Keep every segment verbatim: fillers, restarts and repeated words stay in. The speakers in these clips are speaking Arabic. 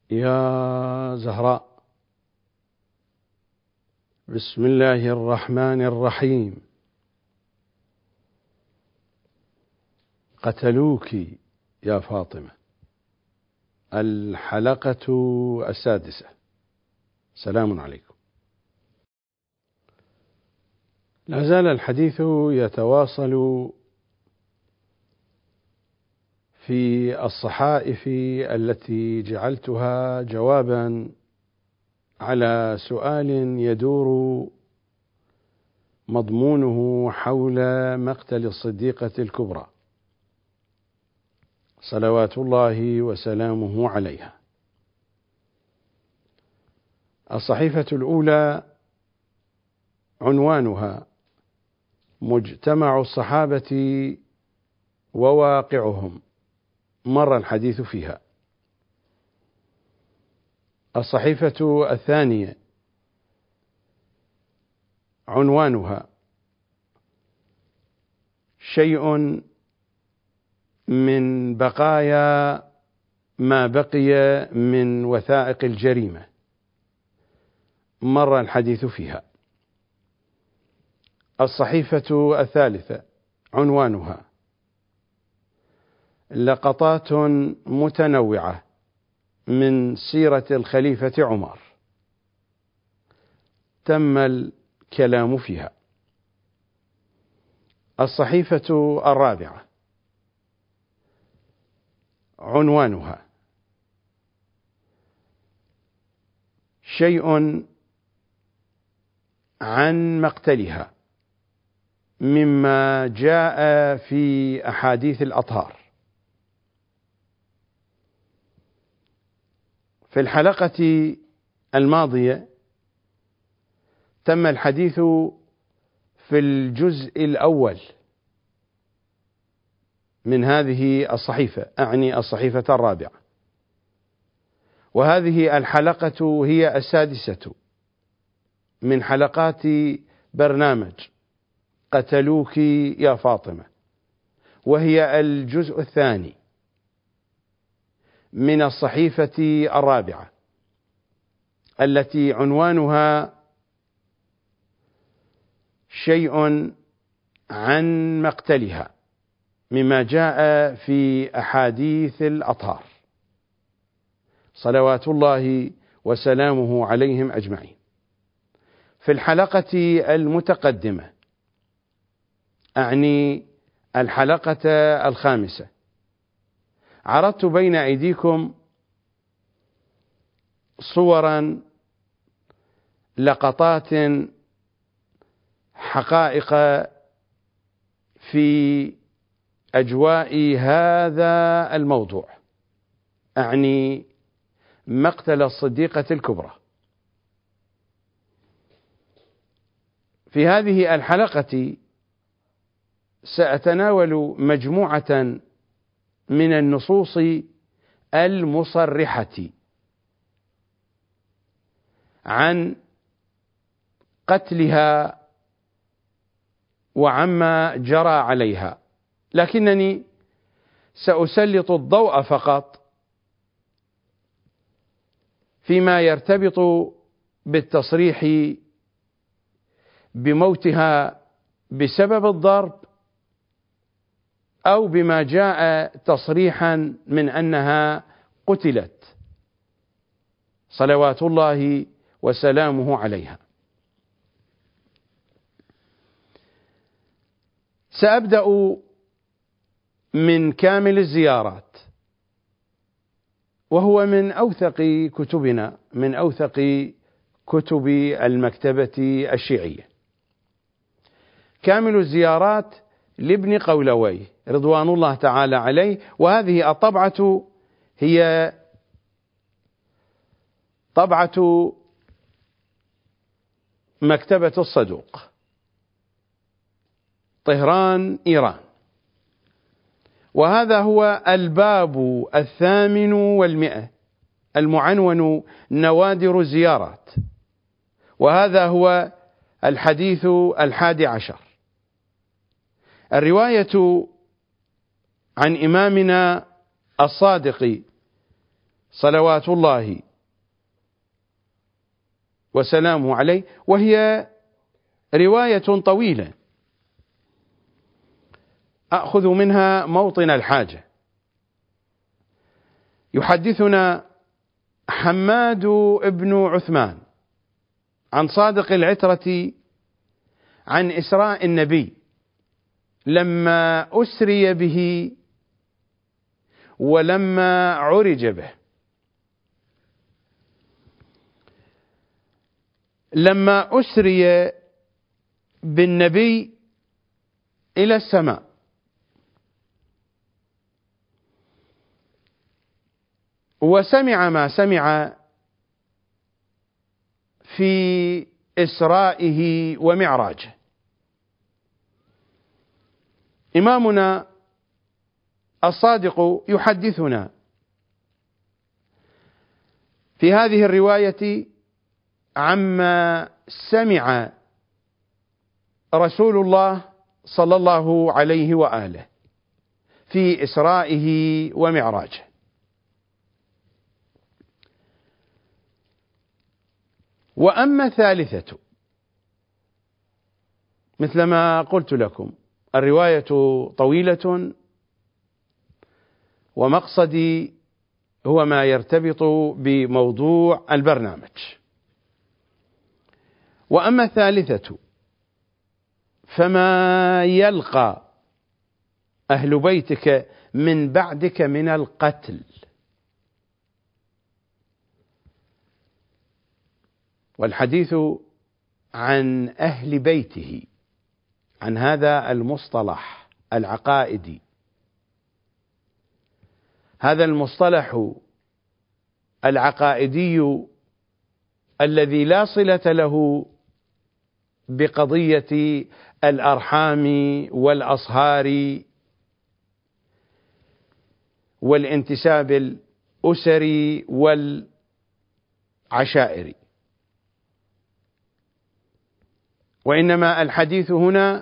يا زهراء، بسم الله الرحمن الرحيم. قتلوك يا فاطمة. الحلقة السادسة. سلام عليكم. لا زال الحديث يتواصل في الصحائف التي جعلتها جوابا على سؤال يدور مضمونه حول مقتل الصديقة الكبرى صلوات الله وسلامه عليها. الصحيفة الأولى عنوانها مجتمع الصحابة وواقعهم، مر الحديث فيها. الصحيفة الثانية عنوانها شيء من بقايا ما بقي من وثائق الجريمة، مر الحديث فيها. الصحيفة الثالثة عنوانها لقطات متنوعة من سيرة الخليفة عمر، تم الكلام فيها. الصحيفة الرابعة عنوانها شيء عن مقتلها مما جاء في أحاديث الأطهار. في الحلقة الماضية تم الحديث في الجزء الأول من هذه الصحيفة، أعني الصحيفة الرابعة، وهذه الحلقة هي السادسة من حلقات برنامج قتلوك يا فاطمة، وهي الجزء الثاني من الصحيفة الرابعة التي عنوانها شيء عن مقتلها مما جاء في أحاديث الأطهار صلوات الله وسلامه عليهم أجمعين. في الحلقة المتقدمة، أعني الحلقة الخامسة، عرضت بين أيديكم صورا، لقطات، حقائق في أجواء هذا الموضوع، أعني مقتل الصديقة الكبرى. في هذه الحلقة سأتناول مجموعة من النصوص المصرحة عن قتلها وعما جرى عليها، لكنني سأسلط الضوء فقط فيما يرتبط بالتصريح بموتها بسبب الضرب، أو بما جاء تصريحا من أنها قتلت صلوات الله وسلامه عليها. سأبدأ من كامل الزيارات، وهو من أوثق كتبنا، من أوثق كتب المكتبة الشيعية. كامل الزيارات لابن قولوي رضوان الله تعالى عليه، وهذه الطبعة هي طبعة مكتبة الصدوق، طهران، إيران. وهذا هو الباب الثامن والمئة المعنون نوادر الزيارات، وهذا هو الحديث الحادي عشر. الرواية عن إمامنا الصادق صلوات الله وسلامه عليه، وهي رواية طويلة أخذ منها موطن الحاجة. يحدثنا حماد بن عثمان عن صادق العترة عن إسراء النبي لما أسري به ولما عرج به. لما أسري بالنبي إلى السماء وسمع ما سمع في إسرائه ومعراجه، إمامنا الصادق يحدثنا في هذه الرواية عما سمع رسول الله صلى الله عليه وآله في إسرائه ومعراجه. وأما الثالثة مثلما قلت لكم الرواية طويلة، ومقصدي هو ما يرتبط بموضوع البرنامج. وأما الثالثة فما يلقى أهل بيتك من بعدك من القتل. والحديث عن أهل بيته، عن هذا المصطلح العقائدي، هذا المصطلح العقائدي الذي لا صلة له بقضية الأرحام والأصهار والانتساب الأسري والعشائري، وإنما الحديث هنا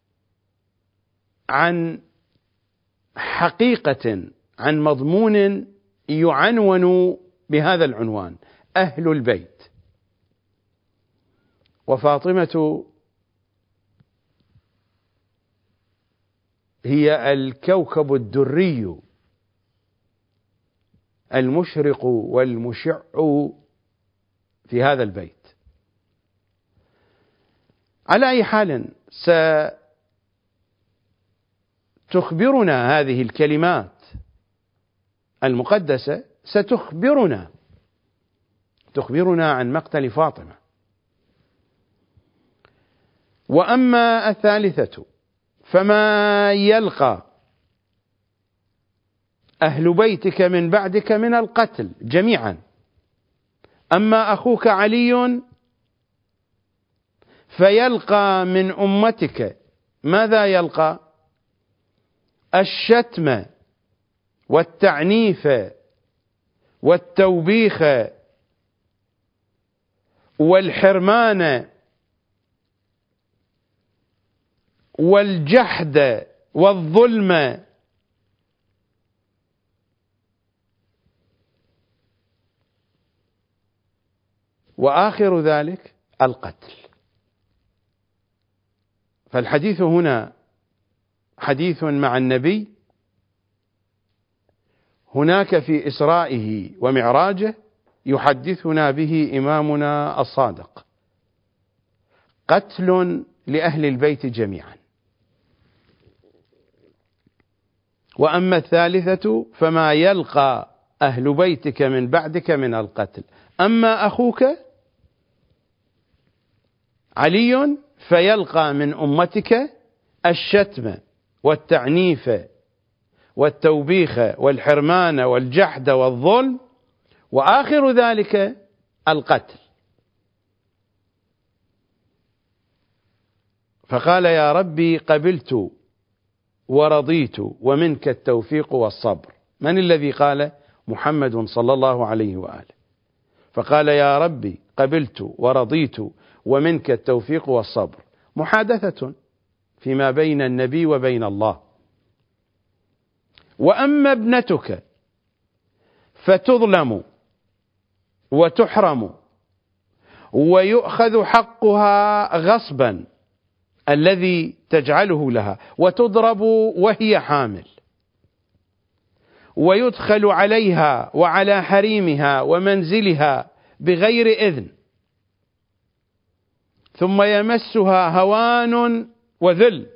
عن حقيقة، عن مضمون يعنون بهذا العنوان: أهل البيت. وفاطمة هي الكوكب الدري المشرق والمشع في هذا البيت. على أي حال ستخبرنا هذه الكلمات المقدسة، ستخبرنا تخبرنا عن مقتل فاطمة. وأما الثالثة فما يلقى أهل بيتك من بعدك من القتل جميعا. أما أخوك علي فيلقى من أمتك ماذا يلقى؟ الشتم والتعنيف والتوبيخ والحرمان والجحد والظلم وآخر ذلك القتل. فالحديث هنا حديث مع النبي، هناك في إسرائه ومعراجه يحدثنا به إمامنا الصادق قتل لأهل البيت جميعا. وأما الثالثة فما يلقى أهل بيتك من بعدك من القتل. أما أخوك علي فيلقى من أمتك الشتم والتعنيف والتوبيخ والحرمان والجحد والظلم وآخر ذلك القتل. فقال: يا ربي قبلت ورضيت ومنك التوفيق والصبر. من الذي قال؟ محمد صلى الله عليه وآله. فقال: يا ربي قبلت ورضيت ومنك التوفيق والصبر، محادثة فيما بين النبي وبين الله. وأما ابنتك فتظلم وتحرم ويؤخذ حقها غصبا الذي تجعله لها، وتضرب وهي حامل، ويدخل عليها وعلى حريمها ومنزلها بغير إذن، ثم يمسها هوان وذل،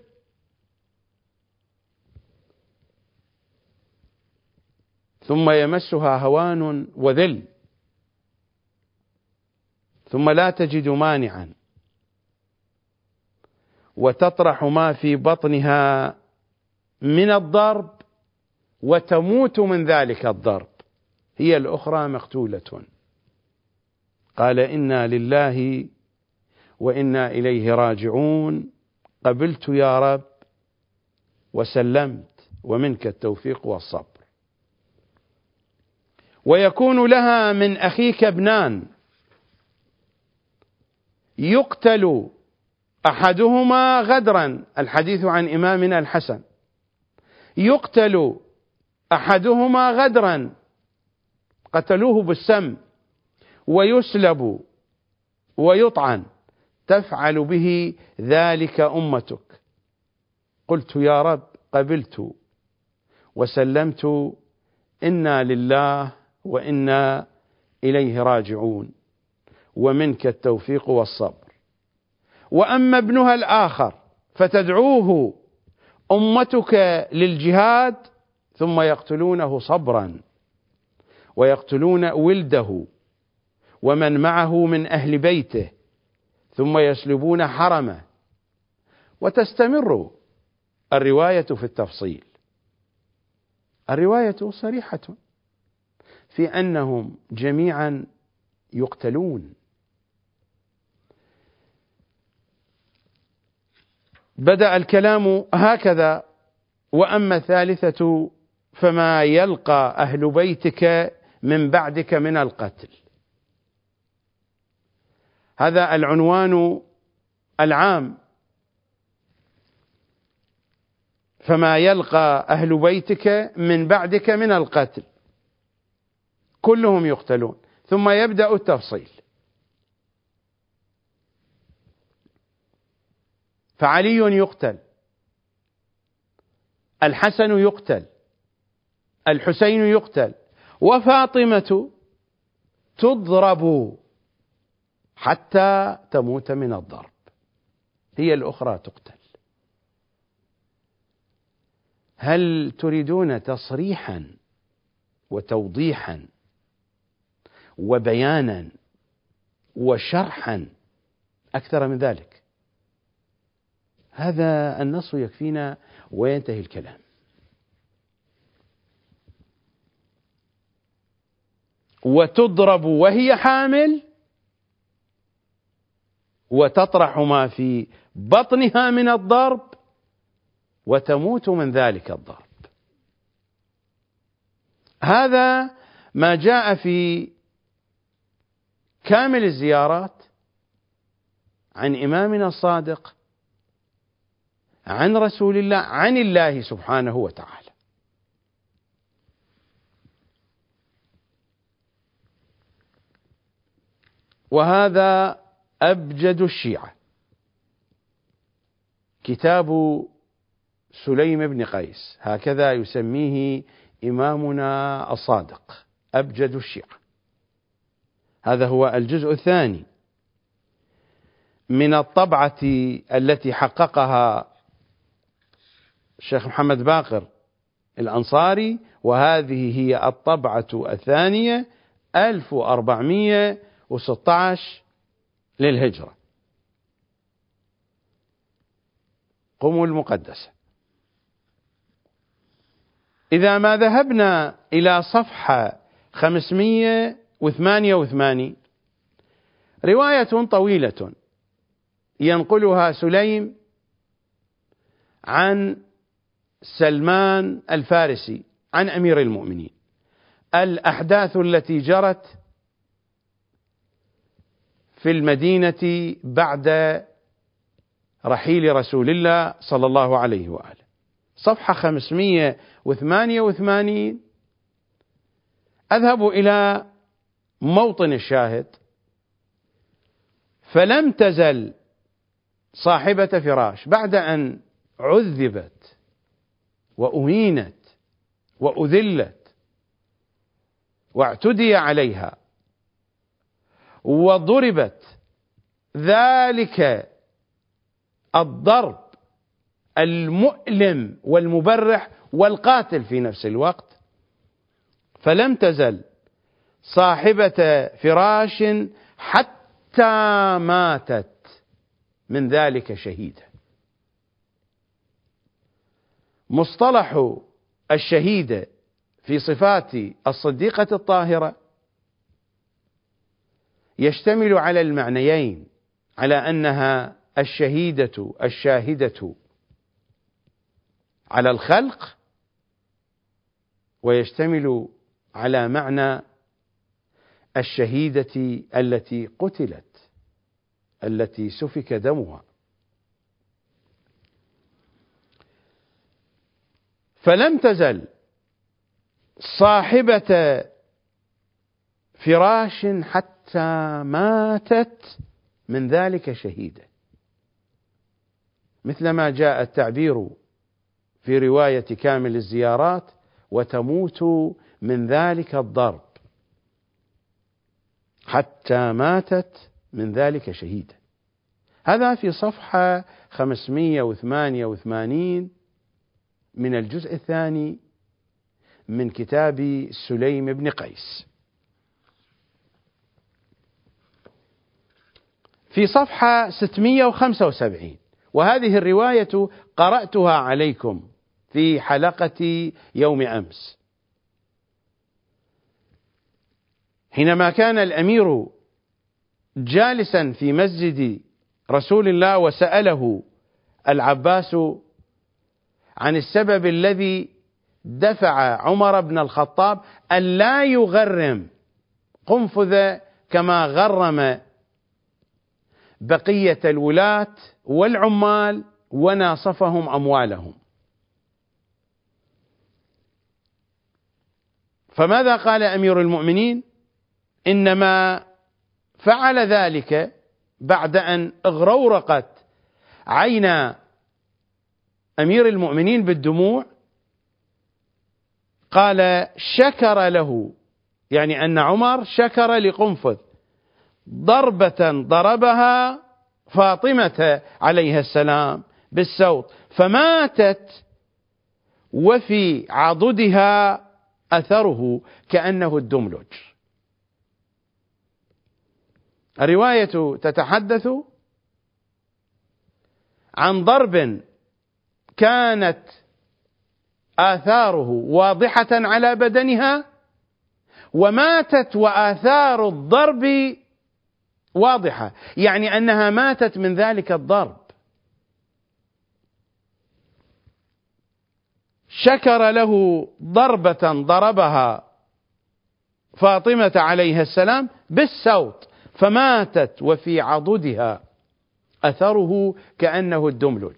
ثم يمسها هوان وذل ثم لا تجد مانعا، وتطرح ما في بطنها من الضرب وتموت من ذلك الضرب، هي الأخرى مقتولة. قال إنا لله وإنا إليه راجعون، قبلت يا رب وسلمت ومنك التوفيق والصبر. ويكون لها من أخيك ابنان، يقتل أحدهما غدرا، الحديث عن إمامنا الحسن، يقتل أحدهما غدرا، قتلوه بالسم، ويسلب ويطعن، تفعل به ذلك أمتك. قلت يا رب قبلت وسلمت، إنا لله وإنا إليه راجعون، ومنك التوفيق والصبر. وأما ابنها الآخر فتدعوه أمتك للجهاد، ثم يقتلونه صبرا، ويقتلون ولده ومن معه من أهل بيته، ثم يسلبون حرمه. وتستمر الرواية في التفصيل. الرواية صريحة في أنهم جميعا يقتلون. بدأ الكلام هكذا: وأما الثالثة فما يلقى أهل بيتك من بعدك من القتل. هذا العنوان العام، فما يلقى أهل بيتك من بعدك من القتل، كلهم يقتلون. ثم يبدأ التفصيل. فعلي يقتل، الحسن يقتل، الحسين يقتل، وفاطمة تضرب حتى تموت من الضرب، هي الأخرى تقتل. هل تريدون تصريحا وتوضيحا وبيانا وشرحا أكثر من ذلك؟ هذا النص يكفينا وينتهي الكلام. وتضرب وهي حامل، وتطرح ما في بطنها من الضرب، وتموت من ذلك الضرب. هذا ما جاء في كامل الزيارات عن إمامنا الصادق عن رسول الله عن الله سبحانه وتعالى. وهذا أبجد الشيعة، كتاب سليم بن قيس، هكذا يسميه إمامنا الصادق، أبجد الشيعة. هذا هو الجزء الثاني من الطبعة التي حققها الشيخ محمد باقر الأنصاري، وهذه هي الطبعة الثانية ألف وأربعمائة وستة عشر للهجرة. قم المقدسة. إذا ما ذهبنا إلى صفحة خمسمائة وثمانية وثمانين، رواية طويلة ينقلها سليم عن سلمان الفارسي عن أمير المؤمنين: الأحداث التي جرت في المدينة بعد رحيل رسول الله صلى الله عليه وآله. صفحة خمسمائة وثمانية وثمانين: أذهب إلى موطن الشاهد. فلم تزل صاحبة فراش بعد أن عذبت وأهينت وأذلت واعتدي عليها وضربت ذلك الضرب المؤلم والمبرح والقاتل في نفس الوقت، فلم تزل صاحبة فراش حتى ماتت من ذلك شهيدة. مصطلح الشهيدة في صفات الصديقة الطاهرة يشتمل على المعنيين، على أنها الشهيدة الشاهدة على الخلق، ويشتمل على معنى الشهيدة التي قتلت، التي سفك دمها. فلم تزل صاحبة فراش حتى ماتت من ذلك شهيدة، مثلما جاء التعبير في رواية كامل الزيارات: وتموت من ذلك الضرب، حتى ماتت من ذلك شهيدة. هذا في صفحة خمسمائة وثمانية وثمانين من الجزء الثاني من كتاب سليم بن قيس. في صفحة ستمائة وخمسة وسبعين، وهذه الرواية قرأتها عليكم في حلقة يوم أمس، حينما كان الأمير جالسا في مسجد رسول الله وسأله العباس عن السبب الذي دفع عمر بن الخطاب أن لا يغرم قنفذ كما غرم بقية الولاة والعمال وناصفهم أموالهم. فماذا قال أمير المؤمنين؟ إنما فعل ذلك بعد أن اغرورقت عين أمير المؤمنين بالدموع. قال: شكر له، يعني أن عمر شكر لقنفذ ضربة ضربها فاطمة عليها السلام بالسوط، فماتت وفي عضدها أثره كأنه الدملج. الرواية تتحدث عن ضرب كانت آثاره واضحة على بدنها، وماتت وآثار الضرب واضحة، يعني أنها ماتت من ذلك الضرب. شكر له ضربة ضربها فاطمة عليها السلام بالسوط، فماتت وفي عضدها أثره كأنه الدملج.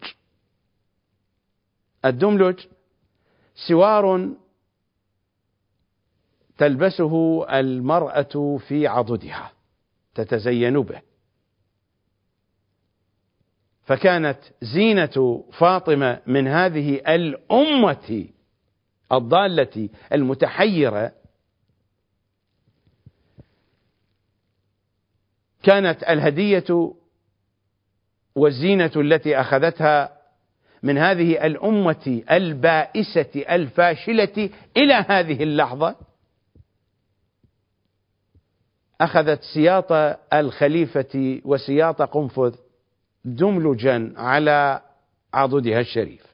الدملج سوار تلبسه المرأة في عضدها تتزين به، فكانت زينة فاطمة من هذه الأمة الضالة المتحيرة كانت الهدية والزينة التي أخذتها من هذه الأمة البائسة الفاشلة إلى هذه اللحظة، أخذت سياط الخليفة وسياط قنفذ دملجا على عضدها الشريف.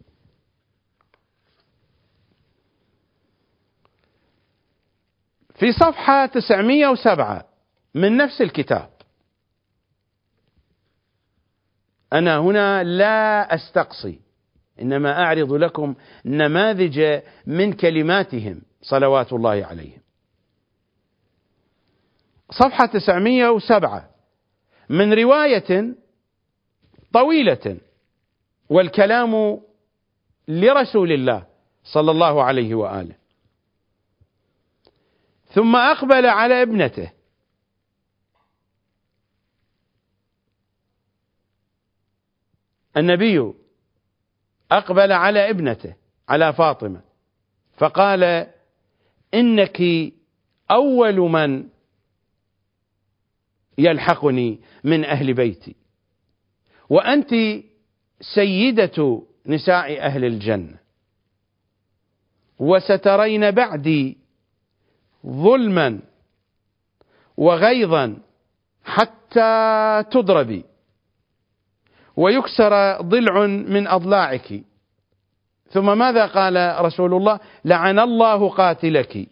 في صفحة تسعمائة وسبعة من نفس الكتاب، أنا هنا لا أستقصي، إنما أعرض لكم نماذج من كلماتهم صلوات الله عليهم. صفحة تسعمائة وسبعة من رواية طويلة، والكلام لرسول الله صلى الله عليه وآله. ثم أقبل على ابنته، النبي أقبل على ابنته على فاطمة فقال: إنك أول من يلحقني من أهل بيتي، وأنت سيدة نساء أهل الجنة، وسترين بعدي ظلما وغيظا حتى تضربي ويكسر ضلع من أضلاعك. ثم ماذا قال رسول الله؟ لعن الله قاتلك،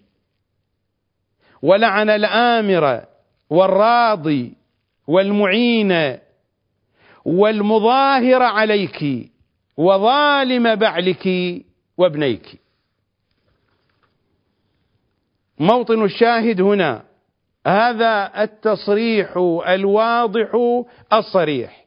ولعن الآمر والراضي والمعين والمظاهر عليك وظالم بعلك وابنيك. موطن الشاهد هنا هذا التصريح الواضح الصريح: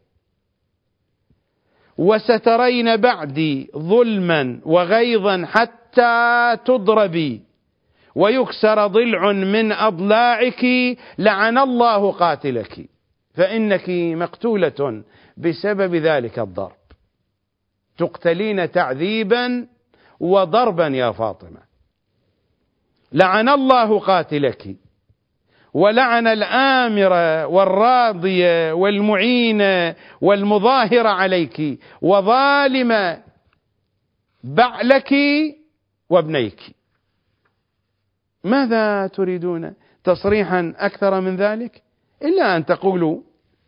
وسترين بعدي ظلما وغيظا حتى تضربي ويكسر ضلع من أضلاعك، لعن الله قاتلك، فإنك مقتولة بسبب ذلك الضرب، تقتلين تعذيبا وضربا يا فاطمة. لعن الله قاتلك، ولعن الآمر والراضي والمعين والمظاهر عليك وظالم بعلك وابنيك. ماذا تريدون تصريحا أكثر من ذلك؟ إلا أن تقولوا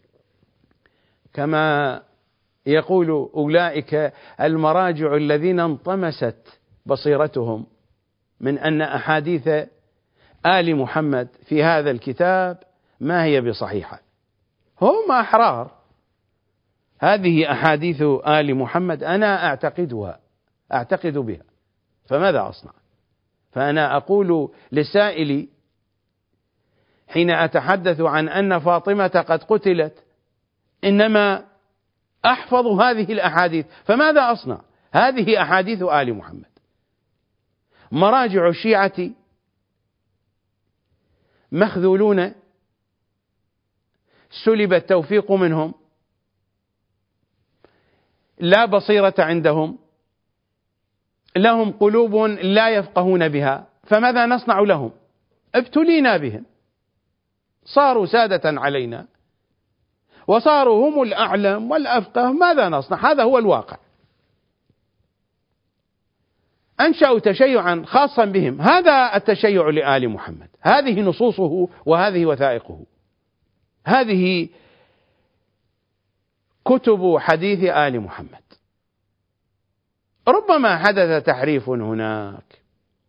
كما يقول أولئك المراجع الذين انطمست بصيرتهم من أن أحاديث آل محمد في هذا الكتاب ما هي بصحيحة. هم أحرار، هذه أحاديث آل محمد أنا أعتقدها أعتقد بها، فماذا أصنع؟ فأنا أقول لسائلي حين أتحدث عن أن فاطمة قد قتلت إنما أحفظ هذه الأحاديث، فماذا أصنع؟ هذه أحاديث آل محمد. مراجع الشيعة مخذولون، سلب التوفيق منهم، لا بصيرة عندهم، لهم قلوب لا يفقهون بها، فماذا نصنع لهم؟ ابتلينا بهم، صاروا سادة علينا وصاروا هم الأعلم والأفقه، ماذا نصنع؟ هذا هو الواقع. أنشأوا تشيعا خاصا بهم، هذا التشيع لآل محمد، هذه نصوصه وهذه وثائقه، هذه كتب حديث آل محمد. ربما حدث تحريف هناك،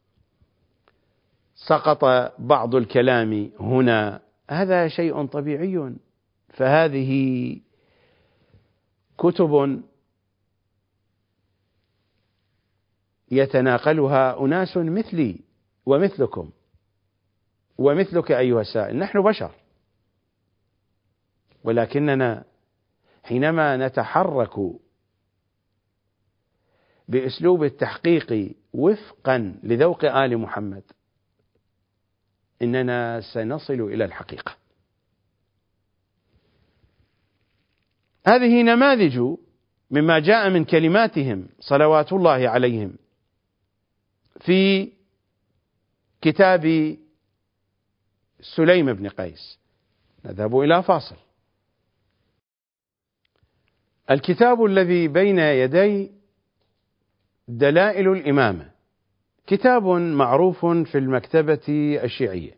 سقط بعض الكلام هنا، هذا شيء طبيعي، فهذه كتب يتناقلها أناس مثلي ومثلكم ومثلك أيها السائل، نحن بشر، ولكننا حينما نتحرك بأسلوب التحقيق وفقا لذوق آل محمد إننا سنصل إلى الحقيقة. هذه نماذج مما جاء من كلماتهم صلوات الله عليهم في كتاب سليم بن قيس. نذهب إلى فاصل. الكتاب الذي بين يدي دلائل الإمامة، كتاب معروف في المكتبة الشيعية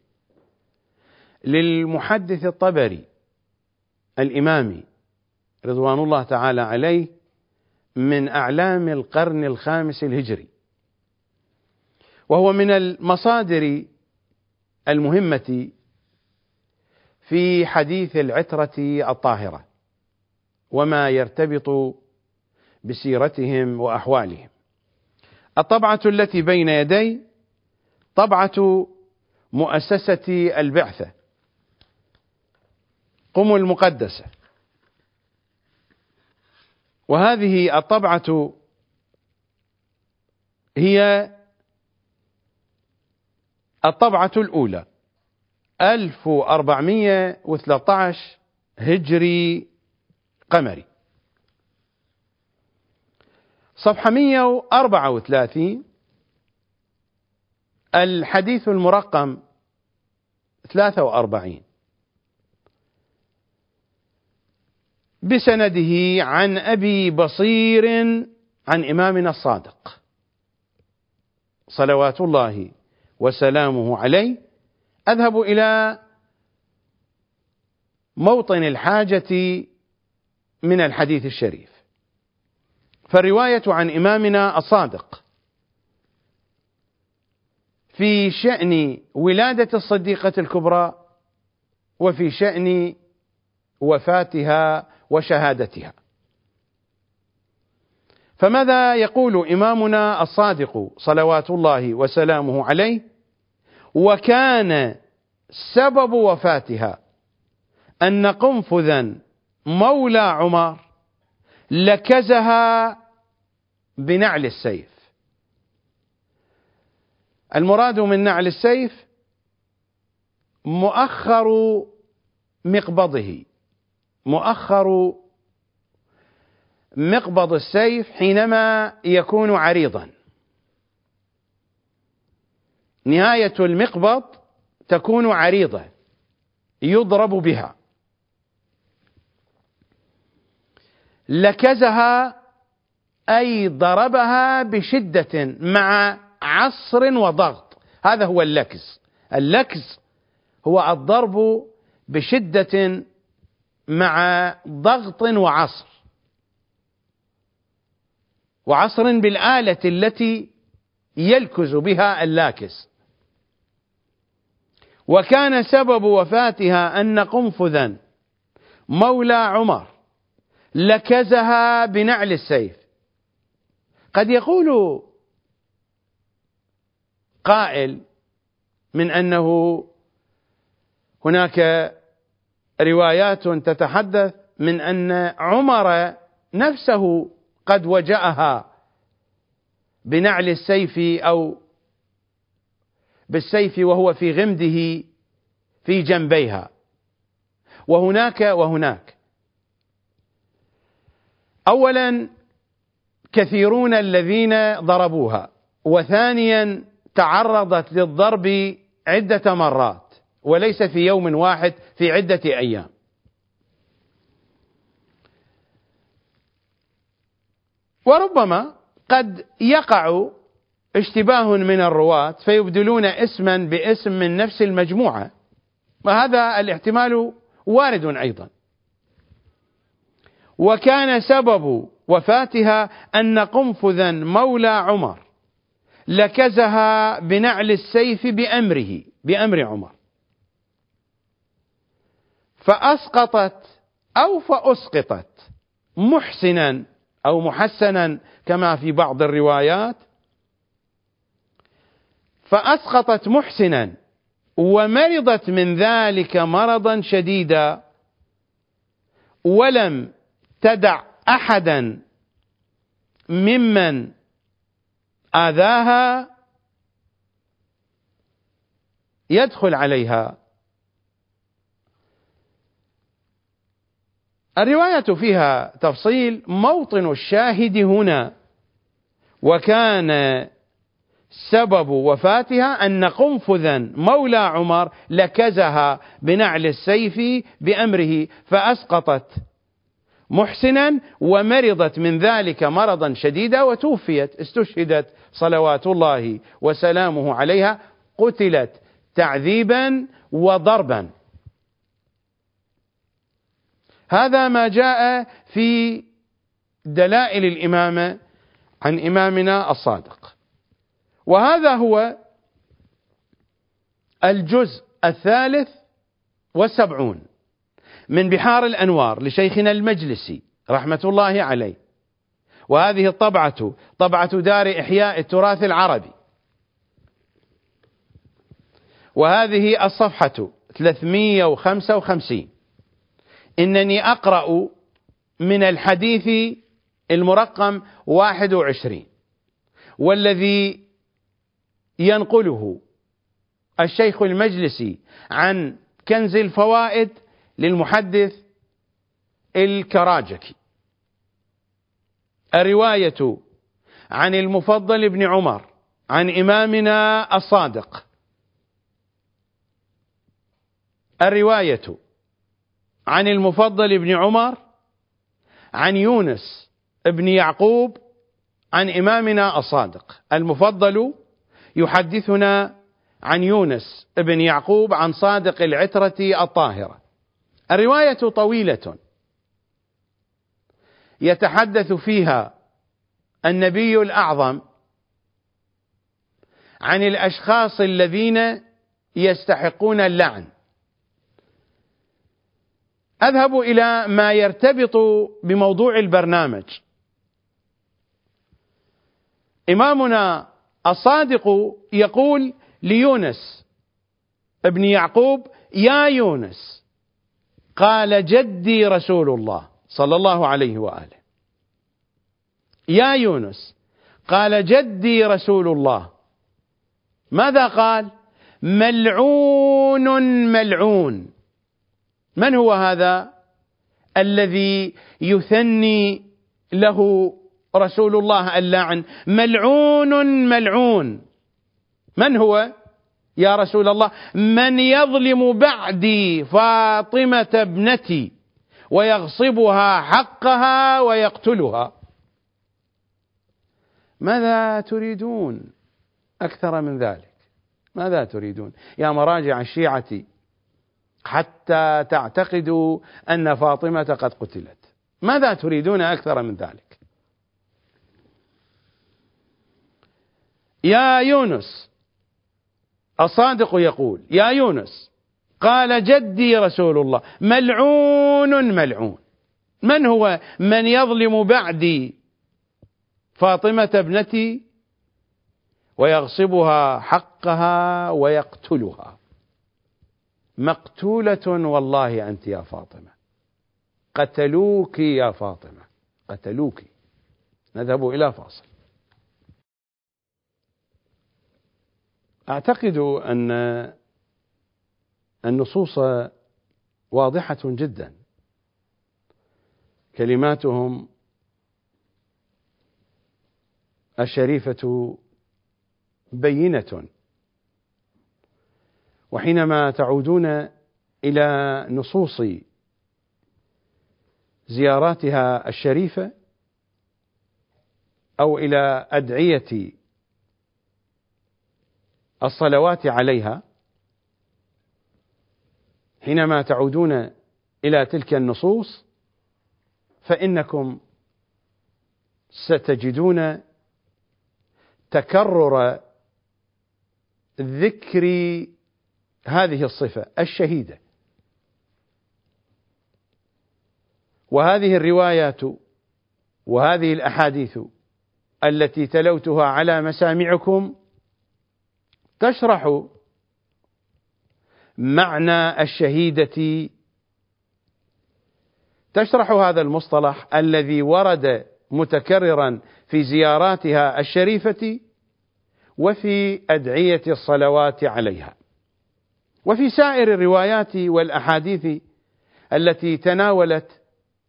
للمحدث الطبري الإمامي رضوان الله تعالى عليه، من أعلام القرن الخامس الهجري، وهو من المصادر المهمة في حديث العترة الطاهرة وما يرتبط بسيرتهم وأحوالهم. الطبعة التي بين يدي طبعة مؤسسة البعثة قم المقدسة، وهذه الطبعة هي الطبعة الأولى ألف وأربعمائة وثلاثة عشر هجري قمري. صفحة مئة وأربعة وثلاثين، الحديث المرقم ثلاثة وأربعين، بسنده عن أبي بصير عن إمامنا الصادق صلوات الله وسلامه عليه. أذهب إلى موطن الحاجة من الحديث الشريف. فالرواية عن إمامنا الصادق في شأن ولادة الصديقة الكبرى وفي شأن وفاتها وشهادتها. فماذا يقول إمامنا الصادق صلوات الله وسلامه عليه؟ وكان سبب وفاتها أن قنفذا مولى عمر لكزها بنعل السيف. المراد من نعل السيف مؤخر مقبضه، مؤخر مقبض السيف حينما يكون عريضا. نهاية المقبض تكون عريضة يضرب بها. لكزها أي ضربها بشدة مع عصر وضغط، هذا هو اللكز. اللكز هو الضرب بشدة مع ضغط وعصر، وعصر بالآلة التي يلكز بها اللاكز. وكان سبب وفاتها أن قنفذا مولى عمر لكزها بنعل السيف. قد يقول قائل من أنه هناك روايات تتحدث من أن عمر نفسه قد وجأها بنعل السيف أو بالسيف وهو في غمده في جنبيها، وهناك وهناك. أولا كثيرون الذين ضربوها، وثانيا تعرضت للضرب عدة مرات وليس في يوم واحد، في عدة أيام. وربما قد يقع اشتباه من الرواة فيبدلون اسما باسم من نفس المجموعة، وهذا الاحتمال وارد أيضا. وكان سبب وفاتها أن قنفذا مولى عمر لكزها بنعل السيف بأمره، بأمر عمر، فأسقطت أو فأسقطت محسنا أو محسنا كما في بعض الروايات، فأسقطت محسنا ومرضت من ذلك مرضا شديدا، ولم تدع أحدا ممن آذاها يدخل عليها. الرواية فيها تفصيل. موطن الشاهد هنا: وكان سبب وفاتها أن قنفذا مولى عمر لكزها بنعل السيف بأمره فأسقطت محسنا ومرضت من ذلك مرضا شديدا وتوفيت، استشهدت صلوات الله وسلامه عليها، قتلت تعذيبا وضربا. هذا ما جاء في دلائل الإمامة عن إمامنا الصادق. وهذا هو الجزء الثالث والسبعون من بحار الأنوار لشيخنا المجلسي رحمة الله عليه. وهذه الطبعة طبعة دار إحياء التراث العربي، وهذه الصفحة ثلاثمئة وخمسة وخمسين. إنني أقرأ من الحديث المرقم واحد وعشرين، والذي ينقله الشيخ المجلسي عن كنز الفوائد للمحدث الكراجكي. الرواية عن المفضل بن عمر عن إمامنا الصادق. الرواية عن المفضل بن عمر عن يونس بن يعقوب عن إمامنا الصادق. المفضل يحدثنا عن يونس بن يعقوب عن صادق العترة الطاهرة. الرواية طويلة يتحدث فيها النبي الأعظم عن الأشخاص الذين يستحقون اللعن. أذهب إلى ما يرتبط بموضوع البرنامج. إمامنا الصادق يقول ليونس ابن يعقوب: يا يونس، قال جدي رسول الله صلى الله عليه وآله. يا يونس، قال جدي رسول الله. ماذا قال؟ ملعون ملعون. من هو هذا الذي يثني له رسول الله اللعن؟ ملعون ملعون. من هو يا رسول الله؟ من يظلم بعدي فاطمة ابنتي ويغصبها حقها ويقتلها. ماذا تريدون أكثر من ذلك؟ ماذا تريدون يا مراجع الشيعة حتى تعتقدوا أن فاطمة قد قتلت؟ ماذا تريدون أكثر من ذلك؟ يا يونس، الصادق يقول: يا يونس، قال جدي رسول الله ملعون ملعون. من هو من يظلم بعدي فاطمة ابنتي ويغصبها حقها ويقتلها؟ مقتولة والله أنت يا فاطمة، قتلوك يا فاطمة، قتلوك. نذهب إلى فاصل. أعتقد أن النصوص واضحة جدا، كلماتهم الشريفة بينة. وحينما تعودون إلى نصوص زياراتها الشريفة أو إلى أدعية الصلوات عليها، حينما تعودون إلى تلك النصوص فإنكم ستجدون تكرر ذكر هذه الصفة الشهيدة. وهذه الروايات وهذه الأحاديث التي تلوتها على مسامعكم تشرح معنى الشهيدة، تشرح هذا المصطلح الذي ورد متكررا في زياراتها الشريفة وفي أدعية الصلوات عليها، وفي سائر الروايات والأحاديث التي تناولت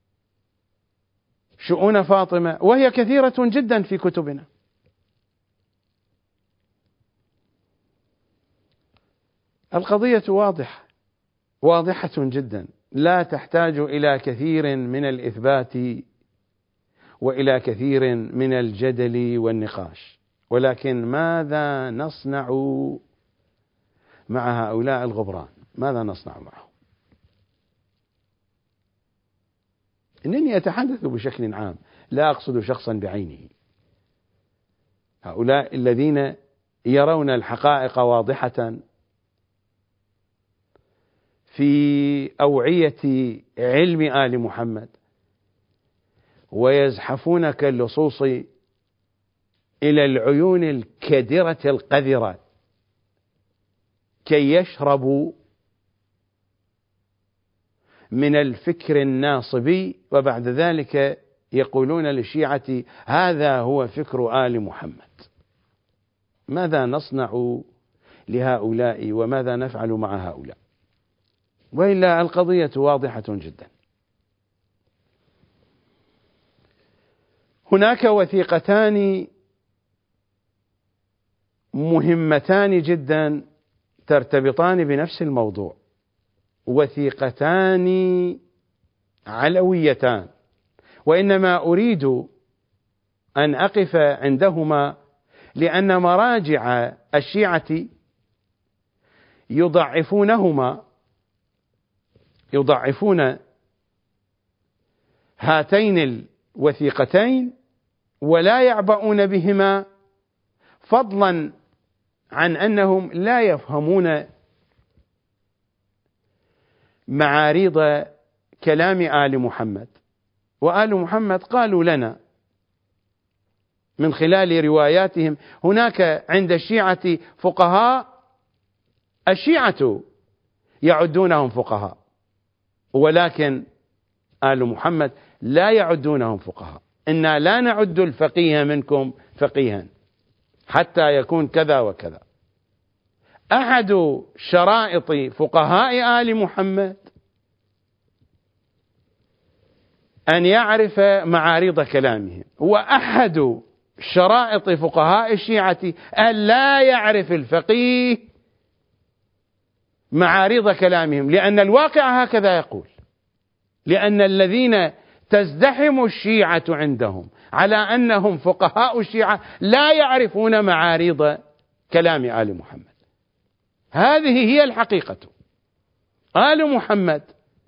شؤون فاطمة، وهي كثيرة جدا في كتبنا. القضية واضحة واضحة جدا، لا تحتاج إلى كثير من الإثبات وإلى كثير من الجدل والنقاش. ولكن ماذا نصنع مع هؤلاء الغبران؟ ماذا نصنع معهم؟ إنني أتحدث بشكل عام، لا أقصد شخصا بعينه. هؤلاء الذين يرون الحقائق واضحة في أوعية علم آل محمد ويزحفون كاللصوص إلى العيون الكدرة القذرة كي يشربوا من الفكر الناصبي، وبعد ذلك يقولون للشيعة هذا هو فكر آل محمد. ماذا نصنع لهؤلاء وماذا نفعل مع هؤلاء، وإلا القضية واضحة جدا. هناك وثيقتان مهمتان جدا ترتبطان بنفس الموضوع، وثيقتان علويتان، وإنما أريد أن أقف عندهما لأن مراجع الشيعة يضعفونهما يضعفون هاتين الوثيقتين ولا يعبؤون بهما، فضلا عن أنهم لا يفهمون معاريض كلام آل محمد. وآل محمد قالوا لنا من خلال رواياتهم هناك عند الشيعة فقهاء الشيعة يعدونهم فقهاء، ولكن آل محمد لا يعدونهم فقهاء. إنا لا نعد الفقيه منكم فقيها حتى يكون كذا وكذا. أحد شرائط فقهاء آل محمد أن يعرف معارض كلامهم، وأحد شرائط فقهاء الشيعة أن لا يعرف الفقيه معارض كلامهم، لأن الواقع هكذا يقول، لأن الذين تزدحم الشيعة عندهم على أنهم فقهاء الشيعة لا يعرفون معارض كلام آل محمد. هذه هي الحقيقة. آل محمد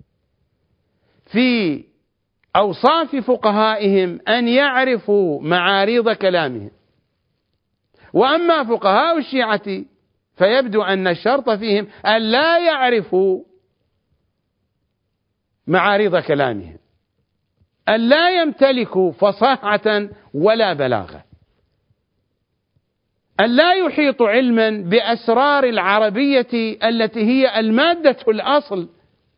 في أوصاف فقهائهم أن يعرفوا معارض كلامهم، وأما فقهاء الشيعة فيبدو أن الشرط فيهم أن لا يعرفوا معارض كلامهم، أن لا يمتلكوا فصاحة ولا بلاغة، أن لا يحيط علما بأسرار العربية التي هي المادة الأصل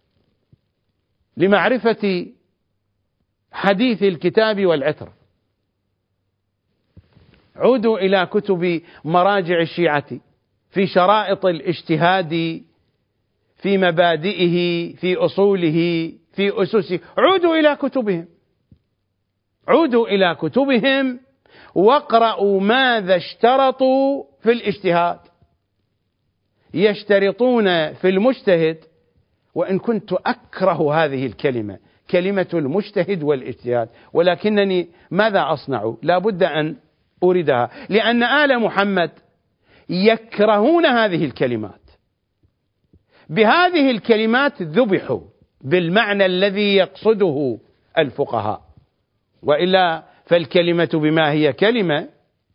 لمعرفة حديث الكتاب والعترة. عودوا إلى كتب مراجع الشيعة في شرائط الاجتهاد، في مبادئه، في أصوله، في أسسه. عودوا إلى كتبهم، عودوا إلى كتبهم واقرأوا ماذا اشترطوا في الاجتهاد. يشترطون في المجتهد، وإن كنت أكره هذه الكلمة، كلمة المجتهد والاجتهاد، ولكنني ماذا أصنع؟ لا بد أن أوردها، لأن آل محمد يكرهون هذه الكلمات. بهذه الكلمات ذبحوا بالمعنى الذي يقصده الفقهاء، وإلا فالكلمة بما هي كلمة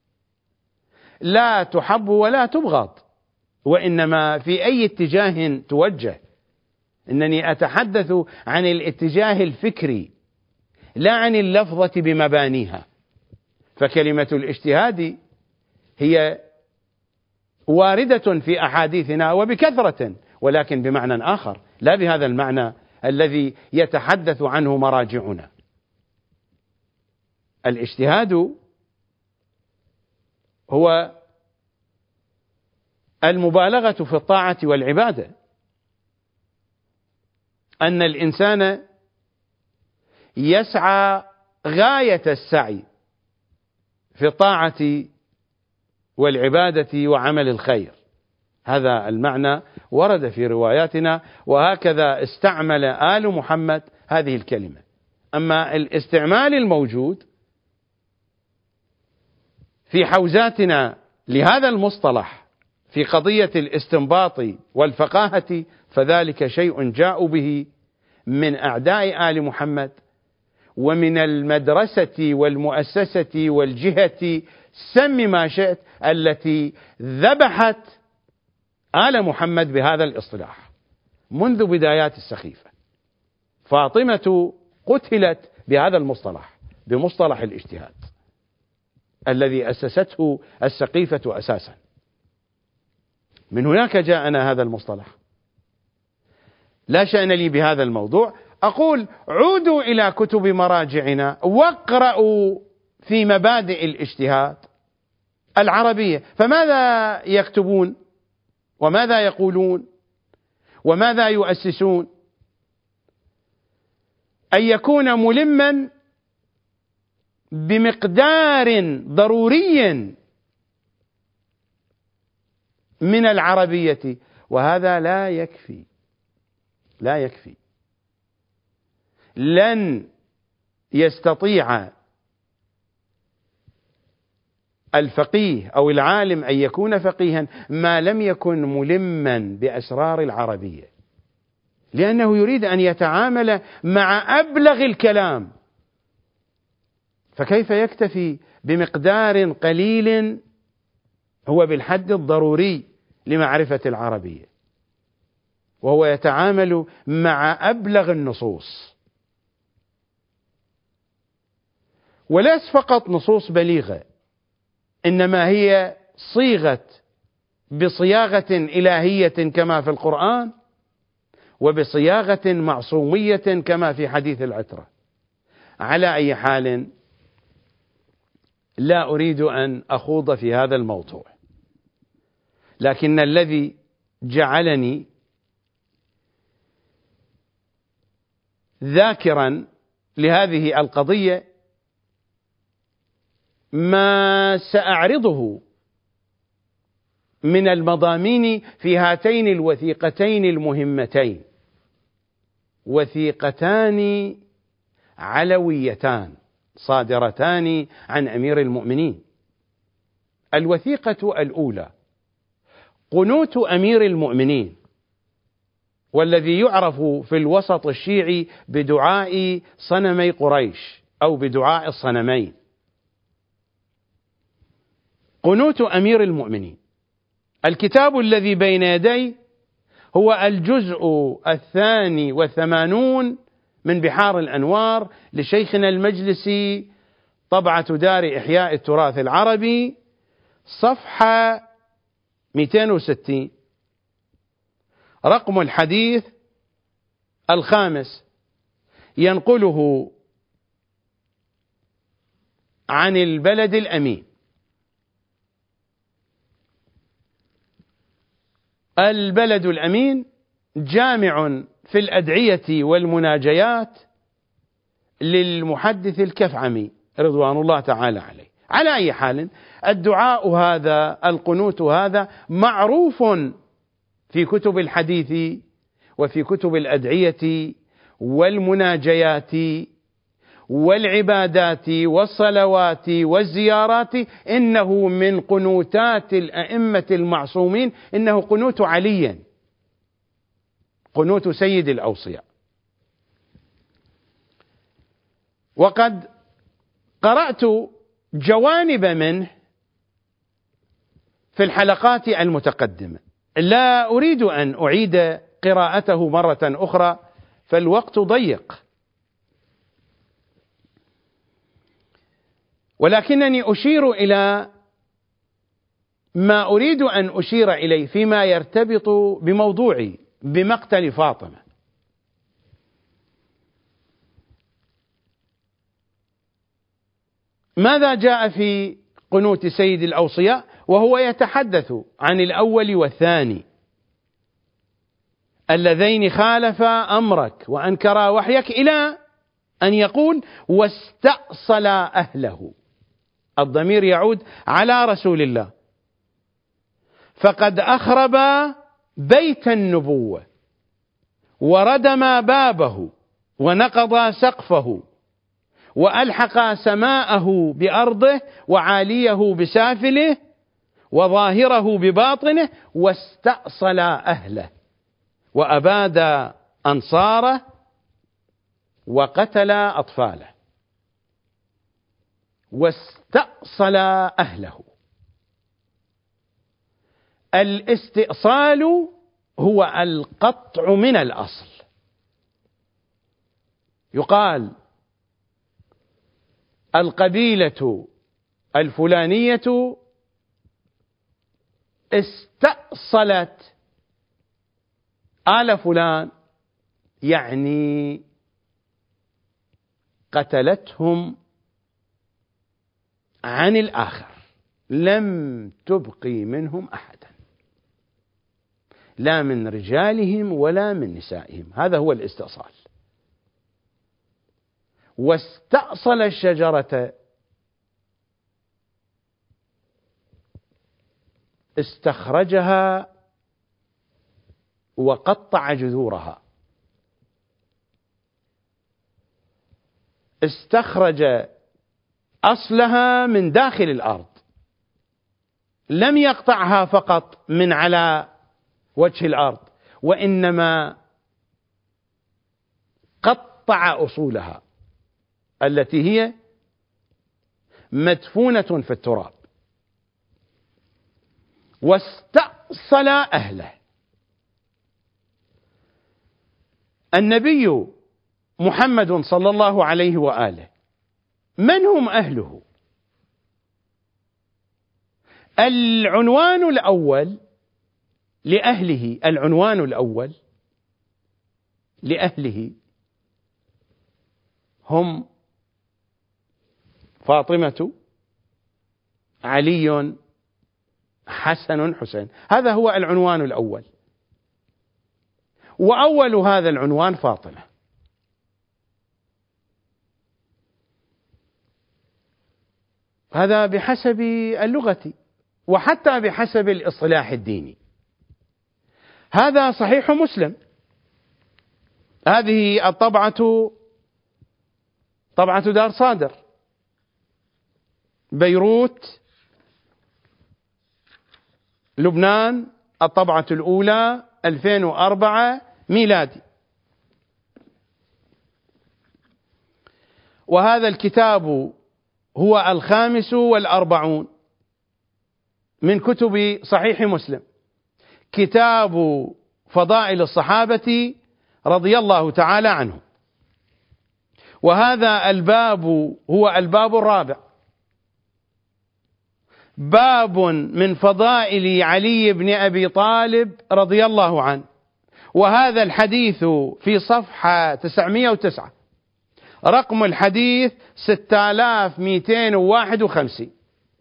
لا تحب ولا تبغض، وإنما في أي اتجاه توجه. إنني أتحدث عن الاتجاه الفكري لا عن اللفظة بمبانيها. فكلمة الاجتهاد هي واردة في أحاديثنا وبكثرة، ولكن بمعنى آخر، لا بهذا المعنى الذي يتحدث عنه مراجعنا. الاجتهاد هو المبالغة في الطاعة والعبادة، أن الإنسان يسعى غاية السعي في الطاعة والعبادة وعمل الخير. هذا المعنى ورد في رواياتنا، وهكذا استعمل آل محمد هذه الكلمة. أما الاستعمال الموجود في حوزاتنا لهذا المصطلح في قضية الاستنباط والفقاهة فذلك شيء جاءوا به من أعداء آل محمد، ومن المدرسة والمؤسسة والجهة، سم ما شئت، التي ذبحت آل محمد بهذا الاصطلاح منذ بدايات السخيفة. فاطمة قتلت بهذا المصطلح، بمصطلح الاجتهاد الذي أسسته السقيفة أساسا. من هناك جاءنا هذا المصطلح. لا شأن لي بهذا الموضوع. أقول عودوا إلى كتب مراجعنا واقرأوا في مبادئ الاجتهاد العربية. فماذا يكتبون؟ وماذا يقولون وماذا يؤسسون؟ أن يكون ملما بمقدار ضروري من العربية، وهذا لا يكفي لا يكفي لن يستطيع الفقيه أو العالم أن يكون فقيها ما لم يكن ملما بأسرار العربية، لأنه يريد أن يتعامل مع أبلغ الكلام، فكيف يكتفي بمقدار قليل هو بالحد الضروري لمعرفة العربية، وهو يتعامل مع أبلغ النصوص، وليس فقط نصوص بليغة، إنما هي صيغت بصياغة إلهية كما في القرآن، وبصياغة معصومية كما في حديث العترة. على أي حال لا أريد أن أخوض في هذا الموضوع، لكن الذي جعلني ذاكرا لهذه القضية ما سأعرضه من المضامين في هاتين الوثيقتين المهمتين، وثيقتان علويتان صادرتان عن أمير المؤمنين. الوثيقة الأولى قنوت أمير المؤمنين، والذي يعرف في الوسط الشيعي بدعاء صنمي قريش أو بدعاء الصنمين. قنوت أمير المؤمنين، الكتاب الذي بين يدي هو الجزء الثاني والثمانون من بحار الأنوار لشيخنا المجلسي، طبعة دار إحياء التراث العربي، صفحة مئتين وستين، رقم الحديث الخامس، ينقله عن البلد الأمين. البلد الأمين جامع في الأدعية والمناجيات للمحدث الكفعمي رضوان الله تعالى عليه. على أي حال، الدعاء هذا، القنوت هذا، معروف في كتب الحديث وفي كتب الأدعية والمناجيات والعبادات والصلوات والزيارات، إنه من قنوتات الأئمة المعصومين، إنه قنوت علي، قنوت سيد الأوصياء. وقد قرأت جوانب منه في الحلقات المتقدمة، لا أريد أن أعيد قراءته مرة أخرى فالوقت ضيق، ولكنني أشير إلى ما أريد أن أشير إليه فيما يرتبط بموضوعي بمقتل فاطمة. ماذا جاء في قنوت سيد الأوصياء وهو يتحدث عن الأول والثاني اللذين خالفا أمرك وأنكرا وحيك، إلى أن يقول واستأصل أهله، الضمير يعود على رسول الله، فقد أخرب بيت النبوة وردم بابه ونقض سقفه وألحق سماءه بأرضه وعاليه بسافله وظاهره بباطنه، واستأصل أهله وأباد أنصاره وقتل أطفاله. واستأصل أهله، الاستئصال هو القطع من الأصل. يقال القبيلة الفلانية استأصلت آل فلان، يعني قتلتهم عن الآخر، لم تبقي منهم أحدا. لا من رجالهم ولا من نسائهم. هذا هو الاستئصال. واستأصل الشجرة استخرجها وقطع جذورها، استخرج أصلها من داخل الأرض، لم يقطعها فقط من على وجه الأرض، وإنما قطع أصولها التي هي مدفونة في التراب، واستأصل أهله. النبي محمد صلى الله عليه وآله من هم أهله؟ العنوان الأول لأهله العنوان الأول لأهله هم فاطمة، علي، حسن، حسين. هذا هو العنوان الأول، وأول هذا العنوان فاطمة. هذا بحسب اللغة وحتى بحسب الإصطلاح الديني. هذا صحيح مسلم، هذه الطبعة طبعة دار صادر، بيروت، لبنان، الطبعة الأولى ألفين وأربعة ميلادي. وهذا الكتاب هو الخامس والأربعون من كتب صحيح مسلم، كتاب فضائل الصحابة رضي الله تعالى عنهم. وهذا الباب هو الباب الرابع، باب من فضائل علي بن أبي طالب رضي الله عنه. وهذا الحديث في صفحة تسعمائة وتسعة، رقم الحديث ستة آلاف ومئتين وواحد وخمسين.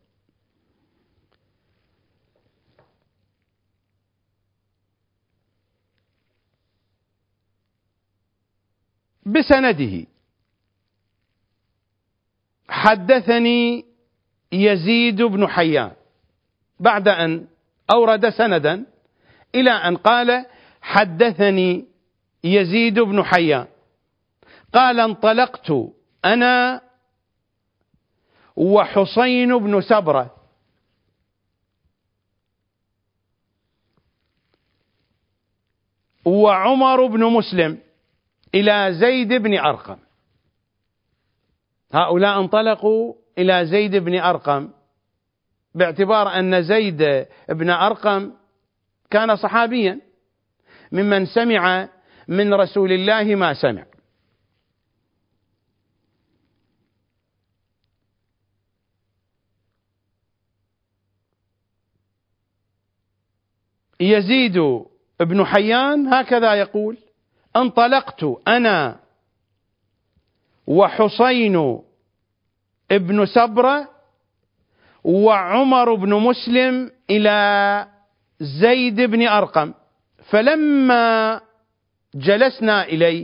بسنده: حدثني يزيد بن حيان، بعد أن أورد سندا إلى أن قال: حدثني يزيد بن حيان قال: انطلقت أنا وحسين بن سبرة وعمر بن مسلم إلى زيد بن أرقم. هؤلاء انطلقوا إلى زيد بن أرقم باعتبار أن زيد بن أرقم كان صحابيا ممن سمع من رسول الله ما سمع. يزيد بن حيان هكذا يقول: انطلقت أنا وحسين ابن سبرة وعمر بن مسلم إلى زيد بن أرقم، فلما جلسنا إليه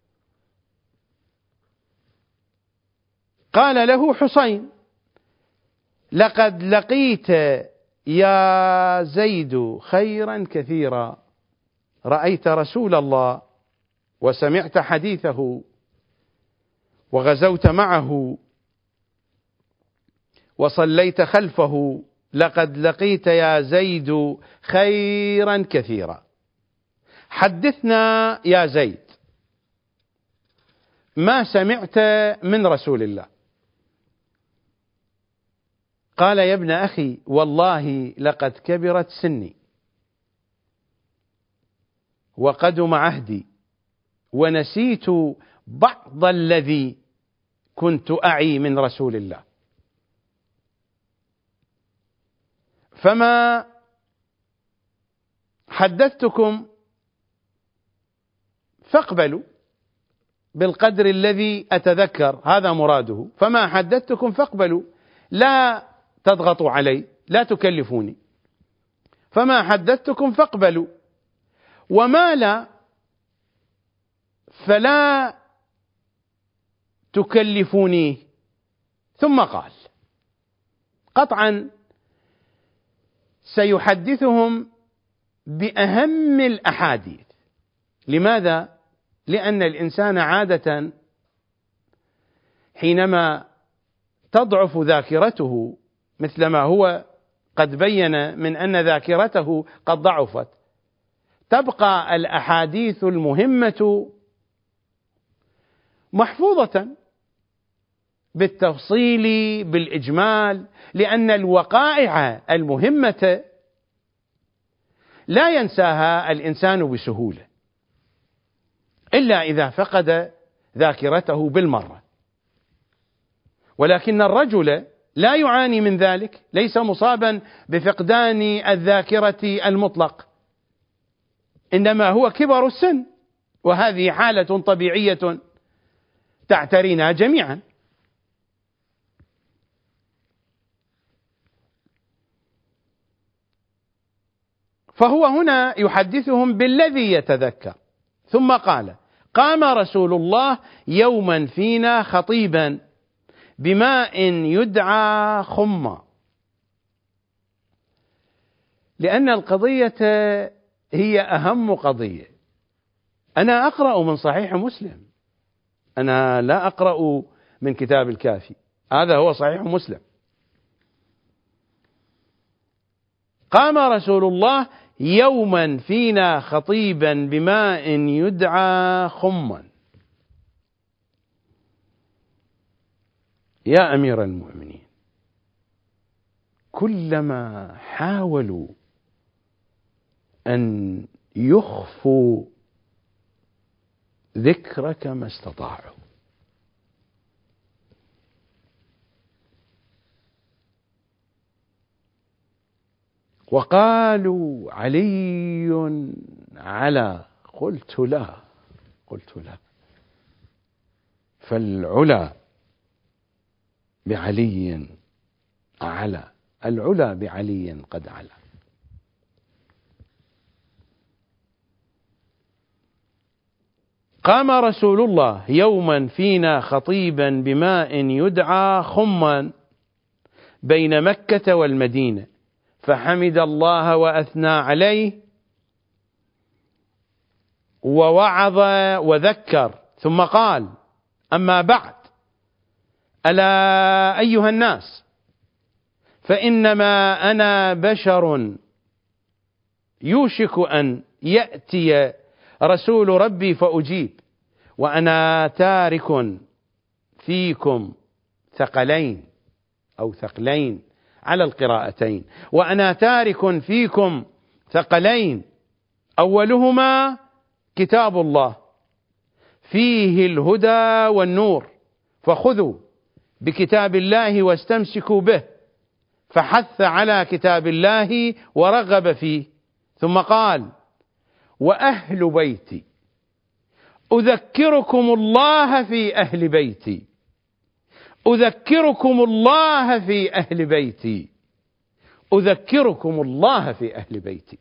قال له حسين: لقد لقيت يا زيد خيرا كثيرا، رأيت رسول الله وسمعت حديثه وغزوت معه وصليت خلفه، لقد لقيت يا زيد خيرا كثيرا، حدثنا يا زيد ما سمعت من رسول الله. قال: يا ابن أخي، والله لقد كبرت سني وقدم عهدي ونسيت بعض الذي كنت أعي من رسول الله، فما حدثتكم فاقبلوا بالقدر الذي أتذكر، هذا مراده. فما حدثتكم فاقبلوا، لا تضغطوا علي، لا تكلفوني. فما حدثتكم فاقبلوا، وما لا فلا تكلفوني. ثم قال قطعا سيحدثهم بأهم الأحاديث. لماذا؟ لأن الإنسان عادة حينما تضعف ذاكرته مثلما هو قد بين من أن ذاكرته قد ضعفت، تبقى الأحاديث المهمة محفوظة بالتفصيل بالإجمال، لأن الوقائع المهمة لا ينساها الإنسان بسهولة إلا إذا فقد ذاكرته بالمرة. ولكن الرجل لا يعاني من ذلك، ليس مصابا بفقدان الذاكرة المطلق، إنما هو كبر السن، وهذه حالة طبيعية تعترينا جميعا. فهو هنا يحدثهم بالذي يتذكر. ثم قال قام رسول الله يوما فينا خطيبا بماء يدعى خمّا. لأن القضية هي أهم قضية. أنا أقرأ من صحيح مسلم، أنا لا أقرأ من كتاب الكافي، هذا هو صحيح مسلم. قام رسول الله يوما فينا خطيبا بماء يدعى خمّا. يا أمير المؤمنين، كلما حاولوا أن يخفوا ذكرك ما استطاعوا. وقالوا علي على، قلت لا قلت لا فالعلا بعلي أعلى، العلا بعلي قد علا. قام رسول الله يوما فينا خطيبا بماء يدعى خمّا بين مكة والمدينة، فحمد الله وأثنى عليه ووعظ وذكر، ثم قال أما بعد، ألا أيها الناس، فإنما أنا بشر يوشك أن يأتي رسول ربي فأجيب، وأنا تارك فيكم ثقلين أو ثقلين على القراءتين، وأنا تارك فيكم ثقلين، أولهما كتاب الله فيه الهدى والنور، فخذوا بكتاب الله واستمسكوا به، فحث على كتاب الله ورغب فيه. ثم قال وأهل بيتي أذكركم الله في أهل بيتي، أذكركم الله في أهل بيتي، أذكركم الله في أهل بيتي.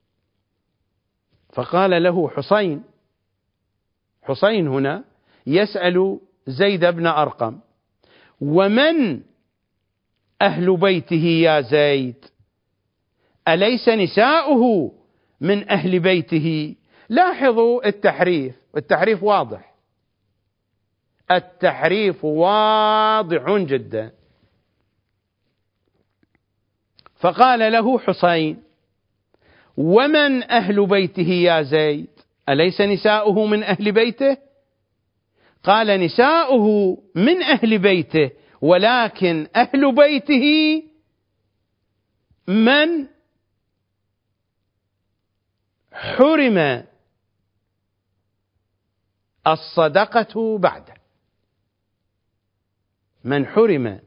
فقال له حسين، حسين هنا يسأل زيد بن أرقم، ومن أهل بيته يا زيد؟ أليس نساؤه من أهل بيته؟ لاحظوا التحريف، والتحريف واضح، التحريف واضح جدا. فقال له حسين ومن أهل بيته يا زيد؟ أليس نساؤه من أهل بيته؟ قال نساؤه من أهل بيته، ولكن أهل بيته من حرم الصدقة بعده، من حرم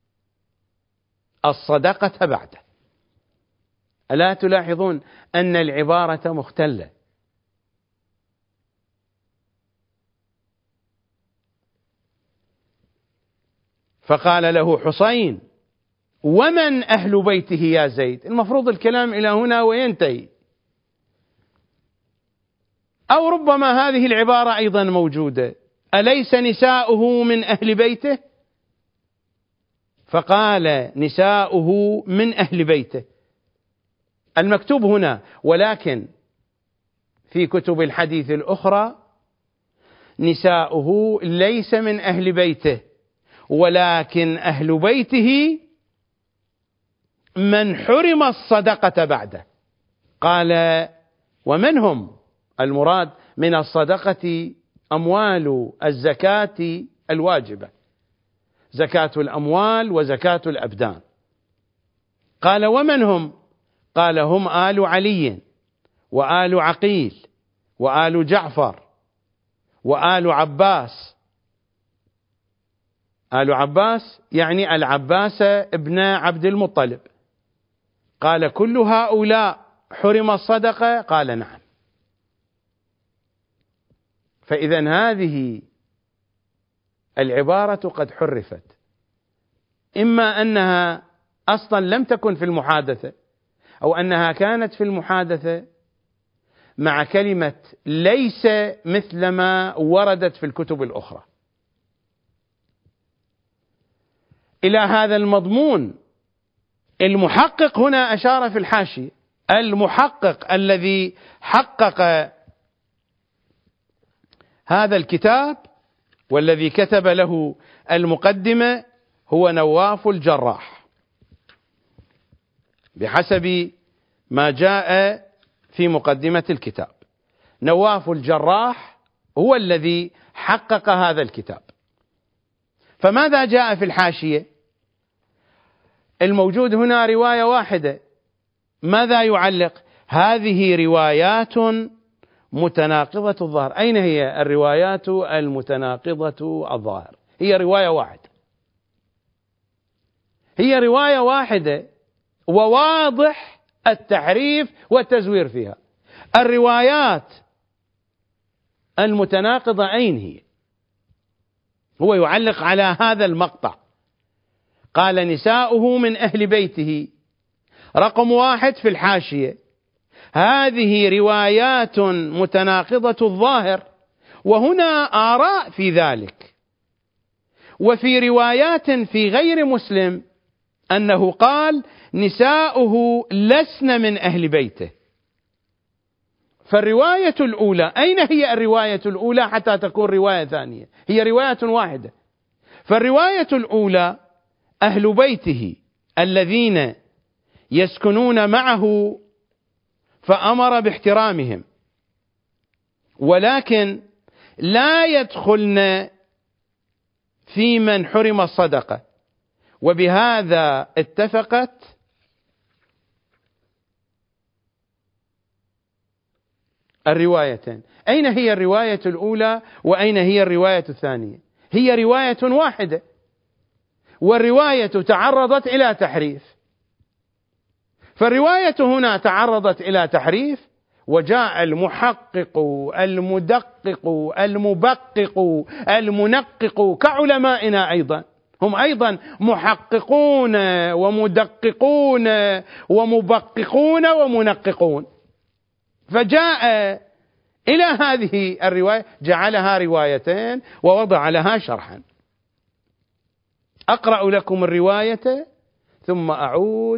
الصدقة بعده. ألا تلاحظون أن العبارة مختلة؟ فقال له حسين ومن أهل بيته يا زيد؟ المفروض الكلام إلى هنا وينتهي. أو ربما هذه العبارة أيضا موجودة: أليس نساؤه من أهل بيته؟ فقال نساؤه من أهل بيته، المكتوب هنا. ولكن في كتب الحديث الأخرى نساؤه ليس من أهل بيته، ولكن أهل بيته من حرم الصدقة بعده. قال: ومن هم؟ المراد من الصدقة أموال الزكاة الواجبة، زكاة الأموال وزكاة الأبدان. قال: ومن هم؟ قال: هم آل علي وآل عقيل وآل جعفر وآل عباس. آل عباس يعني العباس ابن عبد المطلب. قال: كل هؤلاء حرم الصدقة؟ قال: نعم. فإذا هذه العبارة قد حرفت، إما أنها أصلا لم تكن في المحادثة، أو أنها كانت في المحادثة مع كلمة ليس مثل ما وردت في الكتب الأخرى. إلى هذا المضمون المحقق هنا أشار في الحاشية. المحقق الذي حقق هذا الكتاب والذي كتب له المقدمة هو نواف الجراح، بحسب ما جاء في مقدمة الكتاب. نواف الجراح هو الذي حقق هذا الكتاب. فماذا جاء في الحاشية؟ الموجود هنا رواية واحدة. ماذا يعلق؟ هذه روايات متناقضة الظاهر. أين هي الروايات المتناقضة الظاهر؟ هي رواية واحدة، هي رواية واحدة، وواضح التحريف والتزوير فيها. الروايات المتناقضة أين هي؟ هو يعلق على هذا المقطع. قال: نساؤه من أهل بيته، رقم واحد في الحاشية. هذه روايات متناقضة الظاهر، وهنا آراء في ذلك. وفي روايات في غير مسلم أنه قال: نساؤه لسن من أهل بيته. فالرواية الأولى، أين هي الرواية الأولى حتى تكون رواية ثانية؟ هي رواية واحدة. فالرواية الأولى أهل بيته الذين يسكنون معه فأمر باحترامهم، ولكن لا يدخلن في من حرم الصدقة. وبهذا اتفقت الروايتين. أين هي الرواية الأولى وأين هي الرواية الثانية؟ هي رواية واحدة، والرواية تعرضت إلى تحريف. فالرواية هنا تعرضت إلى تحريف، وجاء المحقق المدقق المبقق المنقق كعلمائنا أيضا، هم أيضا محققون ومدققون ومبققون ومنققون. فجاء إلى هذه الرواية جعلها روايتين ووضع لها شرحا. أقرأ لكم الرواية ثم أعود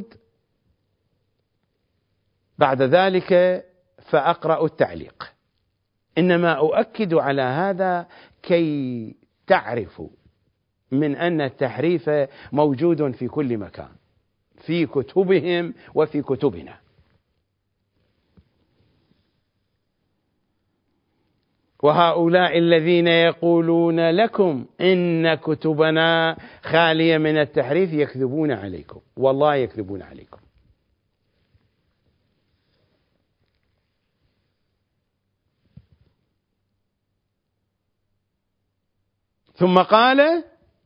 بعد ذلك فأقرأ التعليق. إنما أؤكد على هذا كي تعرفوا من أن التحريف موجود في كل مكان، في كتبهم وفي كتبنا. وهؤلاء الذين يقولون لكم إن كتبنا خالية من التحريف يكذبون عليكم، والله يكذبون عليكم. ثم قال: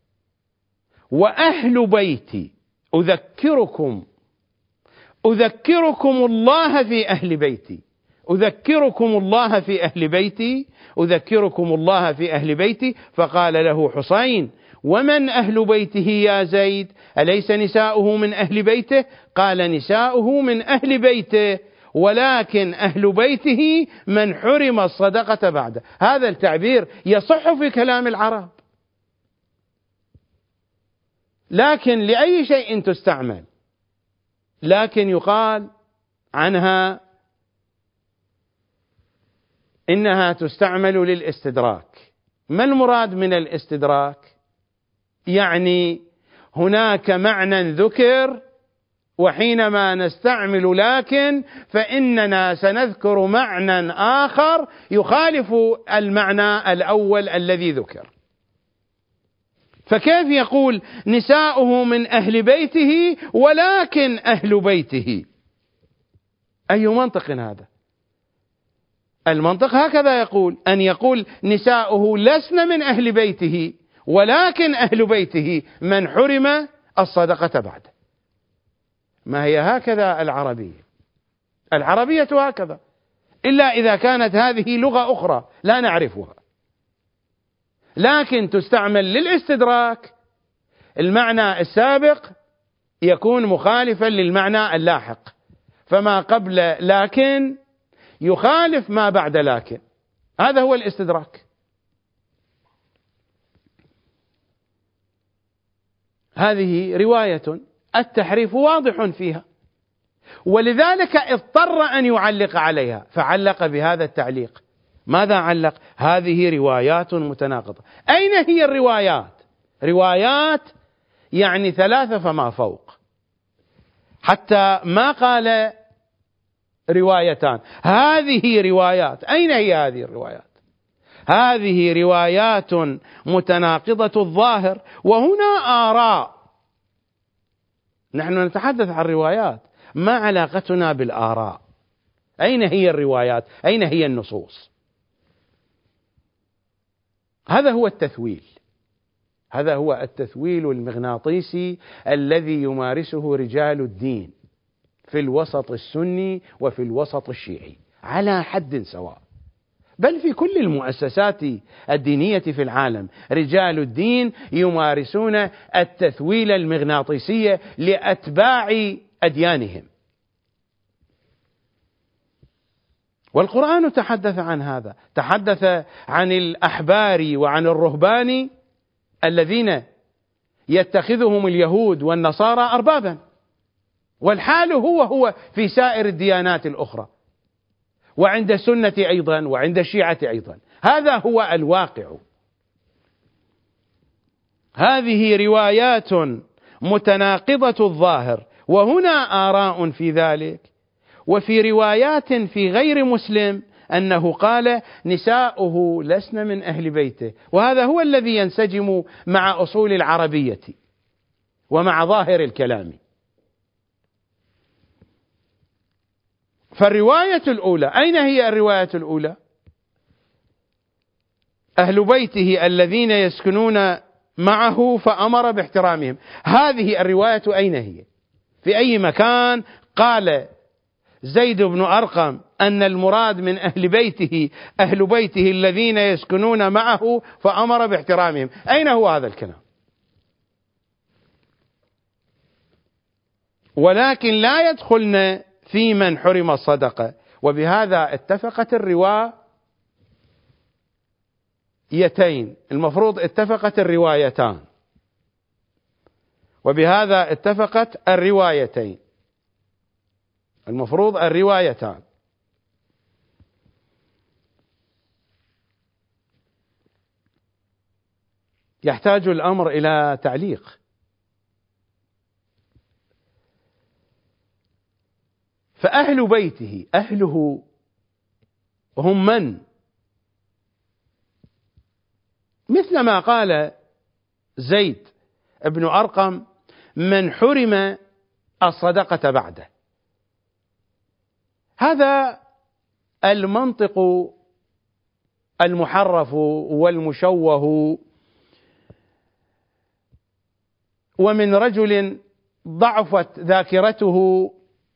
وأهل بيتي أذكركم أذكركم الله في أهل بيتي أذكركم الله في أهل بيتي أذكركم الله في أهل بيتي. فقال له حسين: ومن أهل بيته يا زيد؟ أليس نساؤه من أهل بيته؟ قال: نساؤه من أهل بيته، ولكن أهل بيته من حرم الصدقة بعده. هذا التعبير يصح في كلام العرب، لكن لأي شيء تستعمل، لكن يقال عنها إنها تستعمل للاستدراك. ما المراد من الاستدراك؟ يعني هناك معنى ذكر، وحينما نستعمل لكن فإننا سنذكر معنى آخر يخالف المعنى الأول الذي ذكر. فكيف يقول نساؤه من أهل بيته ولكن أهل بيته؟ أي منطق هذا؟ المنطق هكذا يقول، أن يقول نساؤه لسن من أهل بيته ولكن أهل بيته من حرم الصدقة بعده. ما هي هكذا العربية؟ العربية هكذا، إلا إذا كانت هذه لغة أخرى لا نعرفها، لكن تستعمل للاستدراك. المعنى السابق يكون مخالفا للمعنى اللاحق، فما قبل لكن يخالف ما بعد لكن، هذا هو الاستدراك. هذه رواية التحريف واضح فيها، ولذلك اضطر أن يعلق عليها، فعلق بهذا التعليق. ماذا علق؟ هذه روايات متناقضة. أين هي الروايات؟ روايات يعني ثلاثة فما فوق، حتى ما قال روايتان، هذه روايات. أين هي هذه الروايات؟ هذه روايات متناقضة الظاهر، وهنا آراء. نحن نتحدث عن روايات، ما علاقتنا بالآراء؟ أين هي الروايات؟ أين هي النصوص؟ هذا هو التثويل، هذا هو التثويل المغناطيسي الذي يمارسه رجال الدين في الوسط السني وفي الوسط الشيعي على حد سواء، بل في كل المؤسسات الدينية في العالم رجال الدين يمارسون التثويل المغناطيسي لأتباع أديانهم. والقرآن تحدث عن هذا، تحدث عن الأحبار وعن الرهبان الذين يتخذهم اليهود والنصارى أربابا، والحال هو هو في سائر الديانات الأخرى، وعند السنة أيضا وعند الشيعة أيضا. هذا هو الواقع. هذه روايات متناقضة الظاهر، وهنا آراء في ذلك. وفي روايات في غير مسلم أنه قال نساؤه لسن من أهل بيته، وهذا هو الذي ينسجم مع أصول العربية ومع ظاهر الكلام. فالرواية الأولى، أين هي الرواية الأولى؟ أهل بيته الذين يسكنون معه فأمر باحترامهم. هذه الرواية أين هي؟ في أي مكان قال زيد بن أرقم أن المراد من أهل بيته أهل بيته الذين يسكنون معه فأمر باحترامهم؟ أين هو هذا الكلام؟ ولكن لا يدخلن في من حرم الصدقة. وبهذا اتفقت الروايتين، المفروض اتفقت الروايتان، وبهذا اتفقت الروايتين، المفروض الروايتان. يحتاج الأمر إلى تعليق. فأهل بيته، أهله هم من؟ مثل ما قال زيد بن أرقم من حرم الصدقة بعده. هذا المنطق المحرف والمشوه، ومن رجل ضعفت ذاكرته،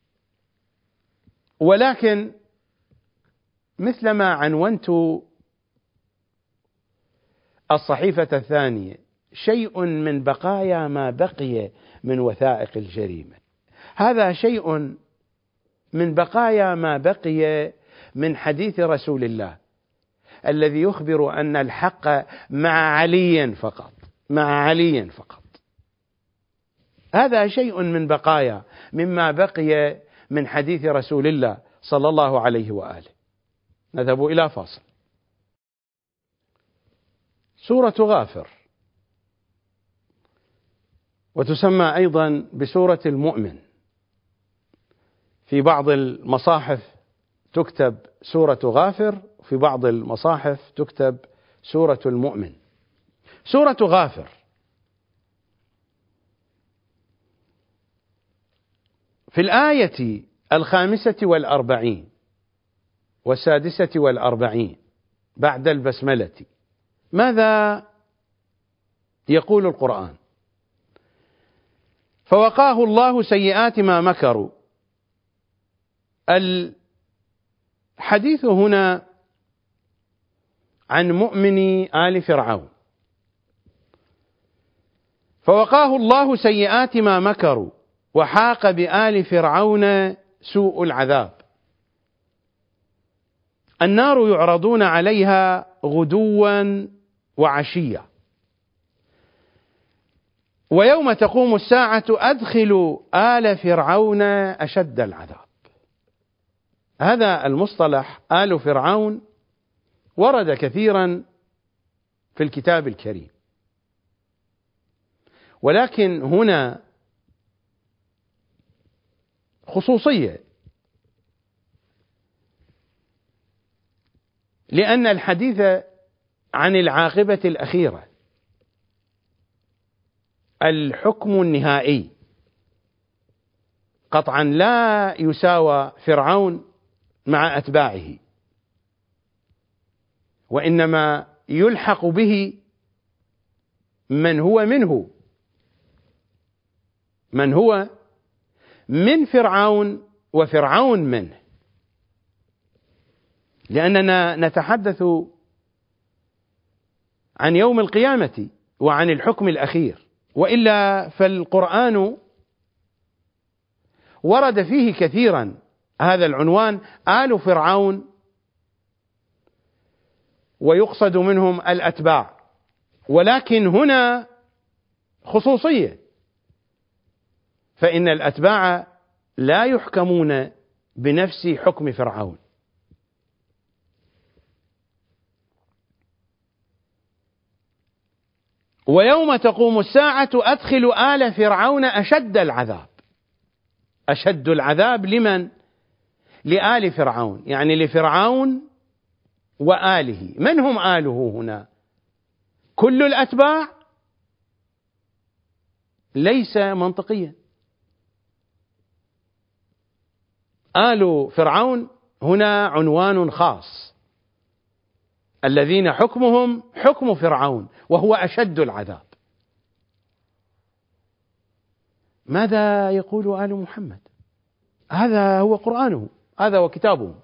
ولكن مثلما عنونت الصحيفة الثانية شيء من بقايا ما بقي من وثائق الجريمة، هذا شيء من بقايا ما بقي من حديث رسول الله الذي يخبر أن الحق مع علي فقط، مع علي فقط. هذا شيء من بقايا مما بقي من حديث رسول الله صلى الله عليه وآله. نذهب إلى فاصل. سورة غافر، وتسمى أيضا بسورة المؤمن، في بعض المصاحف تكتب سورة غافر، وفي بعض المصاحف تكتب سورة المؤمن. سورة غافر في الآية الخامسة والأربعين والسادسة والأربعين بعد البسملة ماذا يقول القرآن؟ فوقاه الله سيئات ما مكروا. الحديث هنا عن مؤمن آل فرعون. فوقاه الله سيئات ما مكروا وحاق بآل فرعون سوء العذاب. النار يعرضون عليها غدوا وعشيا ويوم تقوم الساعة أدخلوا آل فرعون أشد العذاب. هذا المصطلح آل فرعون ورد كثيرا في الكتاب الكريم، ولكن هنا خصوصية، لأن الحديث عن العاقبة الأخيرة، الحكم النهائي، قطعا لا يساوى فرعون مع أتباعه، وإنما يلحق به من هو منه، من هو من فرعون وفرعون منه، لأننا نتحدث عن يوم القيامة وعن الحكم الأخير، وإلا فالقرآن ورد فيه كثيرا هذا العنوان آل فرعون، ويقصد منهم الأتباع، ولكن هنا خصوصية، فإن الأتباع لا يحكمون بنفس حكم فرعون. ويوم تقوم الساعة أدخلوا آل فرعون أشد العذاب. أشد العذاب لمن؟ لآل فرعون، يعني لفرعون وآله. من هم آله هنا؟ كل الأتباع؟ ليس منطقيا. آل فرعون هنا عنوان خاص، الذين حكمهم حكم فرعون وهو أشد العذاب. ماذا يقول آل محمد؟ هذا هو قرآنه، هذا هو كتابه.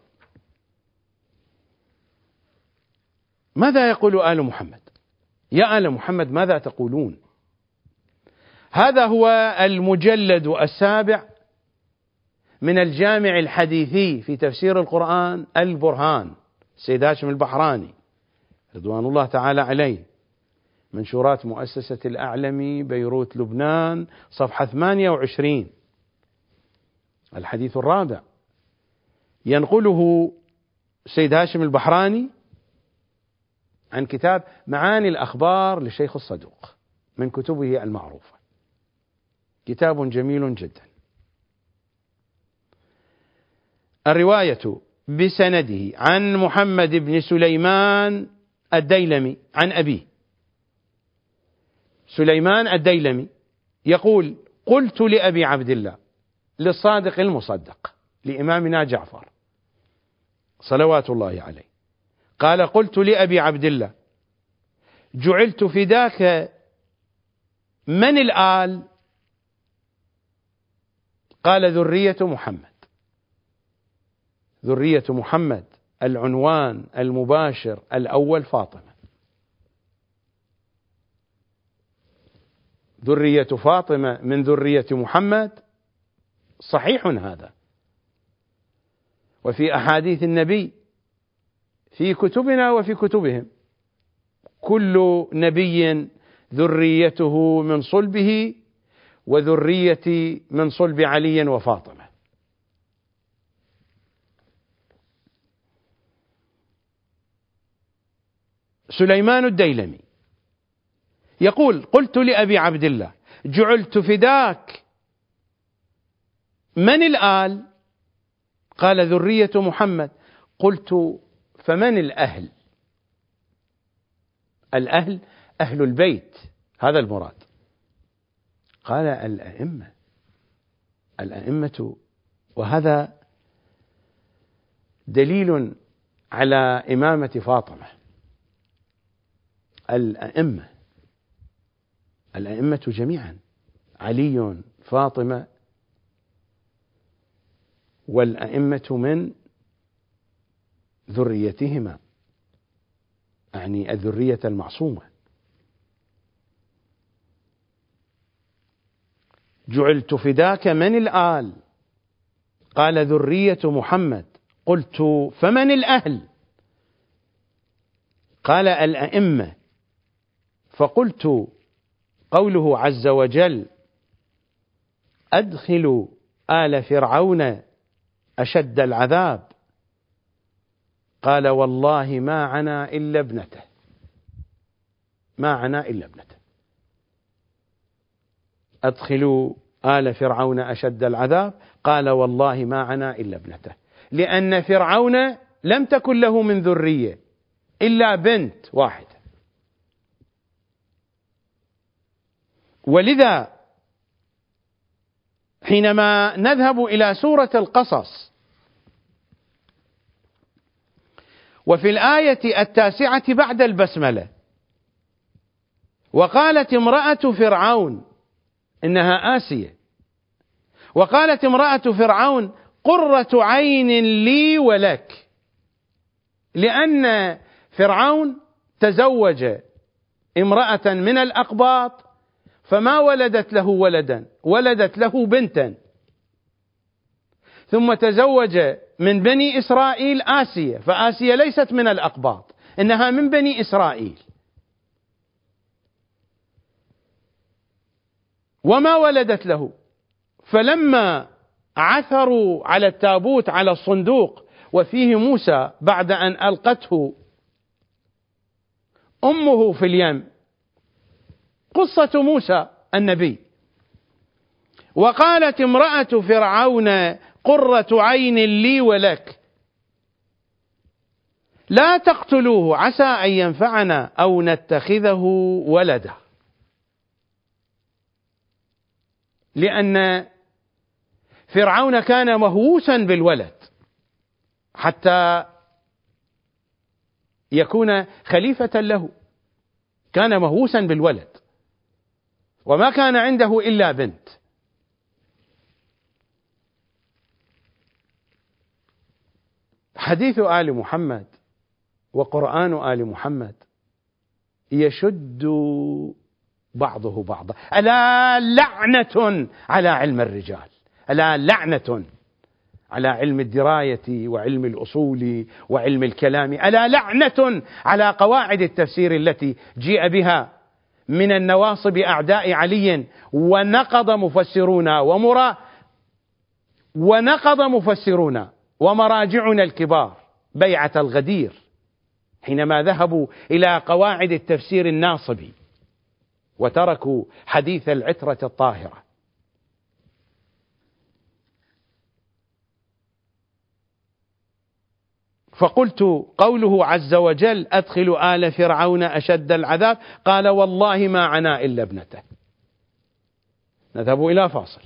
ماذا يقول آل محمد؟ يا آل محمد ماذا تقولون؟ هذا هو المجلد السابع من الجامع الحديثي في تفسير القرآن البرهان، السيد هاشم البحراني رضوان الله تعالى عليه، منشورات مؤسسة الأعلمي بيروت لبنان، صفحة ثمانية وعشرين، الحديث الرابع، ينقله السيد هاشم البحراني عن كتاب معاني الأخبار للشيخ الصدوق من كتبه المعروفة، كتاب جميل جدا. الرواية بسنده عن محمد بن سليمان الديلمي عن أبيه. سليمان الديلمي يقول: قلت لأبي عبد الله، للصادق المصدق، لإمامنا جعفر صلوات الله عليه، قال: قلت لأبي عبد الله: جعلت فداك من الآل؟ قال: ذرية محمد. ذرية محمد العنوان المباشر الأول فاطمة، ذرية فاطمة من ذرية محمد، صحيح هذا، وفي أحاديث النبي في كتبنا وفي كتبهم. كل نبي ذريته من صلبه، وذريتي من صلب علي وفاطمة. سليمان الديلمي يقول: قلت لأبي عبد الله: جعلت فداك، من الآل؟ قال: ذرية محمد. قلت: فمن الأهل؟ الأهل أهل البيت، هذا المراد. قال: الأئمة. الأئمة، وهذا دليل على إمامة فاطمة. الأئمة الأئمة جميعا، علي، فاطمة، والأئمة من ذريتهما، يعني الذرية المعصومة. جعلت فداك، من الآل؟ قال: ذرية محمد. قلت: فمن الأهل؟ قال: الأئمة. فقلت: قوله عز وجل: أدخلوا آل فرعون أشد العذاب، قال: والله ما عنا إلا ابنته، ما عنا إلا ابنته. أدخلوا آل فرعون أشد العذاب، قال: والله ما عنا إلا ابنته، لأن فرعون لم تكن له من ذرية إلا بنت واحدة. ولذا حينما نذهب إلى سورة القصص، وفي الآية التاسعة بعد البسملة: وقالت امرأة فرعون، إنها آسية، وقالت امرأة فرعون: قرة عين لي ولك، لأن فرعون تزوج امرأة من الأقباط فما ولدت له ولدا، ولدت له بنتا، ثم تزوج من بني إسرائيل آسية، فآسية ليست من الأقباط، إنها من بني إسرائيل، وما ولدت له. فلما عثروا على التابوت، على الصندوق، وفيه موسى بعد أن ألقته أمه في اليم، قصة موسى النبي: وقالت امرأة فرعون: قرة عين لي ولك، لا تقتلوه عسى أن ينفعنا أو نتخذه ولدا، لأن فرعون كان مهووسا بالولد حتى يكون خليفة له، كان مهووسا بالولد، وما كان عنده إلا بنت. حديث آل محمد وقرآن آل محمد يشد بعضه بعضا. ألا لعنة على علم الرجال، ألا لعنة على علم الدراية وعلم الأصول وعلم الكلام، ألا لعنة على قواعد التفسير التي جيء بها من النواصب أعداء علي، ونقض مفسرون ومرا ونقض مفسرون ومراجعنا الكبار بيعة الغدير حينما ذهبوا إلى قواعد التفسير الناصبي وتركوا حديث العترة الطاهرة. فقلت: قوله عز وجل: أدخل آل فرعون أشد العذاب، قال: والله ما عنا إلا ابنته. نذهب إلى فاصل.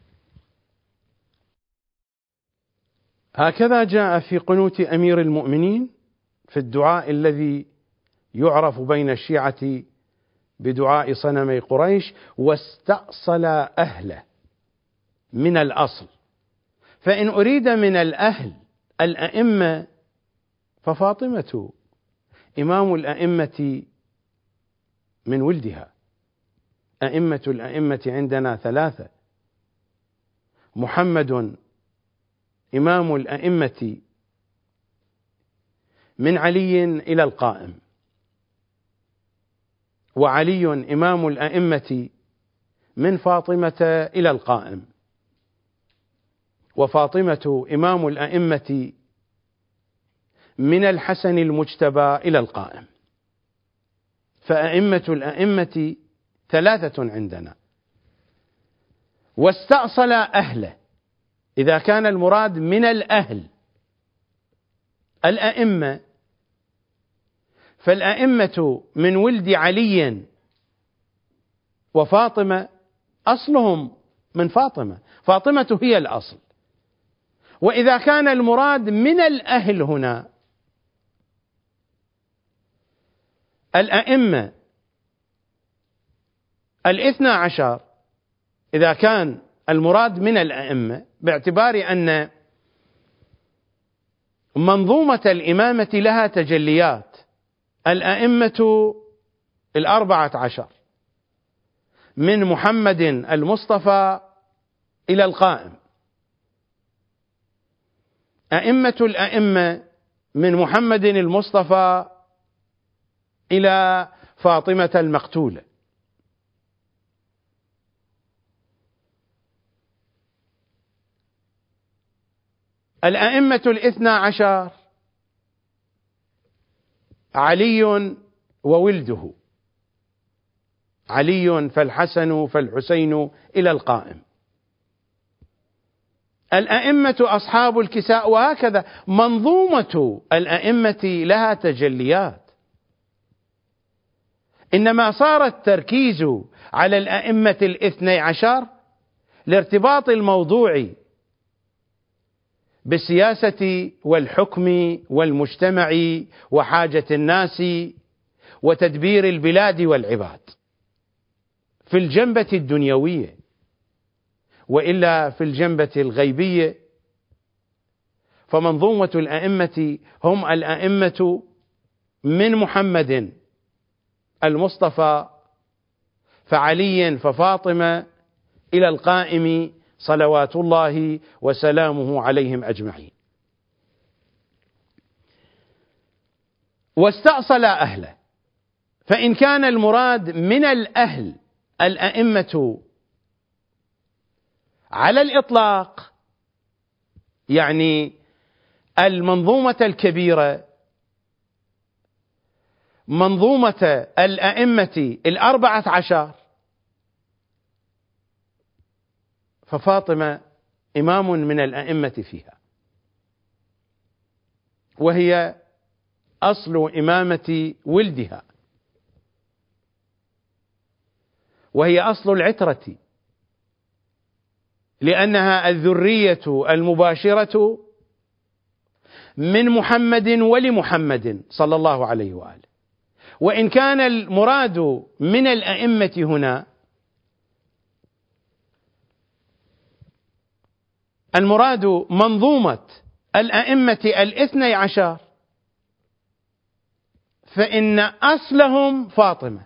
هكذا جاء في قنوت أمير المؤمنين في الدعاء الذي يعرف بين الشيعة بدعاء صنمي قريش: واستأصل أهله من الأصل. فإن أريد من الأهل الأئمة ففاطمة إمام الأئمة من ولدها. أئمة الأئمة عندنا ثلاثة: محمد إمام الأئمة من علي إلى القائم، وعلي إمام الأئمة من فاطمة إلى القائم، وفاطمة إمام الأئمة من الحسن المجتبى إلى القائم. فأئمة الأئمة ثلاثة عندنا. واستأصل أهله، إذا كان المراد من الأهل الأئمة، فالأئمة من ولد علي وفاطمة أصلهم من فاطمة، فاطمة هي الأصل. وإذا كان المراد من الأهل هنا الأئمة الاثنى عشر، إذا كان المراد من الأئمة باعتبار أن منظومة الإمامة لها تجليات، الأئمة الأربعة عشر من محمد المصطفى إلى القائم، أئمة الأئمة من محمد المصطفى إلى فاطمة المقتولة. الأئمة الاثنى عشر علي وولده، علي فالحسن فالحسين إلى القائم. الأئمة أصحاب الكساء، وهكذا منظومة الأئمة لها تجليات، إنما صار التركيز على الأئمة الاثني عشر لارتباط الموضوع بالسياسة والحكم والمجتمع وحاجة الناس وتدبير البلاد والعباد في الجنبة الدنيوية، وإلا في الجنبة الغيبية فمنظومة الأئمة هم الأئمة من محمد المصطفى فعلي ففاطمة إلى القائم صلوات الله وسلامه عليهم أجمعين. واستأصل أهله، فإن كان المراد من الأهل الأئمة على الإطلاق، يعني المنظومة الكبيرة، منظومة الأئمة الأربعة عشر، ففاطمة إمام من الأئمة فيها، وهي أصل إمامة ولدها، وهي أصل العترة، لأنها الذرية المباشرة من محمد ولمحمد صلى الله عليه وآله. وإن كان المراد من الأئمة هنا المراد منظومة الأئمة الاثني عشر، فإن أصلهم فاطمة،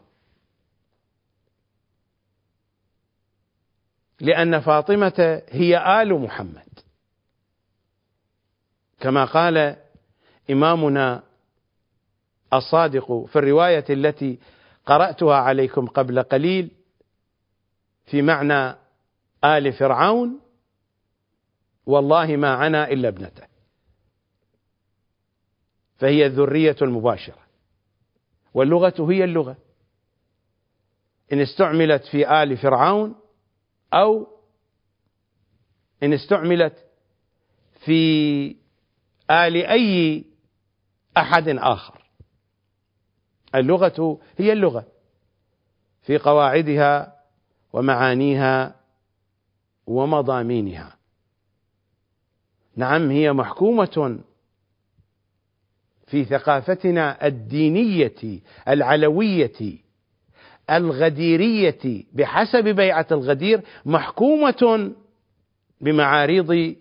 لأن فاطمة هي آل محمد، كما قال إمامنا الصادق في الرواية التي قرأتها عليكم قبل قليل في معنى آل فرعون: والله ما عنا إلا ابنته. فهي الذرية المباشرة، واللغة هي اللغة، إن استعملت في آل فرعون أو إن استعملت في آل أي أحد آخر، اللغة هي اللغة في قواعدها ومعانيها ومضامينها. نعم، هي محكومة في ثقافتنا الدينية العلوية الغديرية بحسب بيعة الغدير، محكومة بمعاريض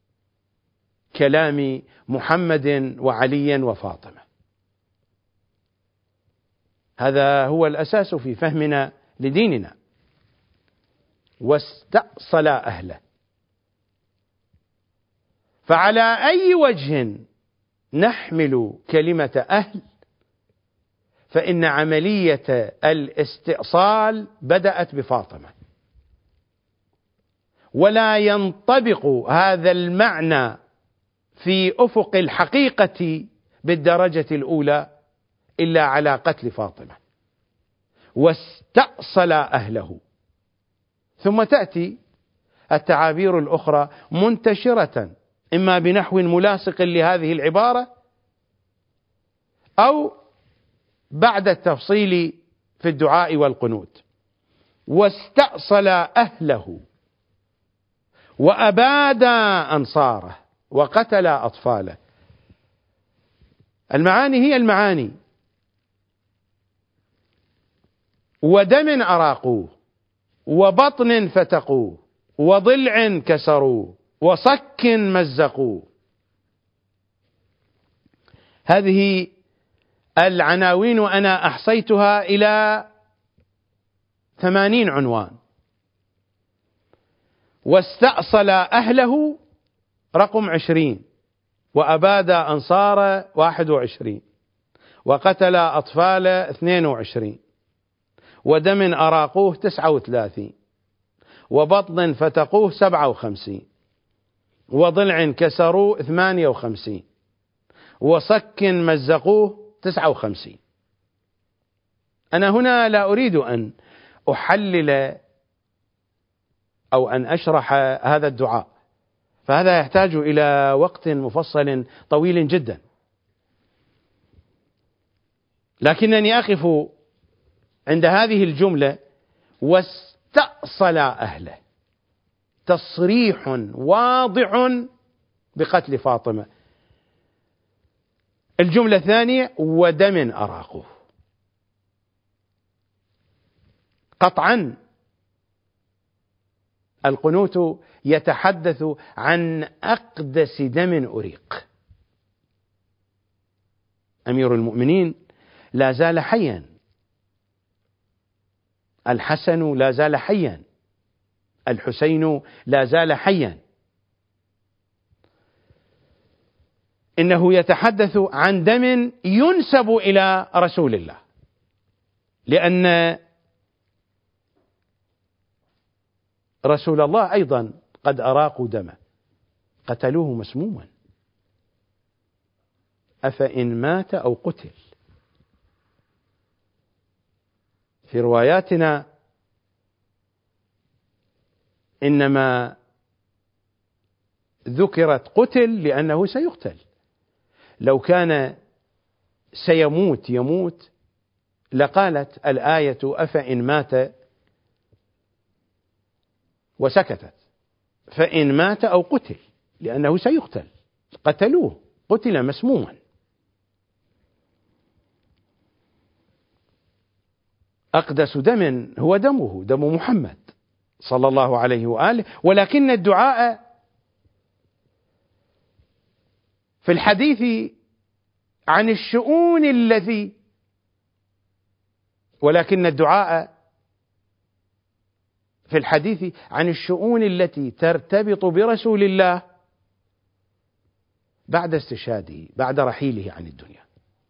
كلام محمد وعلي وفاطمة. هذا هو الأساس في فهمنا لديننا. واستأصل أهله، فعلى أي وجه نحمل كلمة أهل فإن عملية الاستئصال بدأت بفاطمة، ولا ينطبق هذا المعنى في أفق الحقيقة بالدرجة الأولى إلا على قتل فاطمة. واستأصل أهله. ثم تأتي التعابير الأخرى منتشرة إما بنحو ملاصق لهذه العبارة أو بعد التفصيل في الدعاء والقنوت. واستأصل أهله وأباد أنصاره وقتل أطفاله. المعاني هي المعاني. ودم أراقوه وبطن فتقوه وضلع كسروه وصك مزقوه. هذه العناوين أنا أحصيتها إلى ثمانين عنوان. واستأصل أهله رقم عشرين، وأباد أنصاره واحد وعشرين، وقتل أطفاله اثنين وعشرين، ودم أراقوه تسعة وثلاثين، وبطن فتقوه سبعة وخمسين، وضلع كسروه ثمانية وخمسين، وصك مزقوه تسعة وخمسين. أنا هنا لا أريد أن أحلل أو أن أشرح هذا الدعاء، فهذا يحتاج إلى وقت مفصل طويل جدا، لكنني أقف عند هذه الجملة: واستأصل أهله، تصريح واضح بقتل فاطمة. الجملة الثانية: ودم أراقوه. قطعا القنوت يتحدث عن أقدس دم أريق. أمير المؤمنين لا زال حيا، الحسن لا زال حيا، الحسين لا زال حيا. إنه يتحدث عن دم ينسب إلى رسول الله، لأن رسول الله أيضا قد أراقوا دمه، قتلوه مسموما، أفإن مات أو قتل. في رواياتنا إنما ذكرت قتل لأنه سيقتل، لو كان سيموت يموت لقالت الآية أفإن مات وسكتت، فإن مات أو قتل، لأنه سيقتل، قتلوه، قتل مسموما. أقدس دم هو دمه، دم محمد صلى الله عليه وآله. ولكن الدعاء في الحديث عن الشؤون الذي ولكن الدعاء في الحديث عن الشؤون التي ترتبط برسول الله بعد استشهاده، بعد رحيله عن الدنيا.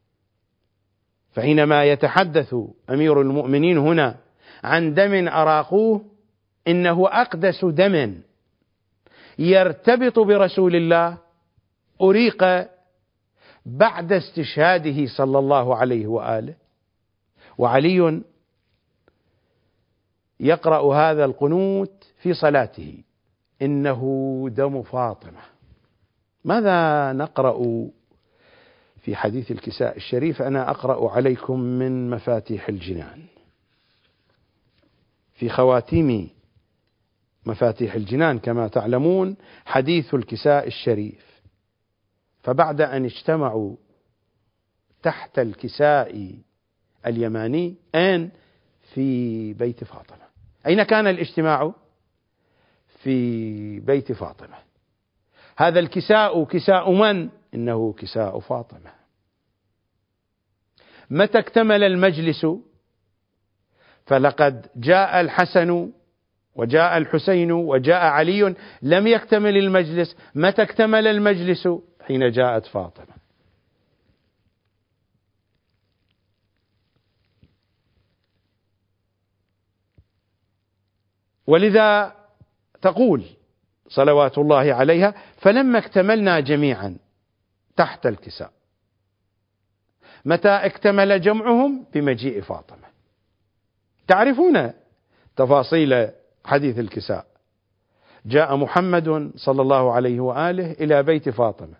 فحينما يتحدث أمير المؤمنين هنا عن دم أراقوه، إنه أقدس دم يرتبط برسول الله أريق بعد استشهاده صلى الله عليه وآله. وعلي يقرأ هذا القنوت في صلاته: إنه دم فاطمة. ماذا نقرأ في حديث الكساء الشريف؟ أنا أقرأ عليكم من مفاتيح الجنان، في خواتيم مفاتيح الجنان كما تعلمون حديث الكساء الشريف. فبعد أن اجتمعوا تحت الكساء اليماني أين؟ في بيت فاطمة. أين كان الاجتماع؟ في بيت فاطمة. هذا الكساء كساء من؟ إنه كساء فاطمة. متى اكتمل المجلس؟ فلقد جاء الحسن وجاء الحسين وجاء علي، لم يكتمل المجلس. متى اكتمل المجلس؟ حين جاءت فاطمة. ولذا تقول صلوات الله عليها: فلما اكتملنا جميعا تحت الكساء. متى اكتمل جمعهم؟ بمجيء فاطمة. تعرفون تفاصيل حديث الكساء. جاء محمد صلى الله عليه وآله إلى بيت فاطمة،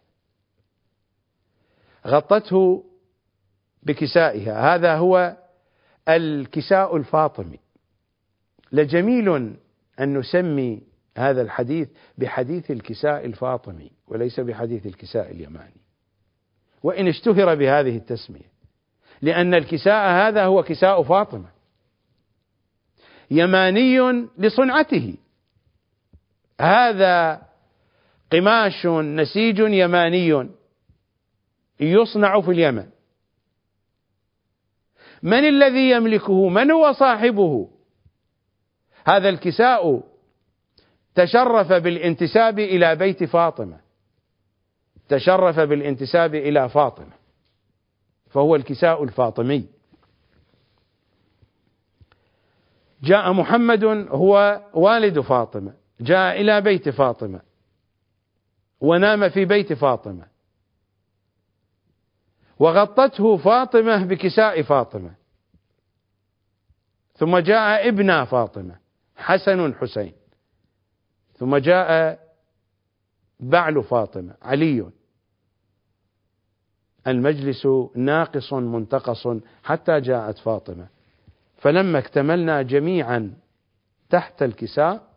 غطته بكسائها، هذا هو الكساء الفاطمي. لجميل أن نسمي هذا الحديث بحديث الكساء الفاطمي وليس بحديث الكساء اليماني، وإن اشتهر بهذه التسمية، لأن الكساء هذا هو كساء فاطمة، يماني لصنعته. هذا قماش نسيج يماني يصنع في اليمن. من الذي يملكه؟ من هو صاحبه؟ هذا الكساء تشرف بالانتساب إلى بيت فاطمة، تشرف بالانتساب إلى فاطمة، فهو الكساء الفاطمي. جاء محمد هو والد فاطمة، جاء إلى بيت فاطمة ونام في بيت فاطمة، وغطته فاطمة بكساء فاطمة. ثم جاء ابن فاطمة حسن حسين، ثم جاء بعل فاطمة علي. المجلس ناقص منتقص حتى جاءت فاطمة. فلما اكتملنا جميعا تحت الكساء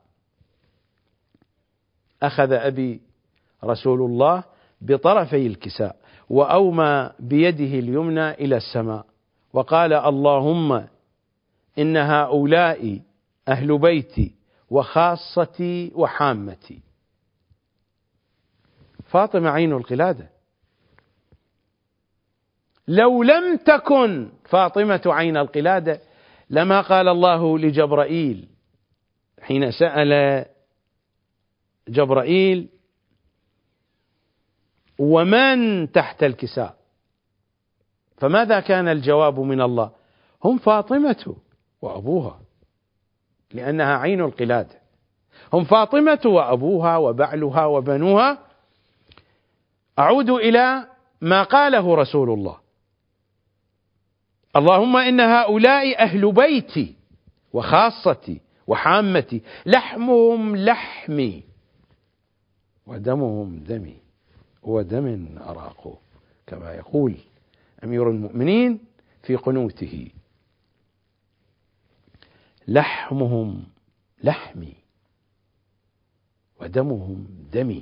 أخذ أبي رسول الله بطرفي الكساء وأومى بيده اليمنى إلى السماء وقال: اللهم إن هؤلاء أهل بيتي وخاصتي وحامتي. فاطمة عين القلادة. لو لم تكن فاطمة عين القلادة لما قال الله لجبرائيل حين سأل جبرائيل: ومن تحت الكساء؟ فماذا كان الجواب من الله؟ هم فاطمة وأبوها، لأنها عين القلادة. هم فاطمة وأبوها وبعلها وبنوها. أعود إلى ما قاله رسول الله: اللهم إن هؤلاء أهل بيتي وخاصتي وحامتي، لحمهم لحمي ودمهم دمي ودم أراقه، كما يقول أمير المؤمنين في قنوته: لحمهم لحمي ودمهم دمي،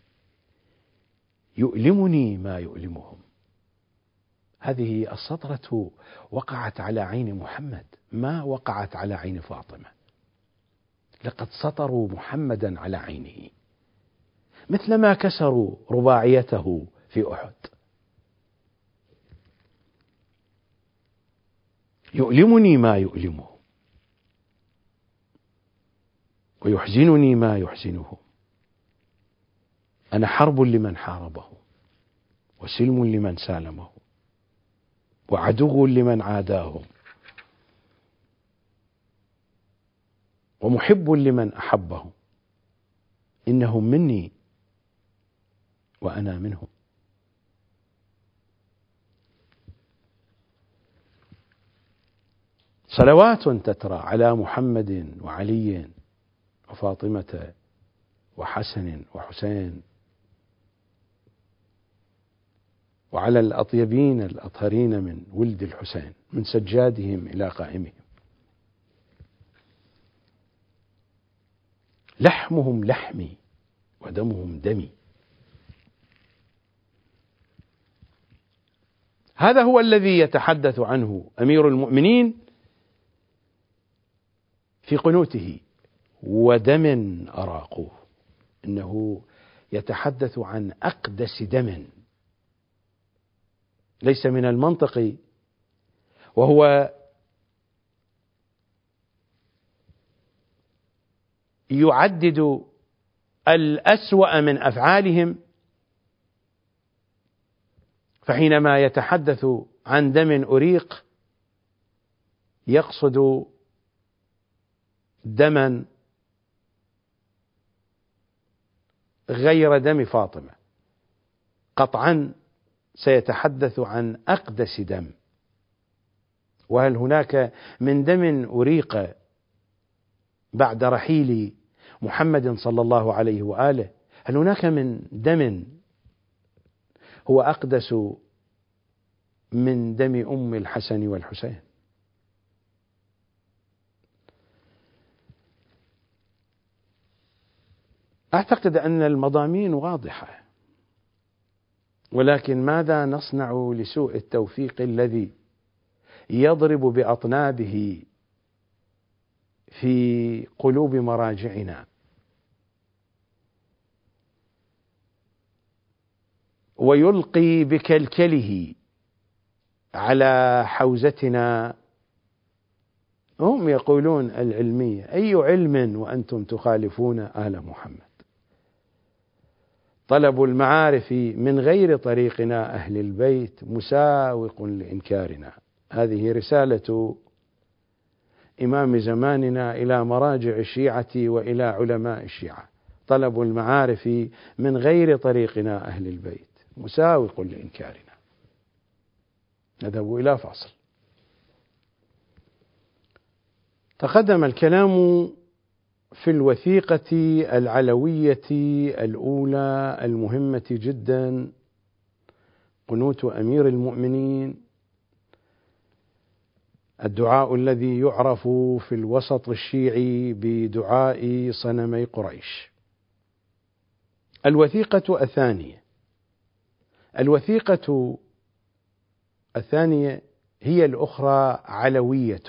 يؤلمني ما يؤلمهم. هذه السطرة وقعت على عين محمد، ما وقعت على عين فاطمة. لقد سطروا محمدا على عينه مثلما كسروا رباعيته في أحد. يؤلمني ما يؤلمه ويحزنني ما يحزنه. أنا حرب لمن حاربه وسلم لمن سالمه وعدو لمن عاداه ومحب لمن أحبه. إنهم مني وأنا منهم. صلوات تترى على محمد وعلي وفاطمة وحسن وحسين وعلى الأطيبين الأطهرين من ولد الحسين، من سجادهم إلى قائمهم. لحمهم لحمي ودمهم دمي. هذا هو الذي يتحدث عنه أمير المؤمنين في قنوته: ودم أراقوه. إنه يتحدث عن أقدس دم، ليس من المنطق، وهو يعدد الأسوأ من أفعالهم، فحينما يتحدث عن دم أريق يقصد دما غير دم فاطمة، قطعا سيتحدث عن أقدس دم. وهل هناك من دم أريق بعد رحيل محمد صلى الله عليه وآله؟ هل هناك من دم هو أقدس من دم أم الحسن والحسين؟ أعتقد أن المضامين واضحة، ولكن ماذا نصنع لسوء التوفيق الذي يضرب بأطنابه في قلوب مراجعنا ويلقي بكلكله على حوزتنا؟ هم يقولون العلمية، أي علم وأنتم تخالفون آل محمد؟ طلب المعارف من غير طريقنا أهل البيت مساوق لإنكارنا. هذه رسالة إمام زماننا إلى مراجع الشيعة وإلى علماء الشيعة: طلب المعارف من غير طريقنا أهل البيت مساوق لإنكارنا. نذهب إلى فاصل. تقدم الكلام في الوثيقة العلوية الأولى المهمة جدا، قنوت أمير المؤمنين، الدعاء الذي يعرف في الوسط الشيعي بدعاء صنمي قريش. الوثيقة الثانية الوثيقة الثانية هي الأخرى علوية،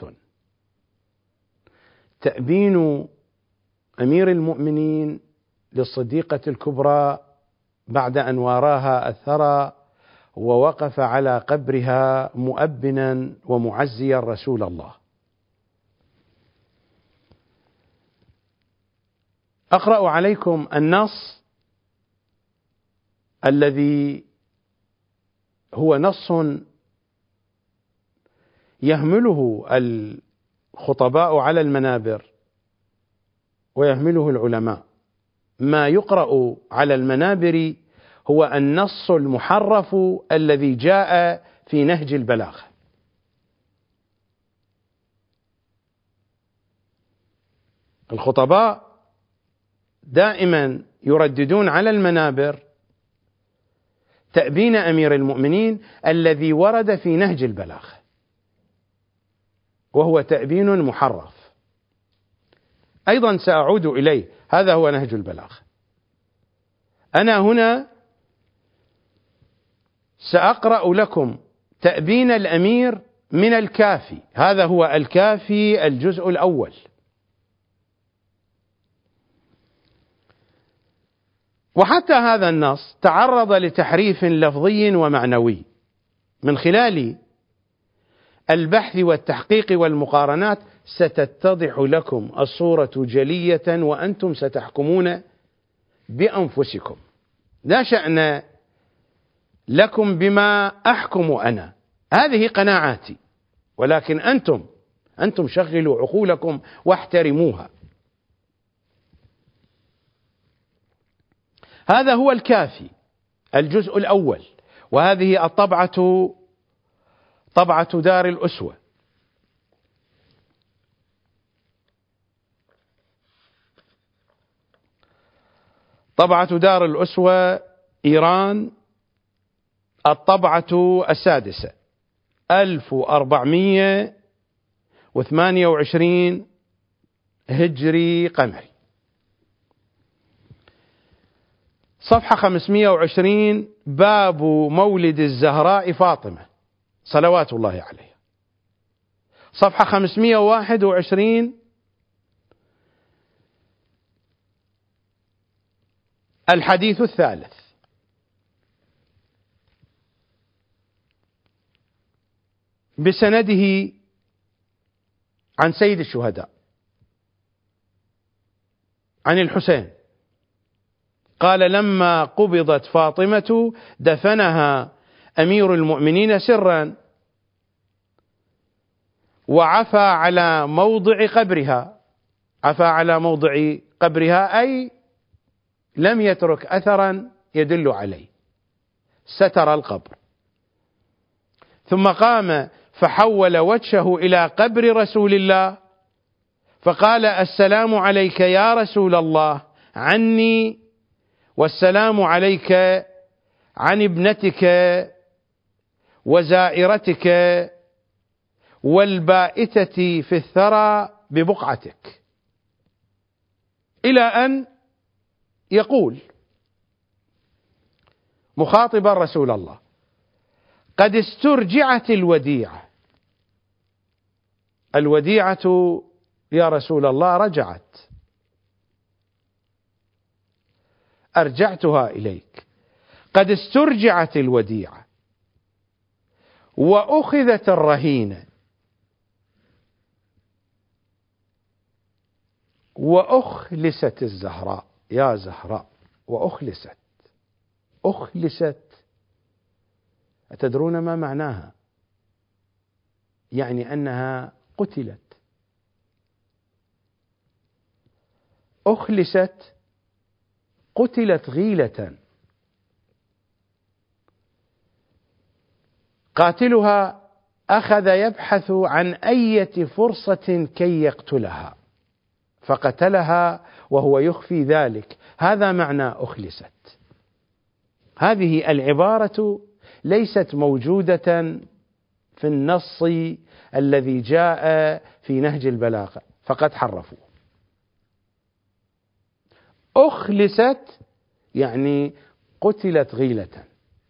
تأبين أمير المؤمنين للصديقة الكبرى بعد أن واراها الثرى ووقف على قبرها مؤبنا ومعزيا رسول الله. أقرأ عليكم النص الذي هو نص يهمله الخطباء على المنابر ويهمله العلماء. ما يقرأ على المنابر هو النص المحرف الذي جاء في نهج البلاغة. الخطباء دائما يرددون على المنابر تأبين أمير المؤمنين الذي ورد في نهج البلاغة، وهو تأبين محرف. أيضا سأعود إليه، هذا هو نهج البلاغة. أنا هنا سأقرأ لكم تأبين الأمير من الكافي، هذا هو الكافي الجزء الأول. وحتى هذا النص تعرض لتحريف لفظي ومعنوي. من خلال البحث والتحقيق والمقارنات ستتضح لكم الصورة جلية، وأنتم ستحكمون بأنفسكم. لا شأن لكم بما أحكم أنا، هذه قناعاتي، ولكن أنتم أنتم شغلوا عقولكم واحترموها. هذا هو الكافي الجزء الأول، وهذه الطبعة طبعة دار الأسوة. طبعة دار الأسوة إيران، الطبعة السادسة، ألف وأربعمائة وثمانية وعشرين هجري قمري، صفحة خمسمائة وعشرين، باب مولد الزهراء فاطمة صلوات الله عليها. صفحة خمسمائة وواحد وعشرين، الحديث الثالث. بسنده عن سيد الشهداء. عن الحسين قال: لما قبضت فاطمة دفنها أمير المؤمنين سرا وعفى على موضع قبرها. عفى على موضع قبرها أي لم يترك أثرا يدل عليه، ستر القبر. ثم قام فحول وجهه إلى قبر رسول الله فقال: السلام عليك يا رسول الله عني، والسلام عليك عن ابنتك وزائرتك والبائتة في الثرى ببقعتك، إلى أن يقول مخاطبا رسول الله: قد استرجعت الوديعة. الوديعة يا رسول الله رجعت، أرجعتها إليك. قد استرجعت الوديعة وأخذت الرهينة وأخلست الزهراء. يا زهراء وأخلست، أخلست أتدرون ما معناها؟ يعني أنها قتلت. أخلست قتلت غيلة، قاتلها أخذ يبحث عن أية فرصة كي يقتلها فقتلها وهو يخفي ذلك. هذا معنى أخلست. هذه العبارة ليست موجودة في النص الذي جاء في نهج البلاغة، فقد حرفوه. أخلست يعني قتلت غيلة.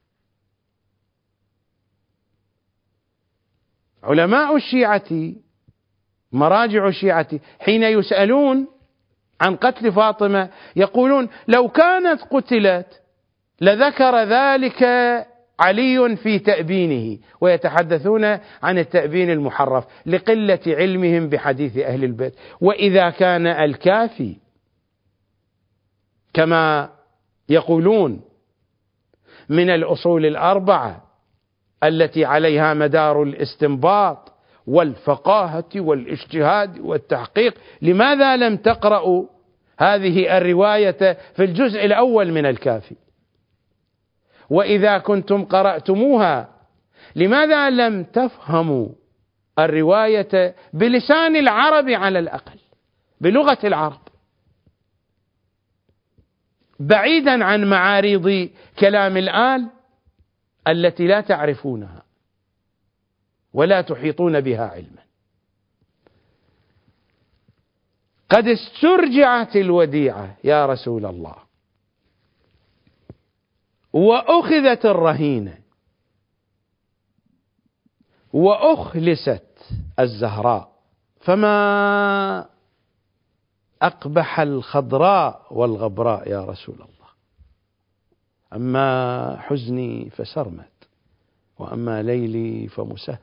علماء الشيعة، مراجع الشيعة، حين يسألون عن قتل فاطمة يقولون: لو كانت قتلت لذكر ذلك علي في تأبينه، ويتحدثون عن التأبين المحرف لقلة علمهم بحديث أهل البيت. وإذا كان الكافي كما يقولون من الأصول الأربعة التي عليها مدار الاستنباط والفقاهة والاجتهاد والتحقيق، لماذا لم تقرأوا هذه الرواية في الجزء الأول من الكافي؟ وإذا كنتم قرأتموها لماذا لم تفهموا الرواية بلسان العرب، على الأقل بلغة العرب، بعيدا عن معارض كلام الآل التي لا تعرفونها ولا تحيطون بها علما؟ قد استرجعت الوديعة يا رسول الله وأخذت الرهينة وأخلست الزهراء، فما أقبح الخضراء والغبراء يا رسول الله. أما حزني فسرمد، وأما ليلي فمسهد،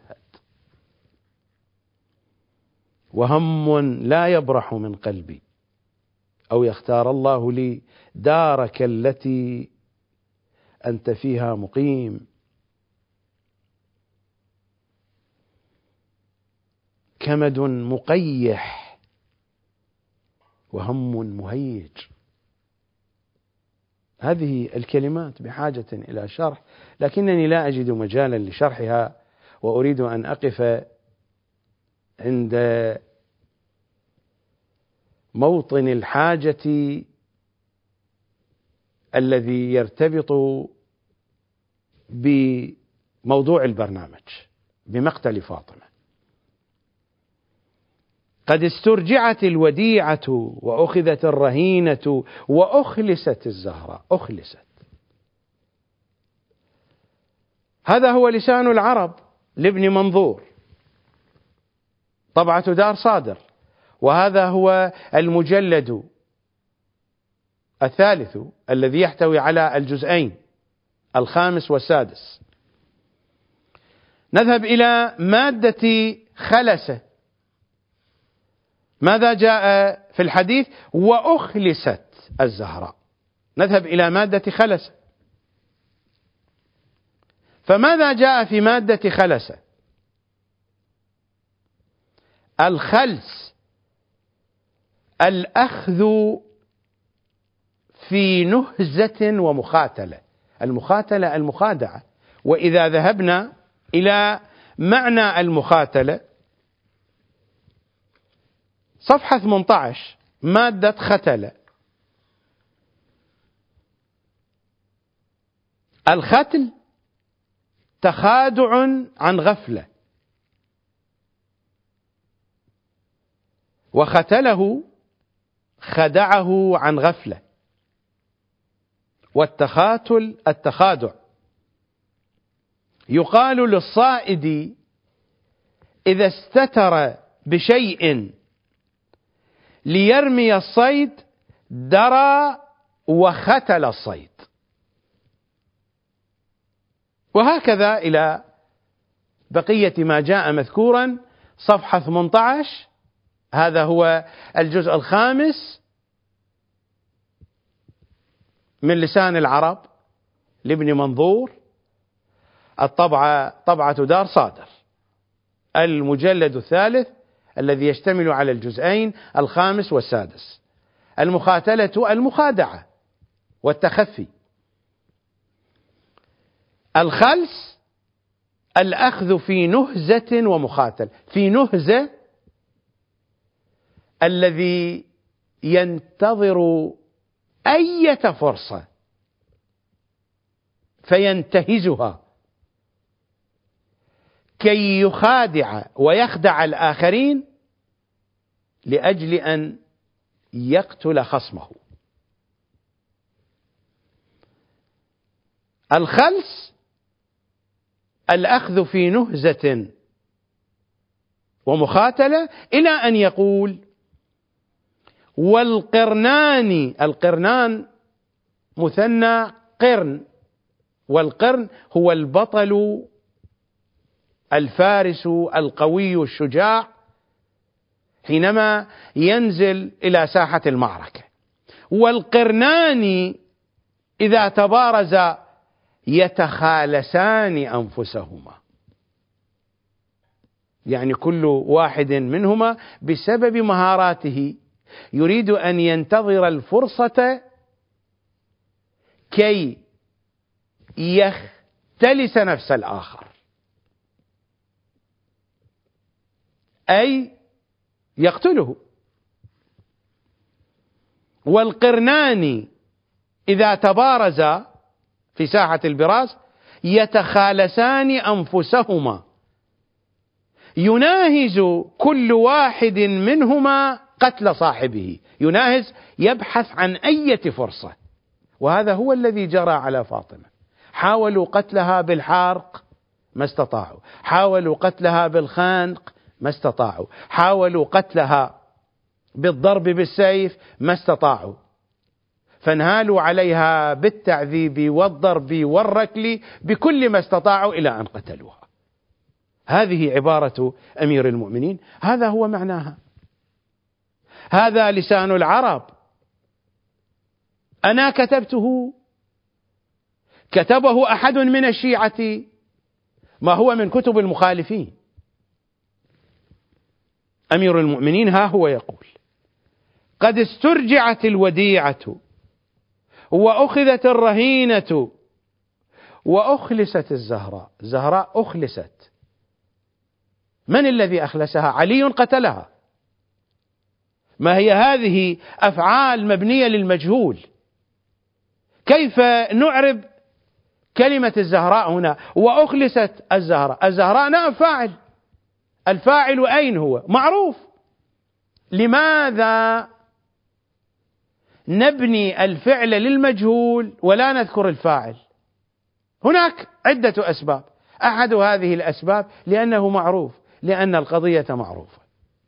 وهم لا يبرح من قلبي، أو يختار الله لي دارك التي أنت فيها مقيم. كمد مقيح وهم مهيج. هذه الكلمات بحاجة إلى شرح، لكنني لا أجد مجالا لشرحها، وأريد أن أقف عند موطن الحاجة الذي يرتبط بموضوع البرنامج، بمقتل فاطمة. قد استرجعت الوديعة وأخذت الرهينة وأخلست الزهراء. أخلست، هذا هو لسان العرب لابن منظور، طبعة دار صادر، وهذا هو المجلد الثالث الذي يحتوي على الجزئين الخامس والسادس. نذهب إلى مادة خلسة. ماذا جاء في الحديث؟ وأخلست الزهراء. نذهب إلى مادة خلس. فماذا جاء في مادة خلس؟ الخلس الأخذ في نهزة ومخاتلة. المخاتلة المخادعة. وإذا ذهبنا إلى معنى المخاتلة، صفحة ثمانية عشر مادة ختل. الختل تخادع عن غفلة، وختله خدعه عن غفلة، والتخاتل التخادع. يقال للصائد إذا استتر بشيء ليرمي الصيد درى وختل الصيد. وهكذا إلى بقية ما جاء مذكورا، صفحة ثمانية عشر. هذا هو الجزء الخامس من لسان العرب لابن منظور، الطبعة طبعة دار صادر، المجلد الثالث الذي يشتمل على الجزئين الخامس والسادس. المخاتلة المخادعة والتخفي. الخلس الأخذ في نهزة ومخاتل. في نهزة الذي ينتظر أية فرصة فينتهزها كي يخادع ويخدع الآخرين لأجل أن يقتل خصمه. الخلس الأخذ في نهزة ومخاتلة، إلى أن يقول والقرنان. القرنان مثنى قرن، والقرن هو البطل الفارس القوي الشجاع حينما ينزل إلى ساحة المعركة. والقرنان إذا تبارزا يتخالسان أنفسهما، يعني كل واحد منهما بسبب مهاراته يريد أن ينتظر الفرصة كي يختلس نفس الآخر، أي يقتله. والقرنان إذا تبارزا في ساحة البراز يتخالسان أنفسهما، يناهز كل واحد منهما قتل صاحبه، يناهز يبحث عن أي فرصة. وهذا هو الذي جرى على فاطمة. حاولوا قتلها بالحرق ما استطاعوا، حاولوا قتلها بالخنق ما استطاعوا، حاولوا قتلها بالضرب بالسيف ما استطاعوا، فانهالوا عليها بالتعذيب والضرب والركل بكل ما استطاعوا إلى أن قتلوها. هذه عبارة أمير المؤمنين، هذا هو معناها، هذا لسان العرب. أنا كتبته، كتبه أحد من الشيعة، ما هو من كتب المخالفين. أمير المؤمنين ها هو يقول: قد استرجعت الوديعة وأخذت الرهينة وأخلست الزهراء. الزهراء أخلست. من الذي أخلسها؟ علي قتلها. ما هي هذه أفعال مبنية للمجهول. كيف نعرب كلمة الزهراء هنا؟ وأخلست الزهراء. الزهراء نعم فاعل، الفاعل أين هو؟ معروف. لماذا نبني الفعل للمجهول ولا نذكر الفاعل؟ هناك عدة أسباب. أحد هذه الأسباب لأنه معروف، لأن القضية معروفة،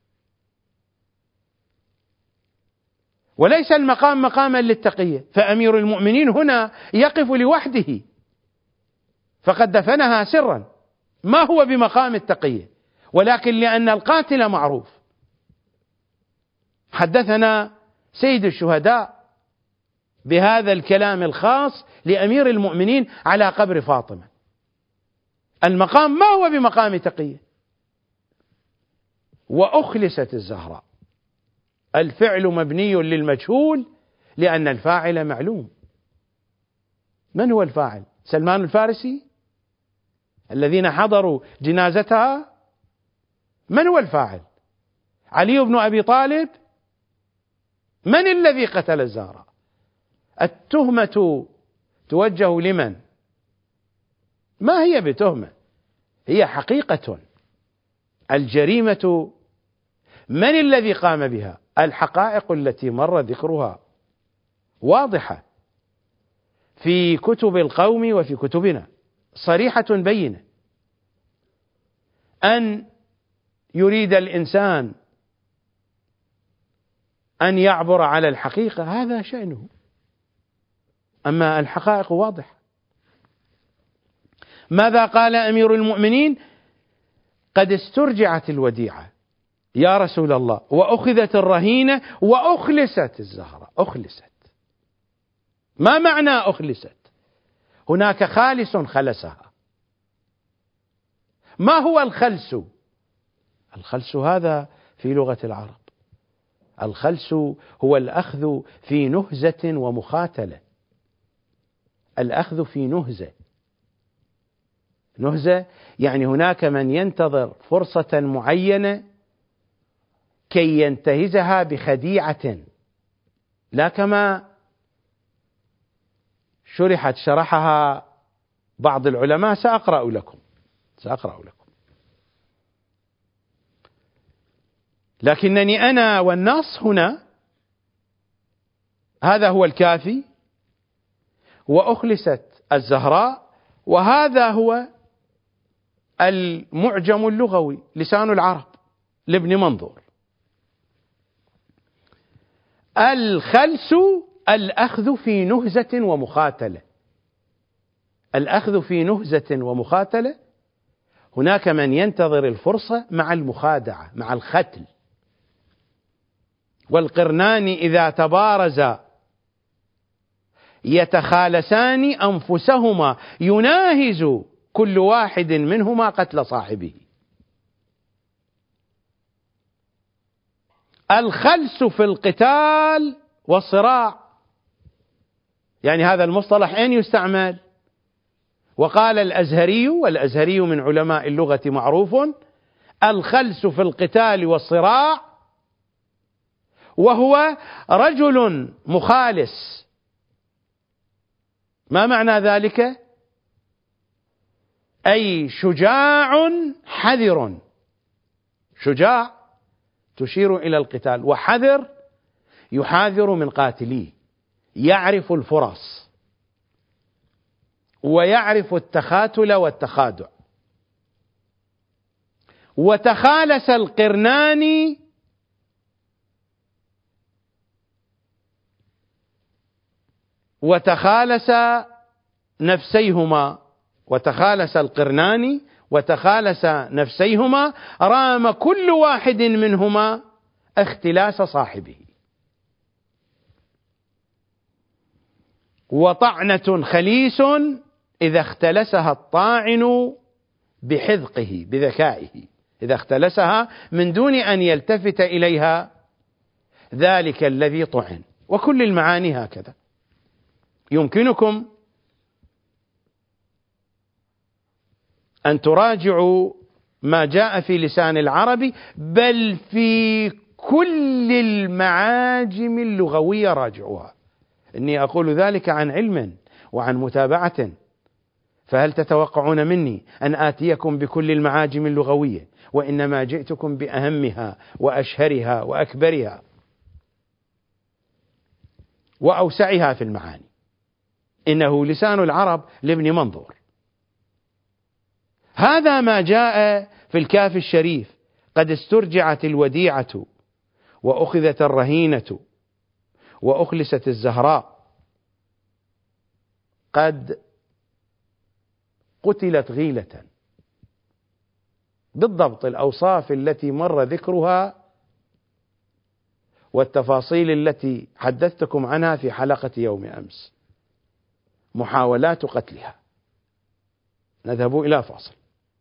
وليس المقام مقاما للتقية. فأمير المؤمنين هنا يقف لوحده، فقد دفنها سرا، ما هو بمقام التقية، ولكن لأن القاتل معروف. حدثنا سيد الشهداء بهذا الكلام الخاص لأمير المؤمنين على قبر فاطمة. المقام ما هو بمقام تقية. وأخلست الزهراء، الفعل مبني للمجهول لأن الفاعل معلوم. من هو الفاعل؟ سلمان الفارسي الذين حضروا جنازتها؟ من هو الفاعل؟ علي بن أبي طالب؟ من الذي قتل الزهراء؟ التهمة توجه لمن؟ ما هي بتهمة، هي حقيقة. الجريمة من الذي قام بها؟ الحقائق التي مر ذكرها واضحة في كتب القوم وفي كتبنا، صريحة بينة. أن يريد الإنسان أن يعبر على الحقيقة هذا شأنه، أما الحقائق واضحة. ماذا قال أمير المؤمنين؟ قد استرجعت الوديعة يا رسول الله، وأخذت الرهينة، وأخلست الزهراء. أخلست، ما معنى أخلست؟ هناك خالس خلسها. ما هو الخلس؟ الخلس هذا في لغة العرب، الخلس هو الأخذ في نهزة ومخاتلة. الأخذ في نهزة، نهزة يعني هناك من ينتظر فرصة معينة كي ينتهزها بخديعة، لا كما شرحت شرحها بعض العلماء. سأقرأ لكم سأقرأ لكم لكنني أنا والنص هنا هذا هو الكافي. وأخلست الزهراء، وهذا هو المعجم اللغوي لسان العرب لابن منظور. الخلس الأخذ في نهزة ومخاتلة. الأخذ في نهزة ومخاتلة، هناك من ينتظر الفرصة مع المخادعة، مع الختل. والقرنان إذا تبارزا يتخالسان أنفسهما، يناهز كل واحد منهما قتل صاحبه. الخلس في القتال والصراع، يعني هذا المصطلح أين يستعمل؟ وقال الأزهري، والأزهري من علماء اللغة معروف، الخلس في القتال والصراع وهو رجل مخالس. ما معنى ذلك؟ أي شجاع حذر. شجاع تشير إلى القتال، وحذر يحاذر من قاتليه، يعرف الفرص ويعرف التخاتل والتخادع. وتخالس القرنان وتخالس نفسيهما وتخالس القرنان وتخالس نفسيهما، رام كل واحد منهما اختلاس صاحبه. وطعنة خليس إذا اختلسها الطاعن بحذقه، بذكائه، إذا اختلسها من دون أن يلتفت إليها ذلك الذي طعن. وكل المعاني هكذا. يمكنكم أن تراجعوا ما جاء في لسان العرب، بل في كل المعاجم اللغوية راجعوها. إني أقول ذلك عن علم وعن متابعة، فهل تتوقعون مني أن آتيكم بكل المعاجم اللغوية؟ وإنما جئتكم بأهمها وأشهرها وأكبرها وأوسعها في المعاني. إنه لسان العرب لابن منظور. هذا ما جاء في الكافي الشريف: قد استرجعت الوديعة وأخذت الرهينة وأخلست الزهراء. قد قتلت غيلة، بالضبط الأوصاف التي مر ذكرها والتفاصيل التي حدثتكم عنها في حلقة يوم أمس، محاولات قتلها. نذهب إلى فاصل.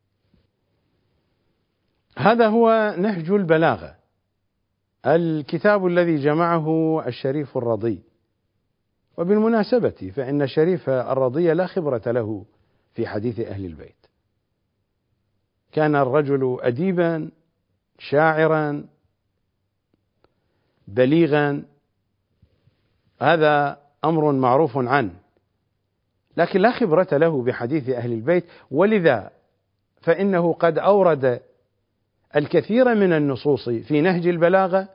هذا هو نهج البلاغة، الكتاب الذي جمعه الشريف الرضي. وبالمناسبة فإن الشريف الرضي لا خبرة له في حديث أهل البيت، كان الرجل أديبا شاعرا بليغا، هذا أمر معروف عنه، لكن لا خبرة له بحديث أهل البيت، ولذا فإنه قد أورد الكثير من النصوص في نهج البلاغة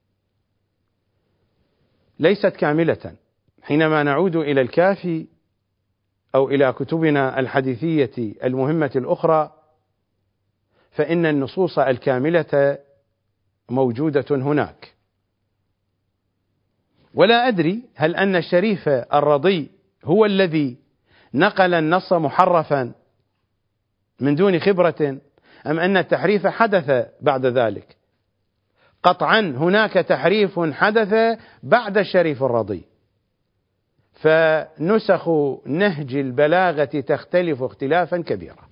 ليست كاملة. حينما نعود إلى الكافي أو إلى كتبنا الحديثية المهمة الأخرى فإن النصوص الكاملة موجودة هناك. ولا أدري هل أن الشريف الرضي هو الذي نقل النص محرفا من دون خبرة، أم أن التحريف حدث بعد ذلك. قطعا هناك تحريف حدث بعد الشريف الرضي، فنسخ نهج البلاغة تختلف اختلافا كبيرا.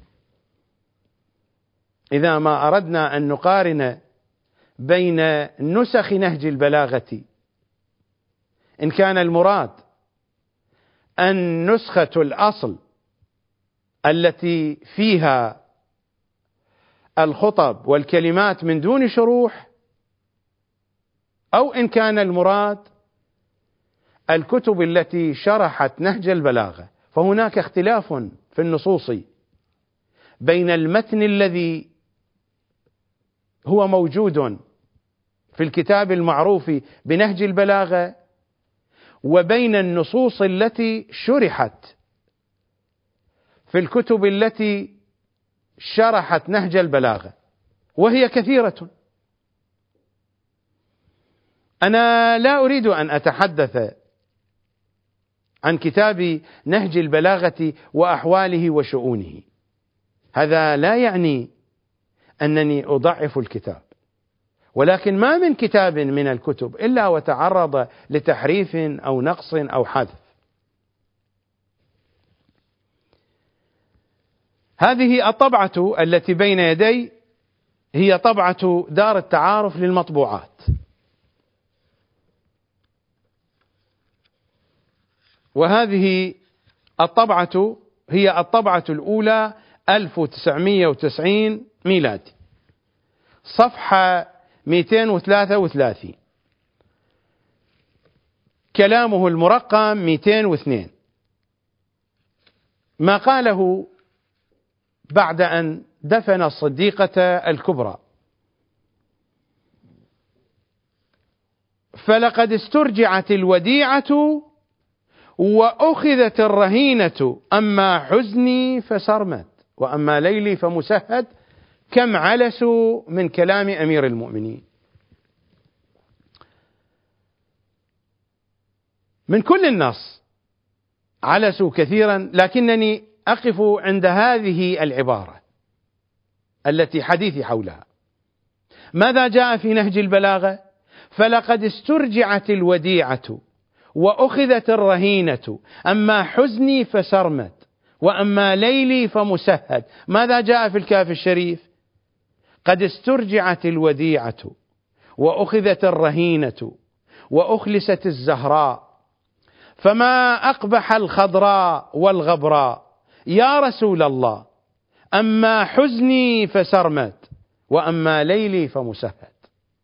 إذا ما أردنا أن نقارن بين نسخ نهج البلاغة، إن كان المراد النسخة الأصل التي فيها الخطب والكلمات من دون شروح، أو إن كان المراد الكتب التي شرحت نهج البلاغة، فهناك اختلاف في النصوص بين المتن الذي هو موجود في الكتاب المعروف بنهج البلاغة وبين النصوص التي شرحت في الكتب التي شرحت نهج البلاغة، وهي كثيرة. أنا لا أريد أن أتحدث عن كتاب نهج البلاغة وأحواله وشؤونه، هذا لا يعني أنني أضعف الكتاب، ولكن ما من كتاب من الكتب إلا وتعرض لتحريف أو نقص أو حذف. هذه الطبعة التي بين يدي هي طبعة دار التعارف للمطبوعات، وهذه الطبعة هي الطبعة الأولى ألف وتسعمئة وتسعين ميلادي، صفحة مئتين وثلاثة وثلاثين، كلامه المرقم مئتين واثنين. ما قاله بعد أن دفن الصديقة الكبرى: فلقد استرجعت الوديعة وأخذت الرهينة، أما حزني فسرمت وأما ليلي فمسهد، كم علسوا من كلام أمير المؤمنين. من كل النص علسوا كثيرا، لكنني أقف عند هذه العبارة التي حديثي حولها. ماذا جاء في نهج البلاغة؟ فلقد استرجعت الوديعة وأخذت الرهينة، أما حزني فسرمت وأما ليلي فمسهد. ماذا جاء في الكاف الشريف؟ قد استرجعت الوديعة وأخذت الرهينة وأخلست الزهراء، فما أقبح الخضراء والغبراء يا رسول الله، أما حزني فسرمت وأما ليلي فمسهد.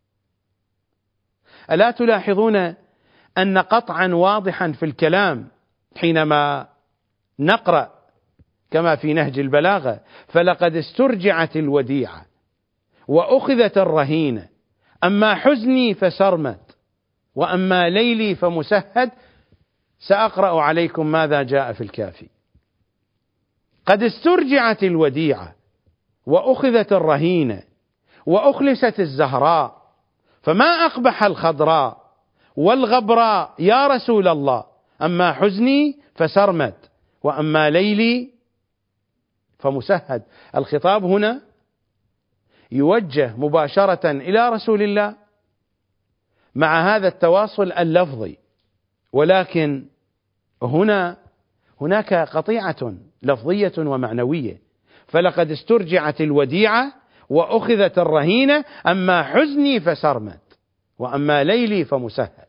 ألا تلاحظون أن قطعا واضحا في الكلام حينما نقرأ كما في نهج البلاغة: فلقد استرجعت الوديعة وأخذت الرهينة، أما حزني فسرمت وأما ليلي فمسهد. سأقرأ عليكم ماذا جاء في الكافي: قد استرجعت الوديعة وأخذت الرهينة وأخلست الزهراء، فما أقبح الخضراء والغبراء يا رسول الله، أما حزني فسرمت وأما ليلي فمسهد. الخطاب هنا يوجه مباشرة إلى رسول الله، مع هذا التواصل اللفظي، ولكن هنا هناك قطيعة لفظية ومعنوية، فلقد استرجعت الوديعة وأخذت الرهينة، أما حزني فسرمد وأما ليلي فمسهد.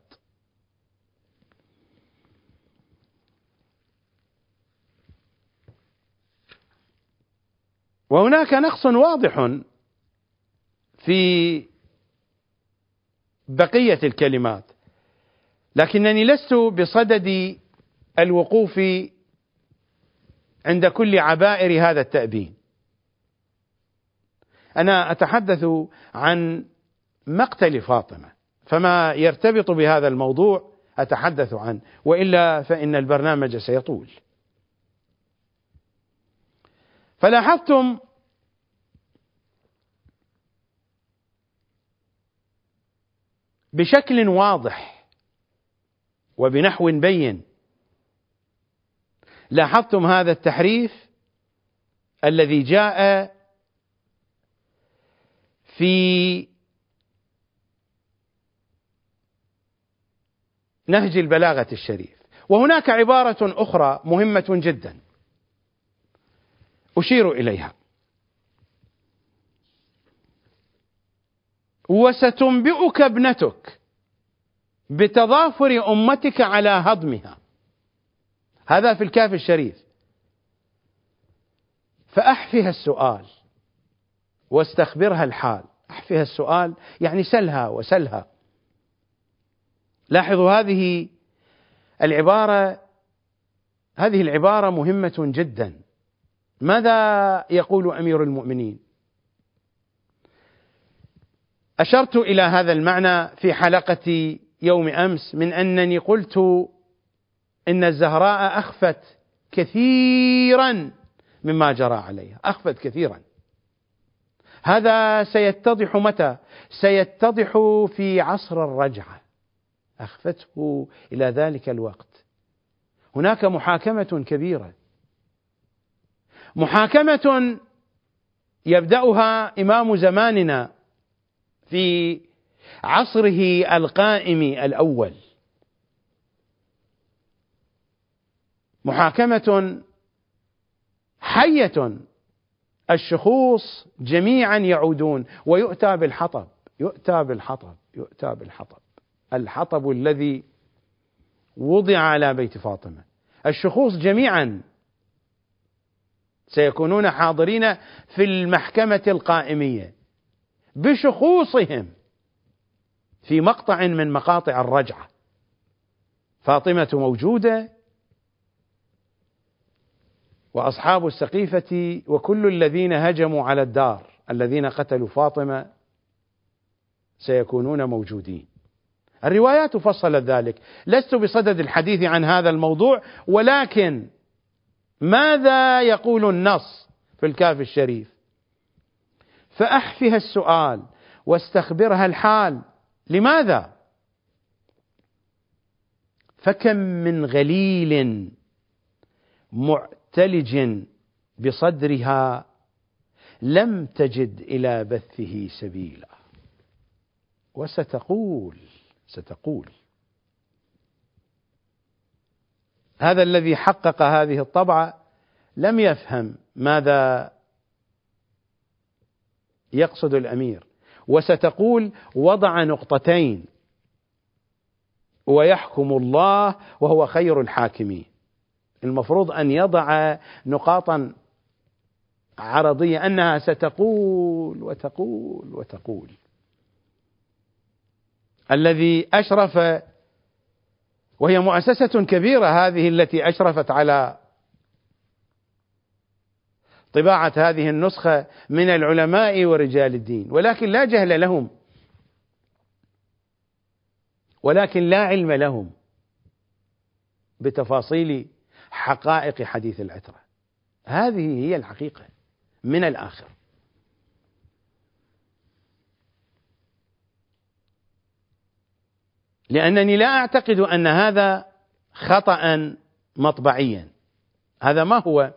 وهناك نقص واضح في بقية الكلمات، لكنني لست بصدد الوقوف عند كل عبائر هذا التأبين. أنا أتحدث عن مقتل فاطمة، فما يرتبط بهذا الموضوع أتحدث عنه، وإلا فإن البرنامج سيطول. فلاحظتم بشكل واضح وبنحو بين، لاحظتم هذا التحريف الذي جاء في نهج البلاغة الشريف. وهناك عبارة أخرى مهمة جدا أشير إليها: وستنبئك ابنتك بتضافر أمتك على هضمها. هذا في الكهف الشريف. فأحفها السؤال واستخبرها الحال. أحفها السؤال يعني سلها وسلها. لاحظوا هذه العبارة، هذه العبارة مهمة جدا. ماذا يقول أمير المؤمنين؟ أشرت إلى هذا المعنى في حلقة يوم أمس من أنني قلت إن الزهراء أخفت كثيرا مما جرى عليها، أخفت كثيرا. هذا سيتضح متى؟ سيتضح في عصر الرجعة، أخفته إلى ذلك الوقت. هناك محاكمة كبيرة، محاكمة يبدأها إمام زماننا في عصره القائم الأول، محاكمة حية. الشخوص جميعا يعودون ويؤتى بالحطب، يؤتى بالحطب، يؤتى بالحطب، الحطب الذي وضع على بيت فاطمة. الشخوص جميعا سيكونون حاضرين في المحكمة القائمية بشخوصهم في مقطع من مقاطع الرجعة. فاطمة موجودة، وأصحاب السقيفة وكل الذين هجموا على الدار الذين قتلوا فاطمة سيكونون موجودين. الروايات فصلت ذلك، لست بصدد الحديث عن هذا الموضوع، ولكن ماذا يقول النص في الكهف الشريف؟ فأحفها السؤال واستخبرها الحال. لماذا؟ فكم من غليل معتلج بصدرها لم تجد إلى بثه سبيلا. وستقول ستقول هذا الذي حقق هذه الطبعة لم يفهم ماذا يقصد الأمير. وستقول وضع نقطتين ويحكم الله وهو خير الحاكمين. المفروض أن يضع نقاطا عرضية، أنها ستقول وتقول وتقول. الذي أشرف، وهي مؤسسة كبيرة هذه التي أشرفت على طباعة هذه النسخة من العلماء ورجال الدين، ولكن لا جهل لهم، ولكن لا علم لهم بتفاصيل حقائق حديث العترة. هذه هي الحقيقة من الآخر. لأنني لا أعتقد أن هذا خطأ مطبعيا، هذا ما هو.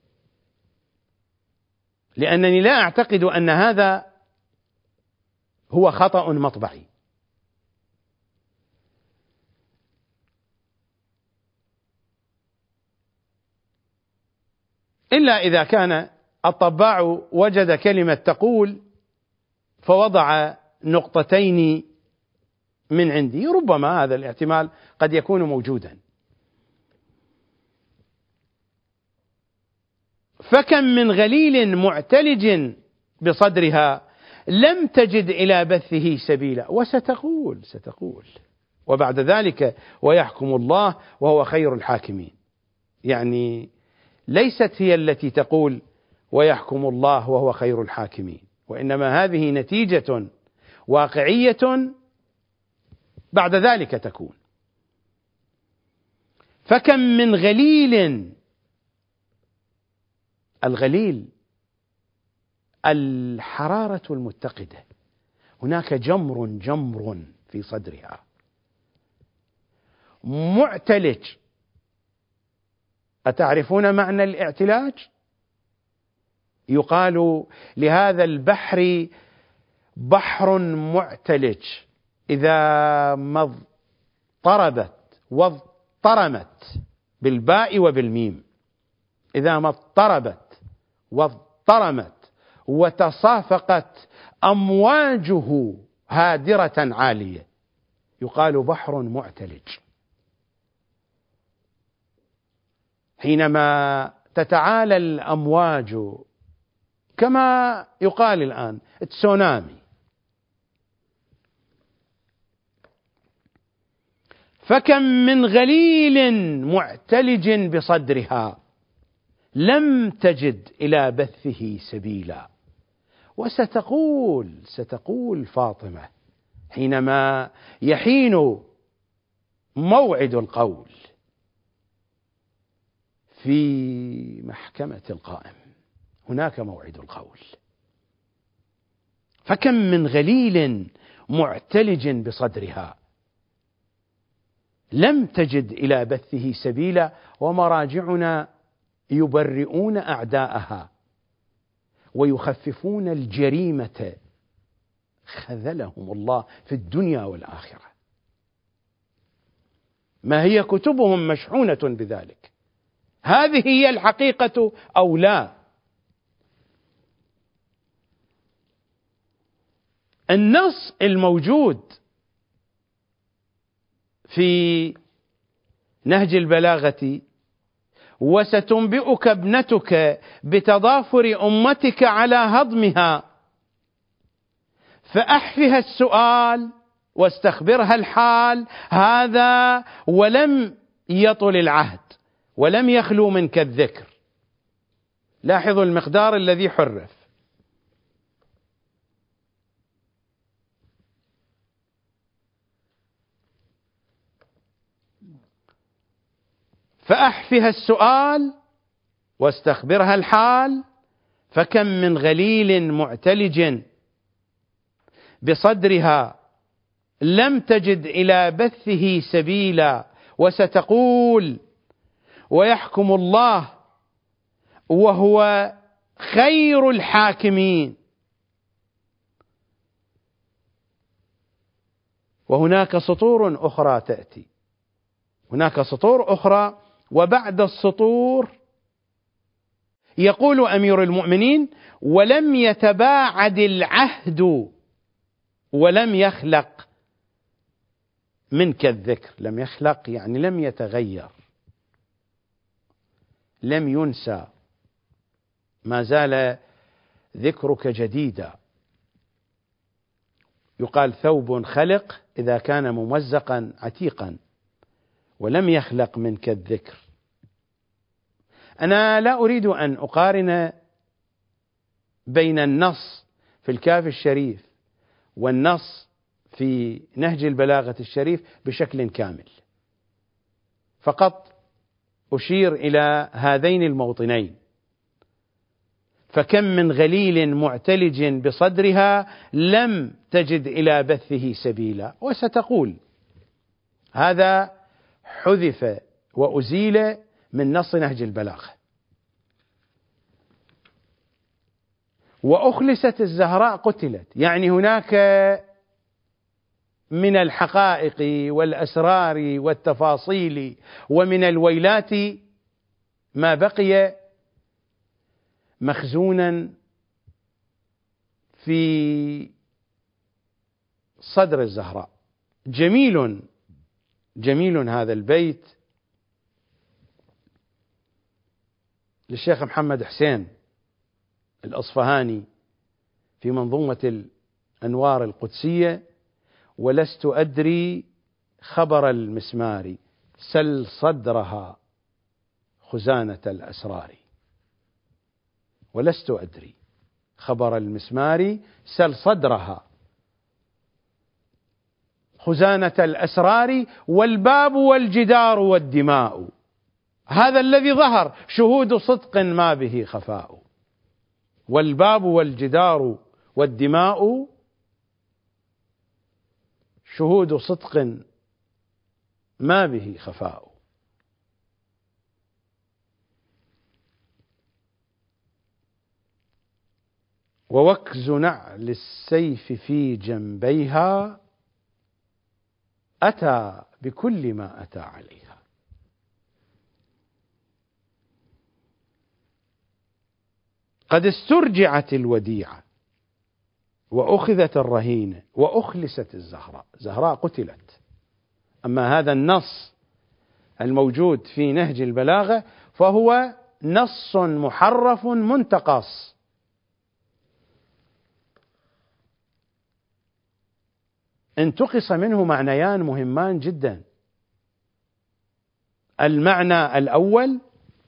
لأنني لا أعتقد أن هذا هو خطأ مطبعي. إلا إذا كان الطباع وجد كلمة تقول فوضع نقطتين من عندي، ربما هذا الاحتمال قد يكون موجودا. فكم من غليل معتلج بصدرها لم تجد إلى بثه سبيلا، وستقول ستقول وبعد ذلك ويحكم الله وهو خير الحاكمين. يعني ليست هي التي تقول ويحكم الله وهو خير الحاكمين، وإنما هذه نتيجة واقعية بعد ذلك تكون. فكم من غليل، الغليل الحرارة المتقدة، هناك جمر جمر في صدرها معتلج. أتعرفون معنى الاعتلاج؟ يقال لهذا البحر بحر معتلج إذا ما اضطربت واضطرمت بالباء وبالميم، إذا ما اضطربت واضطرمت وتصافقت أمواجه هادرة عالية يقال بحر معتلج. حينما تتعالى الأمواج كما يقال الآن تسونامي. فكم من غليل معتلج بصدرها لم تجد إلى بثه سبيلا. وستقول ستقول فاطمة حينما يحين موعد القول في محكمة القائم، هناك موعد القول. فكم من غليل معتلج بصدرها لم تجد إلى بثه سبيلا، ومراجعنا يبرئون أعداءها ويخففون الجريمة، خذلهم الله في الدنيا والآخرة. ما هي كتبهم مشحونة بذلك؟ هذه هي الحقيقة أو لا؟ النص الموجود في نهج البلاغة: وستنبئك ابنتك بتضافر أمتك على هضمها فأحفها السؤال واستخبرها الحال، هذا ولم يطل العهد ولم يخلو منك الذكر. لاحظوا المقدار الذي حرف: فأحفها السؤال واستخبرها الحال، فكم من غليل معتلج بصدرها لم تجد إلى بثه سبيلا. وستقول ويحكم الله وهو خير الحاكمين. وهناك سطور أخرى تأتي، هناك سطور أخرى، وبعد السطور يقول أمير المؤمنين: ولم يتباعد العهد ولم يخلق منك الذكر. لم يخلق يعني لم يتغير، لم ينسى، ما زال ذكرك جديدا. يقال ثوب خلق إذا كان ممزقا عتيقا، ولم يخلق منك الذكر. أنا لا أريد أن أقارن بين النص في الكافي الشريف والنص في نهج البلاغة الشريف بشكل كامل، فقط أشير إلى هذين الموطنين: فكم من غليل معتلج بصدرها لم تجد إلى بثه سبيلا. وستقول هذا حذف وأزيل من نص نهج البلاغة. وأخلست الزهراء قتلت، يعني هناك من الحقائق والأسرار والتفاصيل ومن الويلات ما بقي مخزونا في صدر الزهراء. جميل جميل هذا البيت للشيخ محمد حسين الأصفهاني في منظومة الأنوار القدسية: ولست أدري خبر المسمار سل صدرها خزانة الأسرار. ولست أدري خبر المسمار سل صدرها خزانة الأسرار، والباب والجدار والدماء، هذا الذي ظهر شهود صدق ما به خفاء. والباب والجدار والدماء شهود صدق ما به خفاء. ووكز نعل السيف في جنبيها أتى بكل ما أتى عليها. قد استرجعت الوديعة وأخذت الرهينة وأخلست الزهراء. زهراء قتلت. أما هذا النص الموجود في نهج البلاغة فهو نص محرف منتقص، انتقص منه معنيان مهمان جدا. المعنى الأول: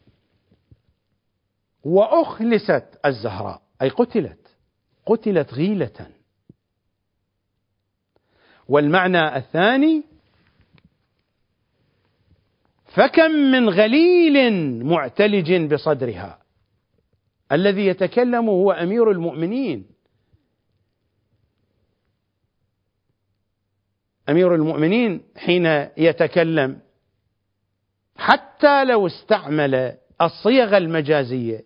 وأخلست الزهراء، أي قتلت قتلت غيلة. والمعنى الثاني: فكم من غليل معتلج بصدرها. الذي يتكلم هو أمير المؤمنين. أمير المؤمنين حين يتكلم حتى لو استعمل الصيغ المجازية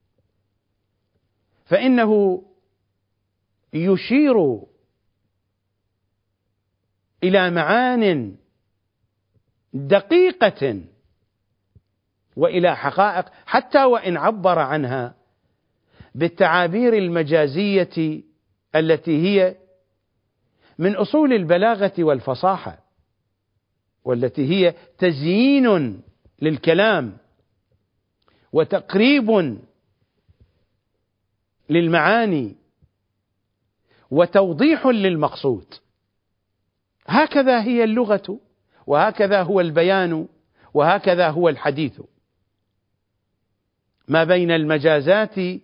فإنه يشير إلى معان دقيقة وإلى حقائق، حتى وإن عبر عنها بالتعابير المجازية التي هي من أصول البلاغة والفصاحة، والتي هي تزيين للكلام وتقريب للمعاني وتوضيح للمقصود. هكذا هي اللغة، وهكذا هو البيان، وهكذا هو الحديث. ما بين المجازات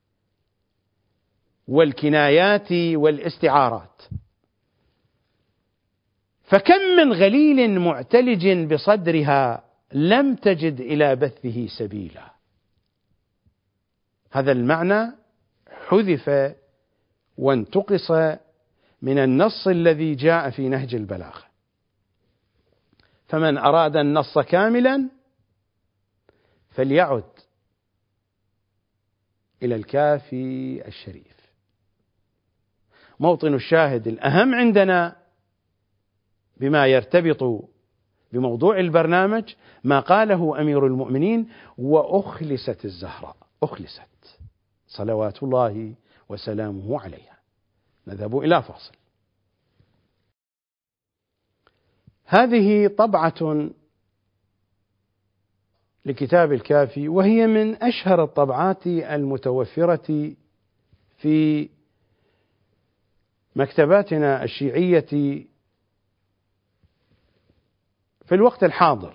والكنايات والاستعارات. فكم من غليل معتلج بصدرها لم تجد إلى بثه سبيلا. هذا المعنى حذف وانتقص من النص الذي جاء في نهج البلاغة. فمن أراد النص كاملا فليعد إلى الكافي الشريف. موطن الشاهد الأهم عندنا بما يرتبط بموضوع البرنامج ما قاله أمير المؤمنين: وأخلست الزهراء. أخلست صلوات الله وسلامه عليها. نذهب إلى فاصل. هذه طبعة لكتاب الكافي، وهي من أشهر الطبعات المتوفرة في مكتباتنا الشيعية في الوقت الحاضر.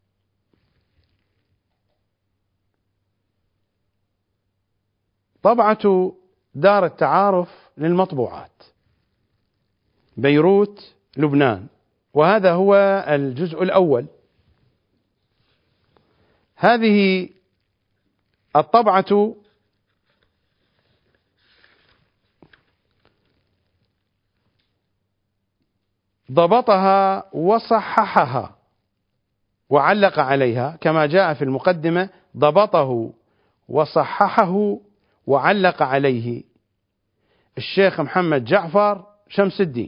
طبعة دار التعارف للمطبوعات، بيروت، لبنان. وهذا هو الجزء الأول. هذه الطبعة ضبطها وصححها وعلق عليها كما جاء في المقدمة: ضبطه وصححه وعلق عليه الشيخ محمد جعفر شمس الدين.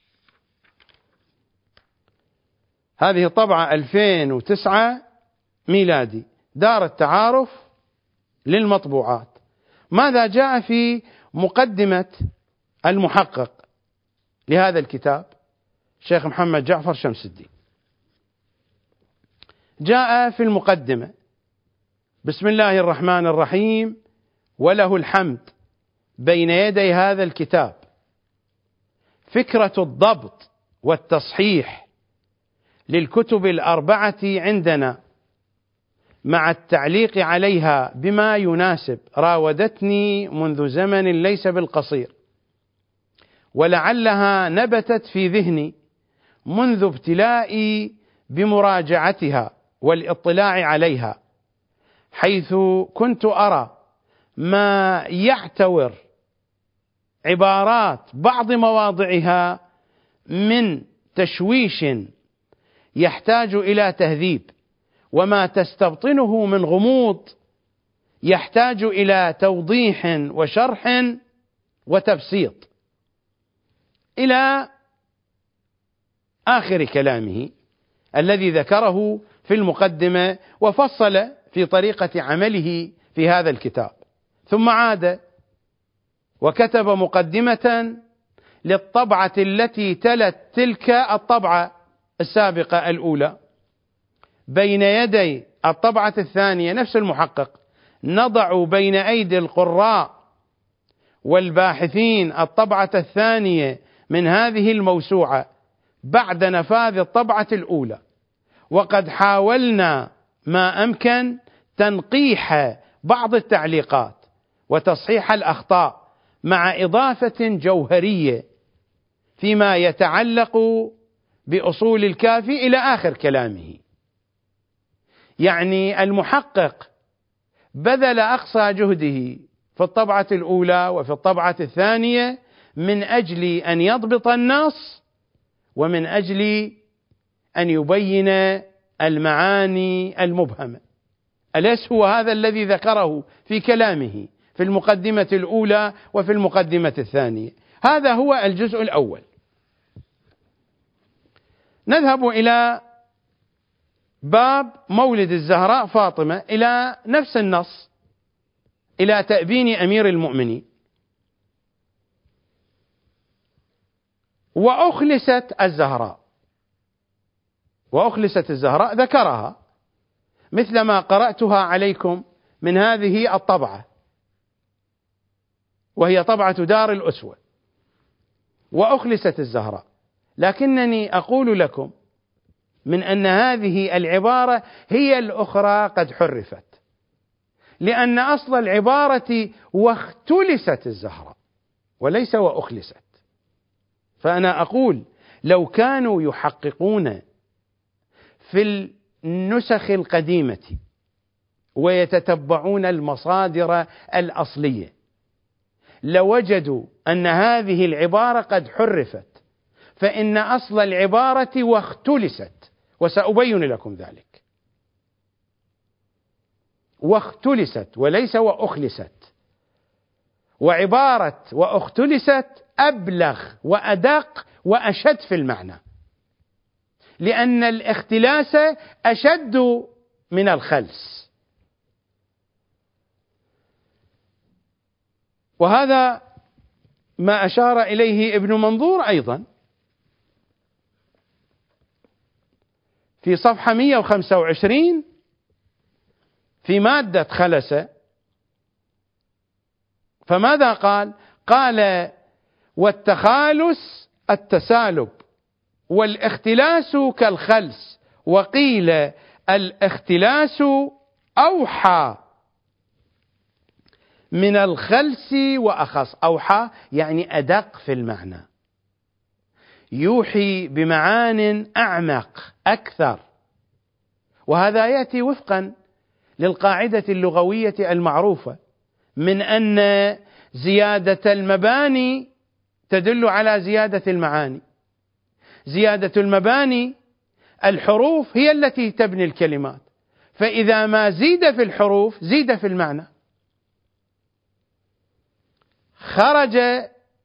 هذه طبعة ألفين وتسعة ميلادي، دار التعارف للمطبوعات. ماذا جاء في مقدمة المحقق لهذا الكتاب الشيخ محمد جعفر شمس الدين؟ جاء في المقدمة: بسم الله الرحمن الرحيم، وله الحمد بين يدي هذا الكتاب. فكرة الضبط والتصحيح للكتب الأربعة عندنا مع التعليق عليها بما يناسب راودتني منذ زمن ليس بالقصير، ولعلها نبتت في ذهني منذ ابتلائي بمراجعتها والاطلاع عليها، حيث كنت أرى ما يعتور عبارات بعض مواضعها من تشويش يحتاج إلى تهذيب، وما تستبطنه من غموض يحتاج إلى توضيح وشرح وتبسيط، إلى آخر كلامه الذي ذكره في المقدمة وفصل في طريقة عمله في هذا الكتاب. ثم عاد وكتب مقدمة للطبعة التي تلت تلك الطبعة السابقة الأولى. بين يدي الطبعة الثانية نفس المحقق نضع بين أيدي القراء والباحثين الطبعة الثانية من هذه الموسوعة بعد نفاذ الطبعة الأولى، وقد حاولنا ما أمكن تنقيح بعض التعليقات وتصحيح الأخطاء مع إضافة جوهرية فيما يتعلق بأصول الكافي إلى آخر كلامه. يعني المحقق بذل أقصى جهده في الطبعة الأولى وفي الطبعة الثانية من أجل أن يضبط النص ومن أجل أن يبين المعاني المبهمة. أليس هو هذا الذي ذكره في كلامه في المقدمة الأولى وفي المقدمة الثانية؟ هذا هو الجزء الأول. نذهب إلى باب مولد الزهراء فاطمة، إلى نفس النص، إلى تأبين أمير المؤمنين. وأخلست الزهراء، وأخلست الزهراء ذكرها مثل ما قرأتها عليكم من هذه الطبعة، وهي طبعة دار الأسوة. وأخلست الزهراء، لكنني أقول لكم من أن هذه العبارة هي الأخرى قد حرفت، لأن أصل العبارة واختلست الزهراء وليس وأخلست. فأنا أقول لو كانوا يحققون في النسخ القديمة ويتتبعون المصادر الأصلية لوجدوا أن هذه العبارة قد حرفت، فإن أصل العبارة واختلست، وسأبين لكم ذلك. واختلست وليس وأخلست، وعبارة وأختلست أبلغ وأدق وأشد في المعنى، لأن الاختلاس أشد من الخلس. وهذا ما أشار إليه ابن منظور أيضا في صفحة مئة وخمسة وعشرين في مادة خلس. فماذا قال؟ قال: والتخالس التسالب، والاختلاس كالخلس، وقيل الاختلاس أوحى من الخلس وأخص. أوحى يعني أدق في المعنى، يوحي بمعان أعمق أكثر. وهذا يأتي وفقا للقاعدة اللغوية المعروفة من أن زيادة المباني تدل على زيادة المعاني. زيادة المباني الحروف هي التي تبني الكلمات، فإذا ما زيد في الحروف زيد في المعنى. خرج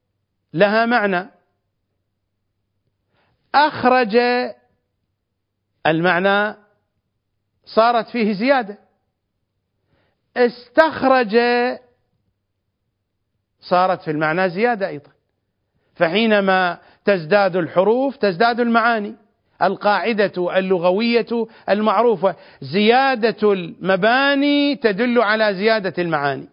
لها معنى، أخرج المعنى صارت فيه زيادة، استخرج صارت في المعنى زيادة أيضا. فحينما تزداد الحروف تزداد المعاني. القاعدة اللغوية المعروفة: زيادة المباني تدل على زيادة المعاني.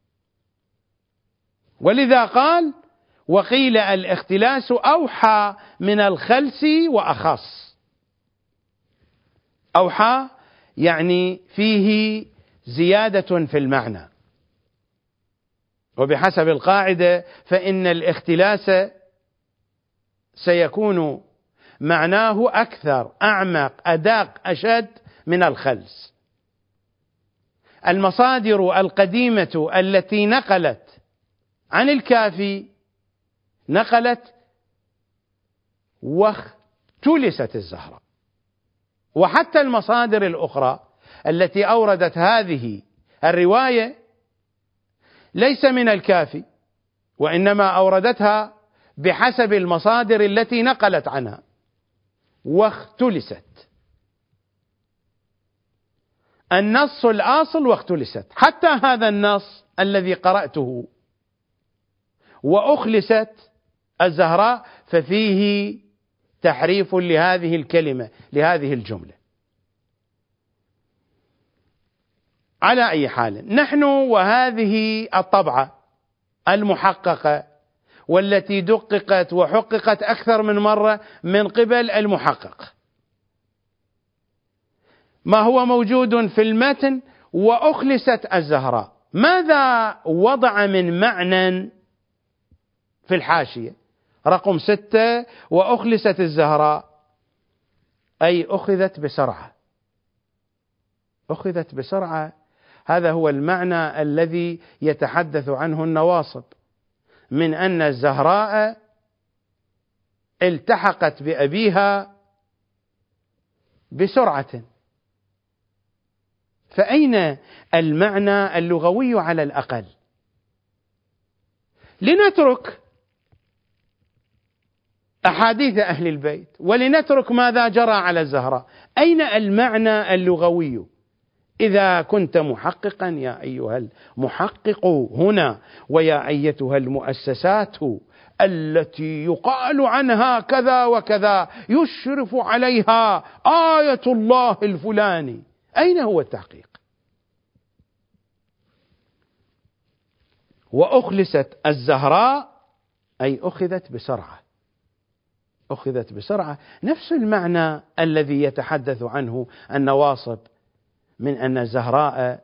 ولذا قال: وقيل الاختلاس أوحى من الخلس وأخص. أوحى يعني فيه زيادة في المعنى، وبحسب القاعدة فإن الاختلاس سيكون معناه أكثر، أعمق، أدق، أشد من الخلس. المصادر القديمة التي نقلت عن الكافي نقلت واختلست الزهراء، وحتى المصادر الأخرى التي أوردت هذه الرواية ليس من الكافي، وإنما أوردتها بحسب المصادر التي نقلت عنها واختلست. النص الأصل واختلست. حتى هذا النص الذي قرأته وأخلست الزهراء ففيه تحريف لهذه الكلمة، لهذه الجملة. على أي حال، نحن وهذه الطبعة المحققة والتي دققت وحققت أكثر من مرة من قبل المحقق، ما هو موجود في المتن: وأخلست الزهراء. ماذا وضع من معنى في الحاشية رقم ستة؟ وأخلست الزهراء أي أخذت بسرعة، أخذت بسرعة. هذا هو المعنى الذي يتحدث عنه النواصب، من أن الزهراء التحقت بأبيها بسرعة. فأين المعنى اللغوي على الأقل؟ لنترك أحاديث أهل البيت ولنترك ماذا جرى على الزهراء. أين المعنى اللغوي؟ إذا كنت محققا يا أيها المحقق هنا، ويا أيتها المؤسسات التي يقال عنها كذا وكذا يشرف عليها آية الله الفلاني، أين هو التحقيق؟ وأخلست الزهراء أي أخذت بسرعة، أخذت بسرعة. نفس المعنى الذي يتحدث عنه النواصب من أن الزهراء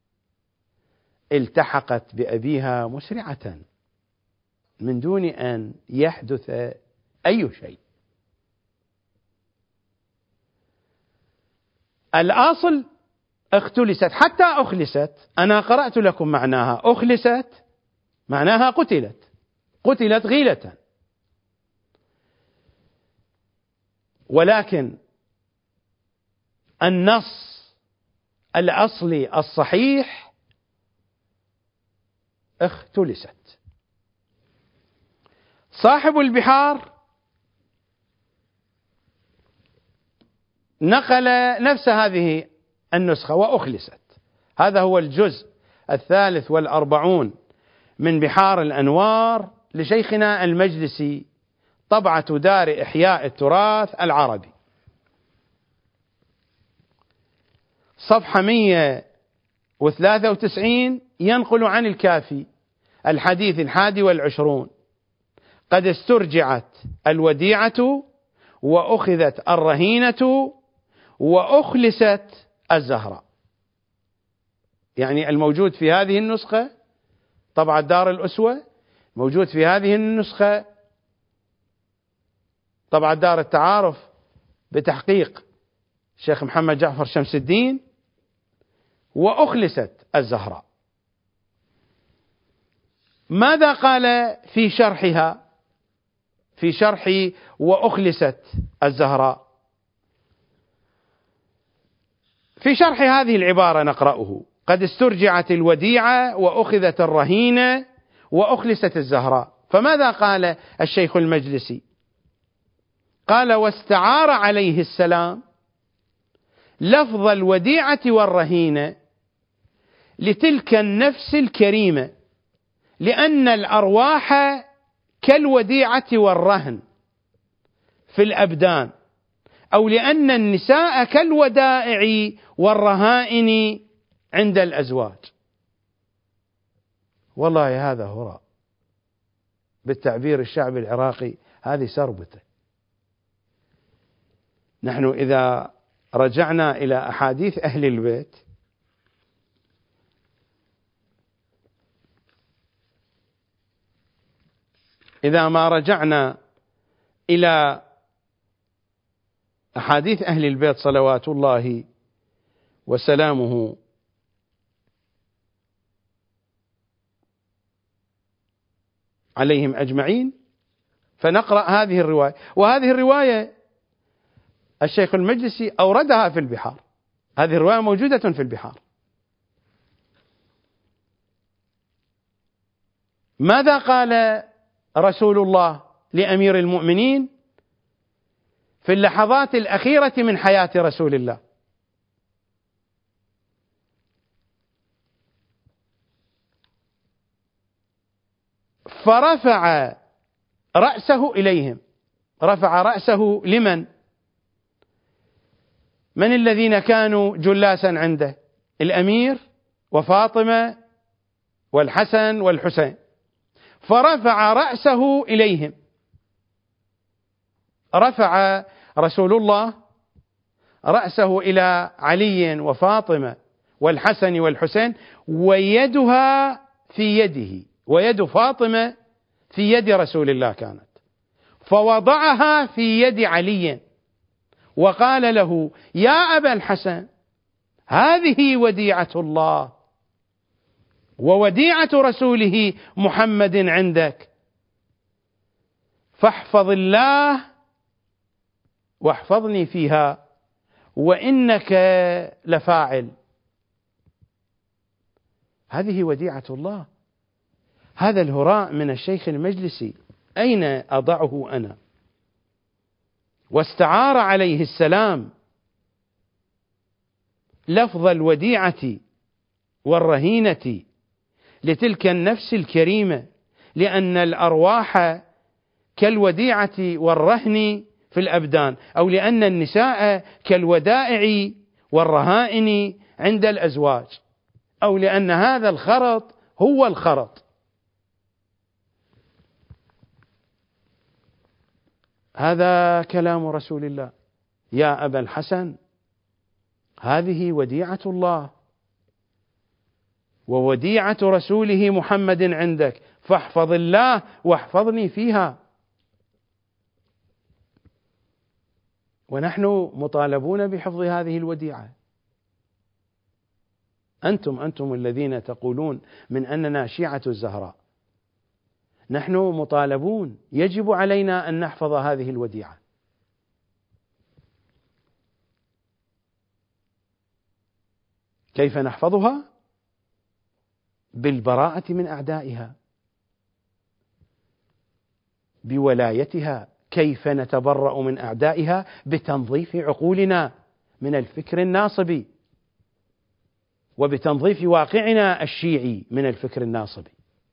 التحقت بأبيها مسرعة من دون أن يحدث أي شيء. الأصل اختلست. حتى أخلست أنا قرأت لكم معناها. أخلست معناها قتلت، قتلت غيلة. ولكن النص الأصلي الصحيح اختلست. صاحب البحار نقل نفس هذه النسخة وأخلست. هذا هو الجزء الثالث والأربعون من بحار الأنوار لشيخنا المجلسي، طبعة دار إحياء التراث العربي، صفحة مئة وثلاثة وتسعين، ينقل عن الكافي الحديث الحادي والعشرون: قد استرجعت الوديعة وأخذت الرهينة وأخلست الزهراء. يعني الموجود في هذه النسخة طبعة دار الأسوة، موجود في هذه النسخة طبعة دار التعارف بتحقيق الشيخ محمد جعفر شمس الدين، وأخلست الزهراء. ماذا قال في شرحها، في شرح وأخلست الزهراء؟ في شرح هذه العبارة نقرأه: قد استرجعت الوديعة وأخذت الرهينة وأخلست الزهراء. فماذا قال الشيخ المجلسي؟ قال: واستعار عليه السلام لفظ الوديعة والرهينة لتلك النفس الكريمة، لأن الأرواح كالوديعة والرهن في الأبدان، أو لأن النساء كالودائع والرهائن عند الأزواج. والله هذا هراء، بالتعبير الشعبي العراقي هذه سربته. نحن إذا رجعنا إلى أحاديث أهل البيت إذا ما رجعنا إلى أحاديث أهل البيت صلوات الله وسلامه عليهم أجمعين، فنقرأ هذه الرواية. وهذه الرواية الشيخ المجلسي أوردها في البحار، هذه الرواية موجودة في البحار. ماذا قال رسول الله لأمير المؤمنين في اللحظات الأخيرة من حياة رسول الله؟ فرفع رأسه إليهم. رفع رأسه لمن؟ من الذين كانوا جلاسا عنده؟ الأمير وفاطمة والحسن والحسين. فرفع رأسه إليهم. رفع رسول الله رأسه إلى علي وفاطمة والحسن والحسين، ويدها في يده، ويد فاطمة في يد رسول الله كانت، فوضعها في يد علي وقال له: يا أبا الحسن، هذه وديعة الله ووديعة رسوله محمد عندك، فاحفظ الله واحفظني فيها، وإنك لفاعل. هذه وديعة الله. هذا الهراء من الشيخ المجلسي أين أضعه أنا؟ واستعار عليه السلام لفظ الوديعة والرهينة لتلك النفس الكريمة، لأن الأرواح كالوديعة والرهن في الأبدان، أو لأن النساء كالودائع والرهائن عند الأزواج، أو لأن هذا الخرط هو الخرط. هذا كلام رسول الله: يا أبا الحسن، هذه وديعة الله ووديعة رسوله محمد عندك، فاحفظ الله واحفظني فيها. ونحن مطالبون بحفظ هذه الوديعة. أنتم أنتم الذين تقولون من أننا شيعة الزهراء، نحن مطالبون، يجب علينا أن نحفظ هذه الوديعة. كيف نحفظها؟ بالبراءة من أعدائها، بولايتها. كيف نتبرأ من أعدائها؟ بتنظيف عقولنا من الفكر الناصبي، وبتنظيف واقعنا الشيعي من الفكر الناصبي.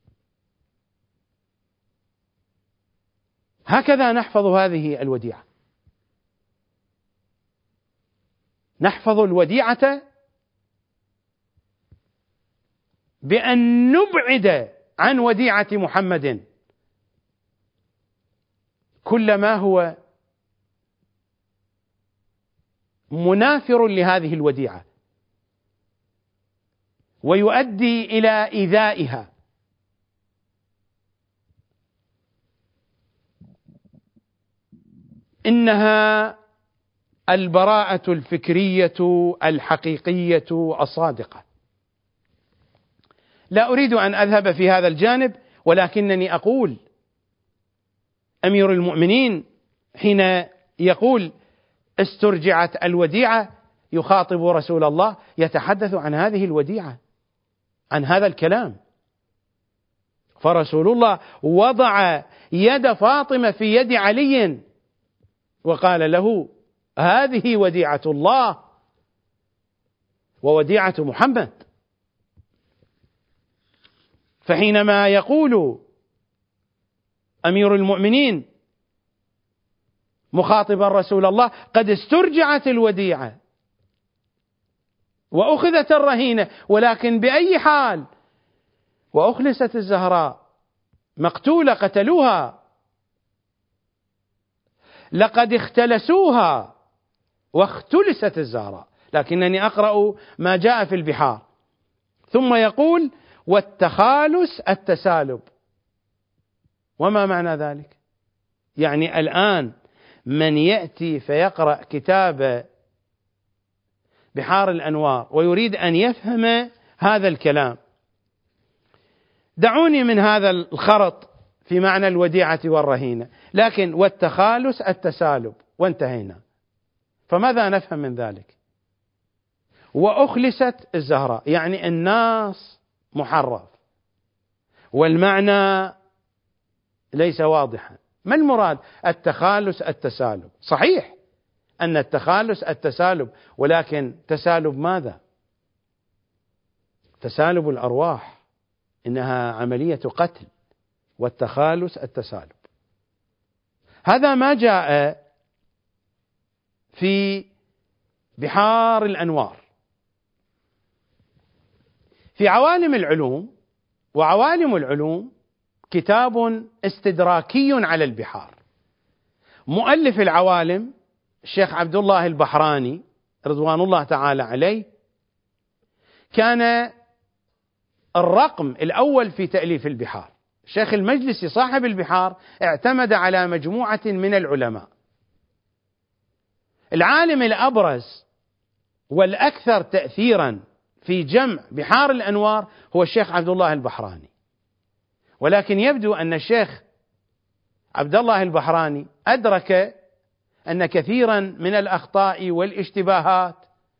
هكذا نحفظ هذه الوديعة. نحفظ الوديعة بأن نبعد عن وديعة محمد كل ما هو منافر لهذه الوديعة ويؤدي إلى إيذائها. إنها البراءة الفكرية الحقيقية الصادقة. لا أريد أن أذهب في هذا الجانب، ولكنني أقول أمير المؤمنين حين يقول استرجعت الوديعة يخاطب رسول الله، يتحدث عن هذه الوديعة، عن هذا الكلام. فرسول الله وضع يد فاطمة في يد علي وقال له: هذه وديعة الله ووديعة محمد. فحينما يقول أمير المؤمنين مخاطبا رسول الله: قد استرجعت الوديعة وأخذت الرهينة، ولكن بأي حال؟ وأخلست الزهراء مقتولة، قتلوها، لقد اختلسوها واختلست الزهراء، لكنني أقرأ ما جاء في البحار. ثم يقول: والتخالس التسالب. وما معنى ذلك؟ يعني الآن من يأتي فيقرأ كتاب بحار الأنوار ويريد أن يفهم هذا الكلام، دعوني من هذا الخرط في معنى الوديعة والرهينة، لكن والتخالس التسالب وانتهينا. فماذا نفهم من ذلك؟ وأخلست الزهراء يعني الناس محرف والمعنى ليس واضحا. ما المراد التخالس التسالب؟ صحيح أن التخالس التسالب، ولكن تسالب ماذا؟ تسالب الأرواح، إنها عملية قتل، والتخالس التسالب. هذا ما جاء في بحار الأنوار. في عوالم العلوم، وعوالم العلوم كتاب استدراكي على البحار، مؤلف العوالم الشيخ عبد الله البحراني رضوان الله تعالى عليه كان الرقم الأول في تأليف البحار. الشيخ المجلسي صاحب البحار اعتمد على مجموعة من العلماء. العالم الأبرز والأكثر تأثيرا في جمع بحار الأنوار هو الشيخ عبد الله البحراني، ولكن يبدو أن الشيخ عبد الله البحراني أدرك أن كثيرا من الأخطاء والاشتباهات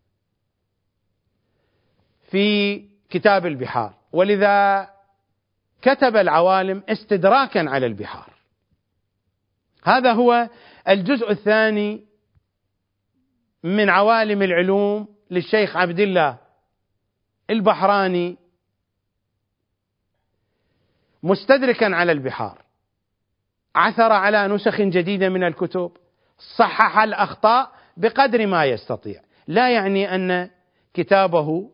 في كتاب البحار، ولذا كتب العوالم استدراكا على البحار. هذا هو الجزء الثاني من عوالم العلوم للشيخ عبد الله البحراني، مستدركا على البحار، عثر على نسخ جديدة من الكتب، صحح الأخطاء بقدر ما يستطيع. لا يعني أن كتابه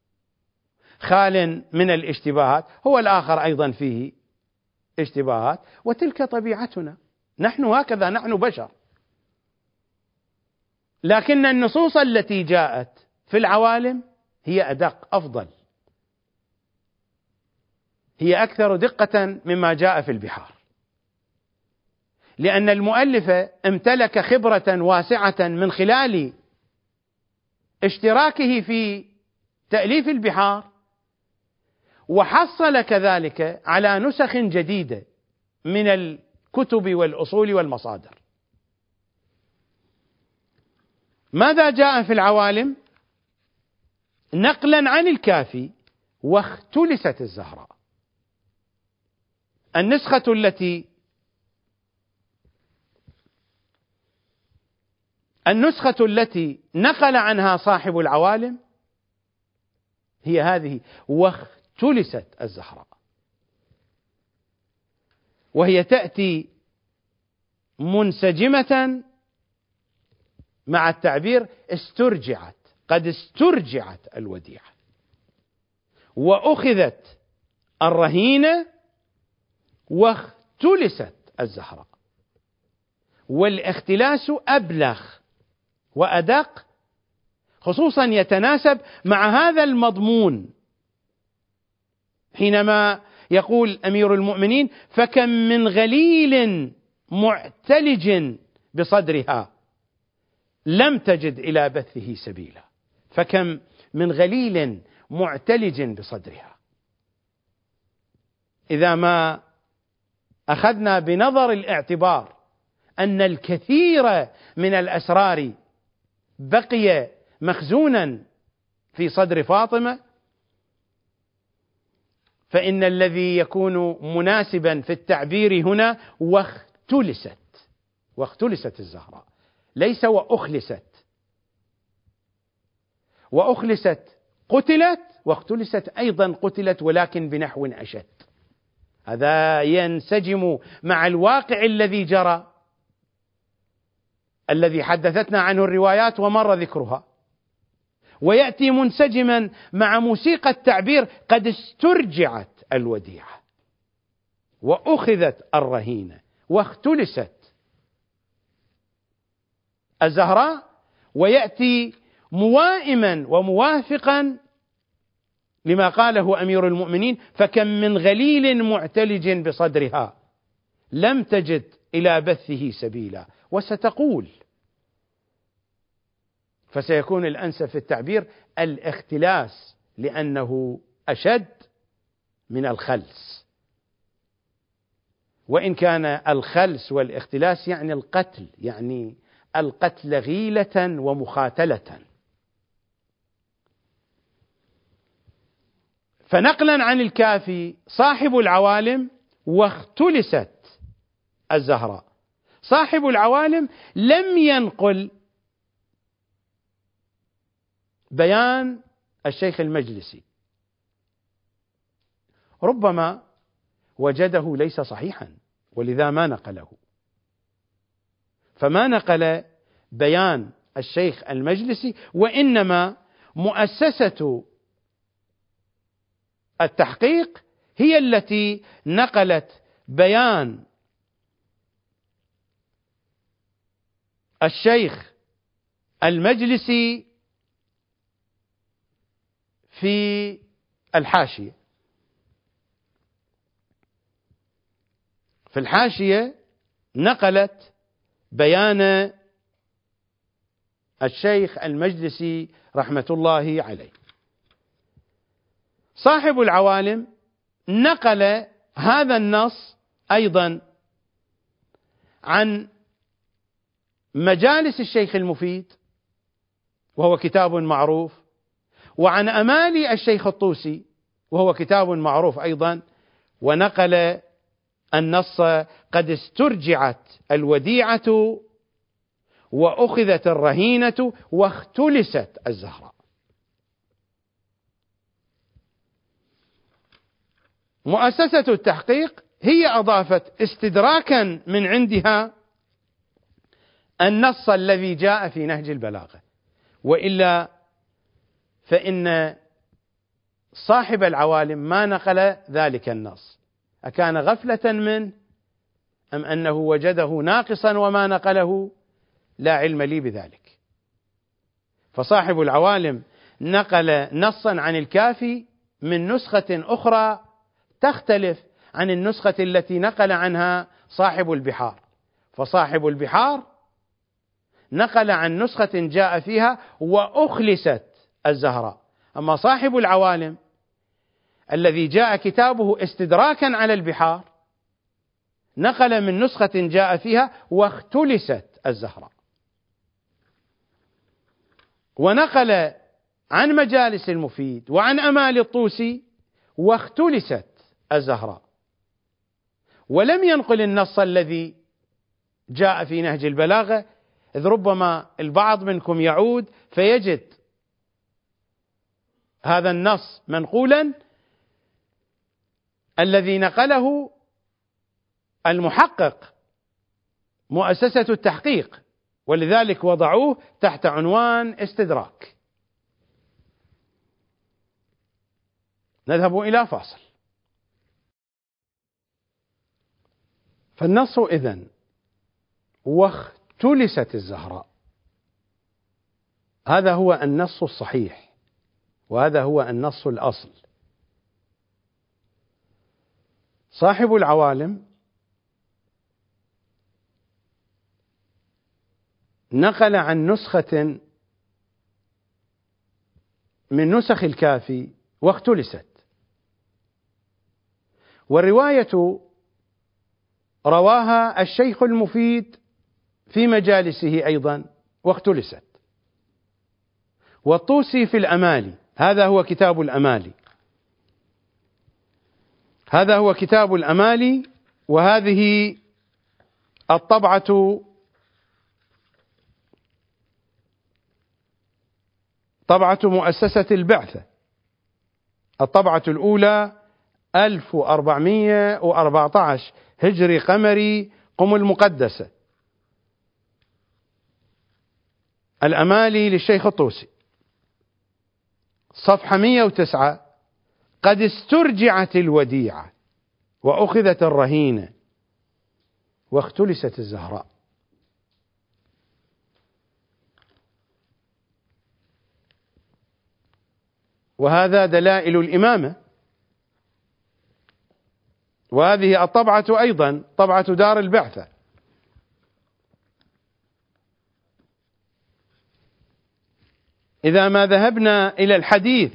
خال من الاشتباهات، هو الآخر أيضا فيه اشتباهات، وتلك طبيعتنا، نحن هكذا، نحن بشر. لكن النصوص التي جاءت في العوالم هي أدق، أفضل، هي أكثر دقة مما جاء في البحار، لأن المؤلف امتلك خبرة واسعة من خلال اشتراكه في تأليف البحار، وحصل كذلك على نسخ جديدة من الكتب والأصول والمصادر. ماذا جاء في العوالم؟ نقلا عن الكافي: واختلست الزهراء. النسخة التي النسخة التي نقل عنها صاحب العوالم هي هذه: واختلست الزهراء، وهي تأتي منسجمة مع التعبير استرجعت، قد استرجعت الوديعة وأخذت الرهينة واختلست الزهراء. والاختلاس أبلغ وأدق، خصوصا يتناسب مع هذا المضمون حينما يقول أمير المؤمنين: فكم من غليل معتلج بصدرها لم تجد إلى بثه سبيلا. فكم من غليل معتلج بصدرها. إذا ما أخذنا بنظر الاعتبار أن الكثير من الأسرار بقي مخزونا في صدر فاطمة، فإن الذي يكون مناسبا في التعبير هنا واختلست، واختلست الزهراء، ليس وأخلست. وأخلست قتلت، واختلست أيضا قتلت ولكن بنحو أشد. هذا ينسجم مع الواقع الذي جرى، الذي حدثتنا عنه الروايات ومر ذكرها، ويأتي منسجما مع موسيقى التعبير: قد استرجعت الوديعة وأخذت الرهينة واختلست الزهراء، ويأتي موائما وموافقا لما قاله أمير المؤمنين: فكم من غليل معتلج بصدرها لم تجد إلى بثه سبيلا. وستقول، فسيكون الأنسب في التعبير الاختلاس، لأنه أشد من الخلس، وإن كان الخلس والاختلاس يعني القتل، يعني القتل غيلة ومخاتلة. فنقلا عن الكافي: صاحب العوالم واختلست الزهراء. صاحب العوالم لم ينقل بيان الشيخ المجلسي، ربما وجده ليس صحيحا ولذا ما نقله، فما نقل بيان الشيخ المجلسي، وإنما مؤسسة التحقيق هي التي نقلت بيان الشيخ المجلسي في الحاشية. في الحاشية نقلت بيان الشيخ المجلسي رحمة الله عليه. صاحب العوالم نقل هذا النص أيضا عن مجالس الشيخ المفيد، وهو كتاب معروف، وعن أمالي الشيخ الطوسي، وهو كتاب معروف أيضا، ونقل النص: قد استرجعت الوديعة وأخذت الرهينة واختلست الزهراء. مؤسسة التحقيق هي أضافت استدراكا من عندها النص الذي جاء في نهج البلاغة، وإلا فإن صاحب العوالم ما نقل ذلك النص. أكان غفلة منه أم أنه وجده ناقصا وما نقله؟ لا علم لي بذلك. فصاحب العوالم نقل نصا عن الكافي من نسخة أخرى تختلف عن النسخة التي نقل عنها صاحب البحار. فصاحب البحار نقل عن نسخة جاء فيها وأخلست الزهراء، أما صاحب العوالم الذي جاء كتابه استدراكا على البحار نقل من نسخة جاء فيها واختلست الزهراء. ونقل عن مجالس المفيد وعن أمال الطوسي واختلست الزهراء، ولم ينقل النص الذي جاء في نهج البلاغة، إذ ربما البعض منكم يعود فيجد هذا النص منقولا الذي نقله المحقق مؤسسة التحقيق، ولذلك وضعوه تحت عنوان استدراك. نذهب إلى فاصل. فالنص إذن واختلست الزهراء، هذا هو النص الصحيح، وهذا هو النص الأصل. صاحب العوالم نقل عن نسخة من نسخ الكافي واختلست، والرواية رواها الشيخ المفيد في مجالسه أيضا واختلست، والطوسي في الأمالي، هذا هو كتاب الأمالي. هذا هو كتاب الأمالي، وهذه الطبعة طبعة مؤسسة البعثة، الطبعة الأولى ألف وأربعمائة وأربعة عشر هجري قمري، قم المقدسة، الأمالي للشيخ الطوسي، صفحة مئة وتسعة: قد استرجعت الوديعة وأخذت الرهينة واختلست الزهراء. وهذا دلائل الإمامة. وهذه الطبعة أيضا طبعة دار البعثة. إذا ما ذهبنا إلى الحديث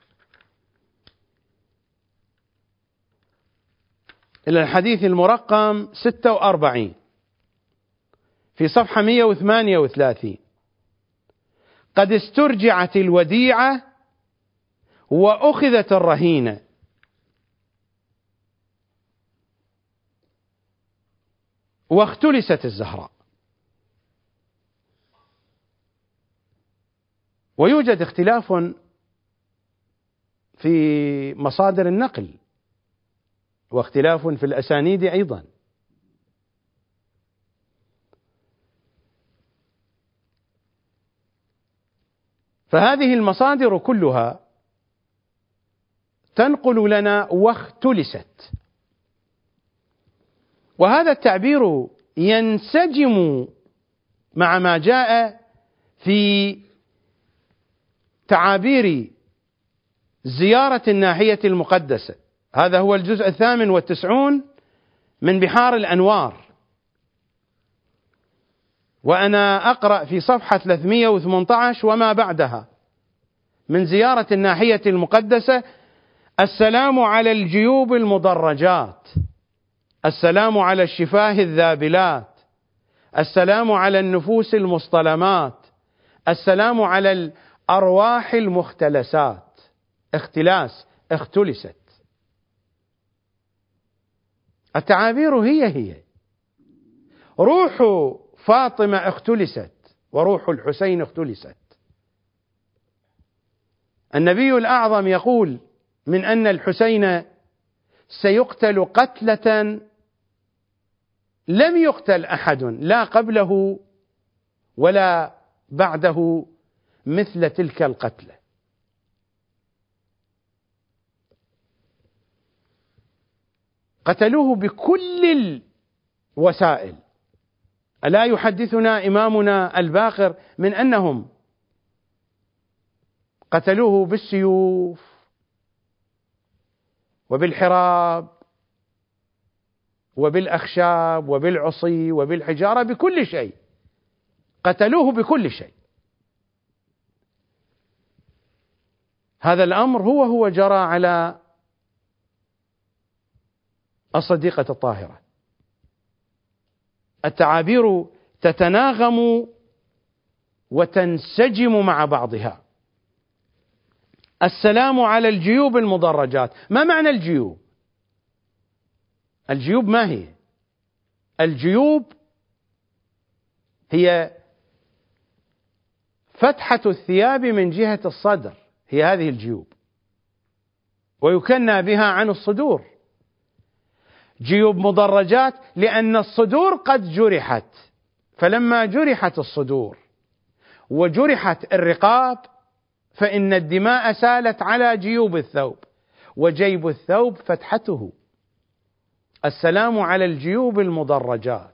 إلى الحديث المرقم ستة وأربعين في صفحة مئة وثمانية وثلاثين: قد استرجعت الوديعة وأخذت الرهينة واختلست الزهراء. ويوجد اختلاف في مصادر النقل واختلاف في الأسانيد أيضا. فهذه المصادر كلها تنقل لنا واختلست، وهذا التعبير ينسجم مع ما جاء في تعابير زيارة الناحية المقدسة. هذا هو الجزء الثامن والتسعون من بحار الأنوار، وأنا أقرأ في صفحة ثلاثمئة وثمانية عشر وما بعدها من زيارة الناحية المقدسة: السلام على الجيوب المدرجات، السلام على الشفاه الذابلات، السلام على النفوس المصطلمات، السلام على الأرواح المختلسات. اختلاس، اختلست. التعابير هي هي. روح فاطمة اختلست وروح الحسين اختلست. النبي الأعظم يقول من أن الحسين سيقتل قتلة لم يقتل أحد لا قبله ولا بعده مثل تلك القتلة. قتلوه بكل الوسائل. ألا يحدثنا إمامنا الباقر من أنهم قتلوه بالسيوف وبالحراب وبالأخشاب وبالعصي وبالحجارة، بكل شيء قتلوه بكل شيء. هذا الأمر هو هو جرى على الصديقة الطاهرة. التعابير تتناغم وتنسجم مع بعضها. السلام على الجيوب المدرجات. ما معنى الجيوب؟ الجيوب ما هي؟ الجيوب هي فتحة الثياب من جهة الصدر، هي هذه الجيوب، ويكنى بها عن الصدور جيوب مدرجات لأن الصدور قد جرحت، فلما جرحت الصدور وجرحت الرقاب فإن الدماء سالت على جيوب الثوب، وجيب الثوب فتحته. السلام على الجيوب المدرجات.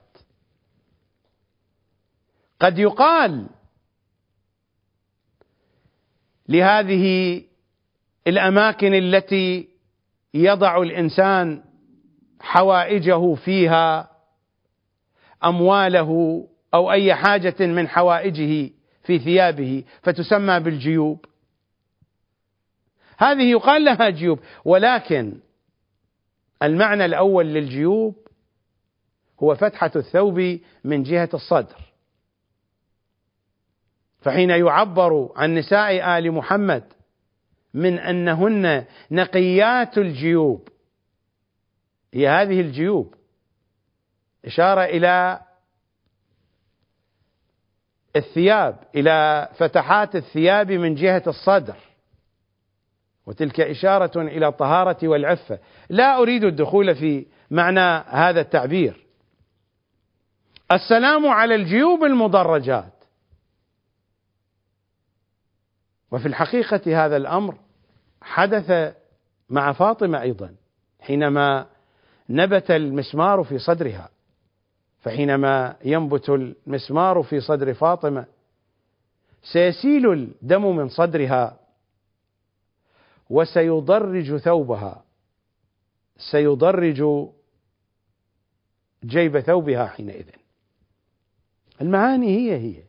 قد يقال لهذه الأماكن التي يضع الإنسان حوائجه فيها، أمواله أو أي حاجة من حوائجه في ثيابه، فتسمى بالجيوب. هذه يقال لها جيوب، ولكن المعنى الأول للجيوب هو فتحة الثوب من جهة الصدر. فحين يعبر عن نساء آل محمد من أنهن نقيات الجيوب هي هذه الجيوب، إشارة إلى الثياب، إلى فتحات الثياب من جهة الصدر، وتلك إشارة إلى الطهارة والعفة. لا أريد الدخول في معنى هذا التعبير. السلام على الجيوب المدرجات. وفي الحقيقة هذا الأمر حدث مع فاطمة أيضا حينما نبت المسمار في صدرها، فحينما ينبت المسمار في صدر فاطمة سيسيل الدم من صدرها وسيضرج ثوبها، سيضرج جيب ثوبها حينئذ. المعاني هي هي.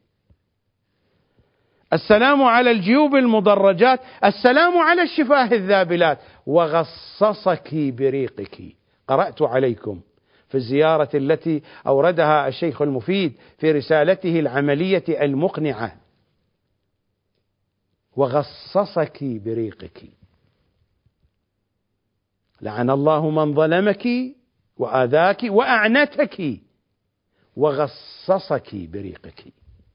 السلام على الجيوب المدرجات، السلام على الشفاه الذابلات، وغصصك بريقك. قرأت عليكم في الزيارة التي أوردها الشيخ المفيد في رسالته العملية المقنعة: وغصصك بريقك. لعن الله من ظلمك وآذاك وأعنتك وغصصك بريقك.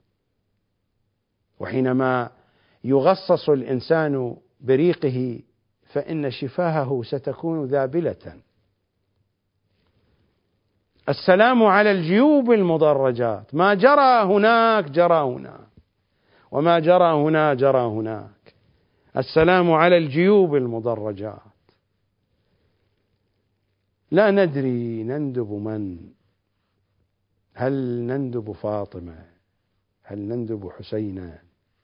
وحينما يغصص الإنسان بريقه فإن شفاهه ستكون ذابلة. السلام على الجيوب المدرجات، ما جرى هناك جرى هنا، وما جرى هنا جرى هناك. السلام على الجيوب المدرجات. لا ندري نندب من، هل نندب فاطمة، هل نندب حسينا؟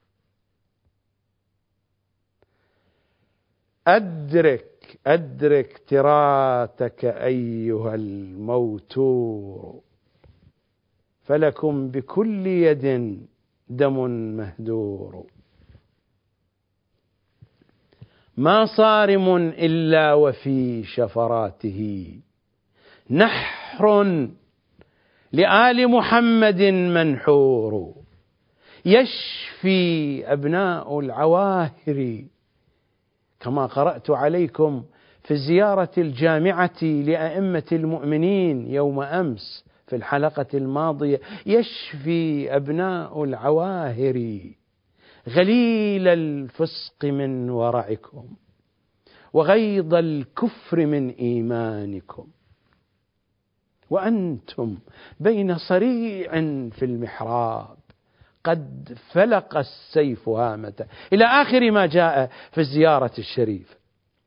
أدرك أدرك تراتك أيها الموتور، فلكم بكل يد دم مهدور. ما صارم إلا وفي شفراته نحر لآل محمد منحور. يشفي أبناء العواهر، كما قرأت عليكم في الزيارة الجامعة لأئمة المؤمنين يوم أمس في الحلقة الماضية: يشفي أبناء العواهر غليل الفسق من ورعكم وغيض الكفر من إيمانكم، وأنتم بين صريع في المحراب قد فلق السيف هامته، إلى آخر ما جاء في الزيارة الشريفة.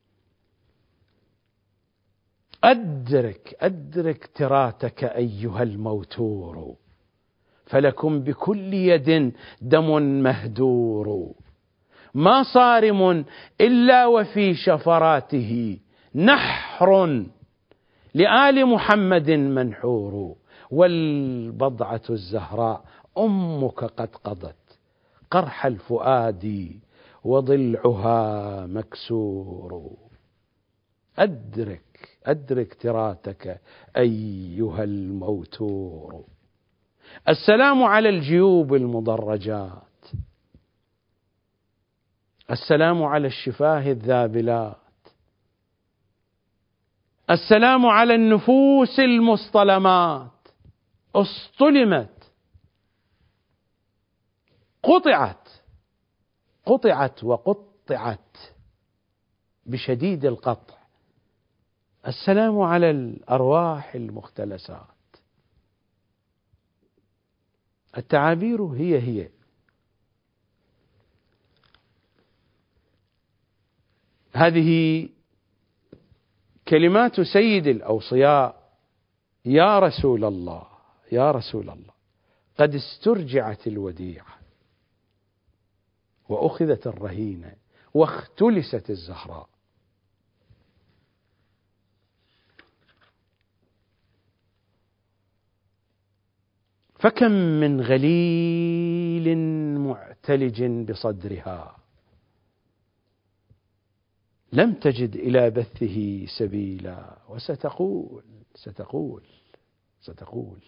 أدرك أدرك تراتك أيها الموتور، فلكم بكل يد دم مهدور. ما صارم إلا وفي شفراته نحر لآل محمد منحور. والبضعة الزهراء أمك قد قضت قرح الفؤاد وضلعها مكسور. أدرك أدرك تراتك أيها الموتور. السلام على الجيوب المدرجات، السلام على الشفاه الذابلات، السلام على النفوس المصطلمات. اصطلمت، قطعت قطعت وقطعت بشديد القطع. السلام على الأرواح المختلسات. التعابير هي هي. هذه كلمات سيد الأوصياء: يا رسول الله يا رسول الله، قد استرجعت الوديعة وأخذت الرهينة واختلست الزهراء. فكم من غليل معتلج بصدرها لم تجد إلى بثه سبيلا. وستقول ستقول ستقول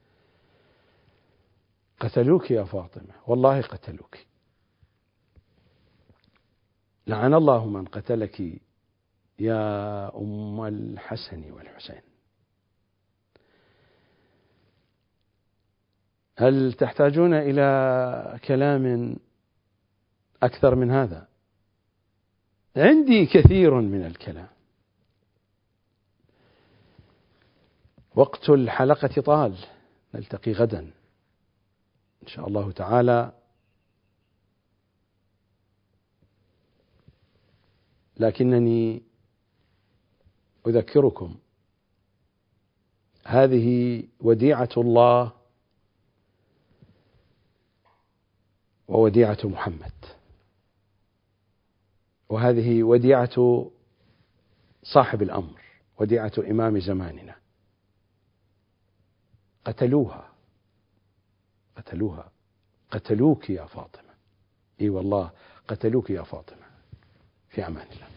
قتلوك يا فاطمة، والله قتلوك. لعن الله من قتلك يا أم الحسن والحسين. هل تحتاجون إلى كلام أكثر من هذا؟ عندي كثير من الكلام. وقت الحلقة طال، نلتقي غدا إن شاء الله تعالى، لكنني أذكركم هذه وديعة الله ووديعة محمد، وهذه وديعة صاحب الأمر، وديعة إمام زماننا. قتلوها قتلوها قتلوك يا فاطمة، إي والله قتلوك يا فاطمة. في أمان الله.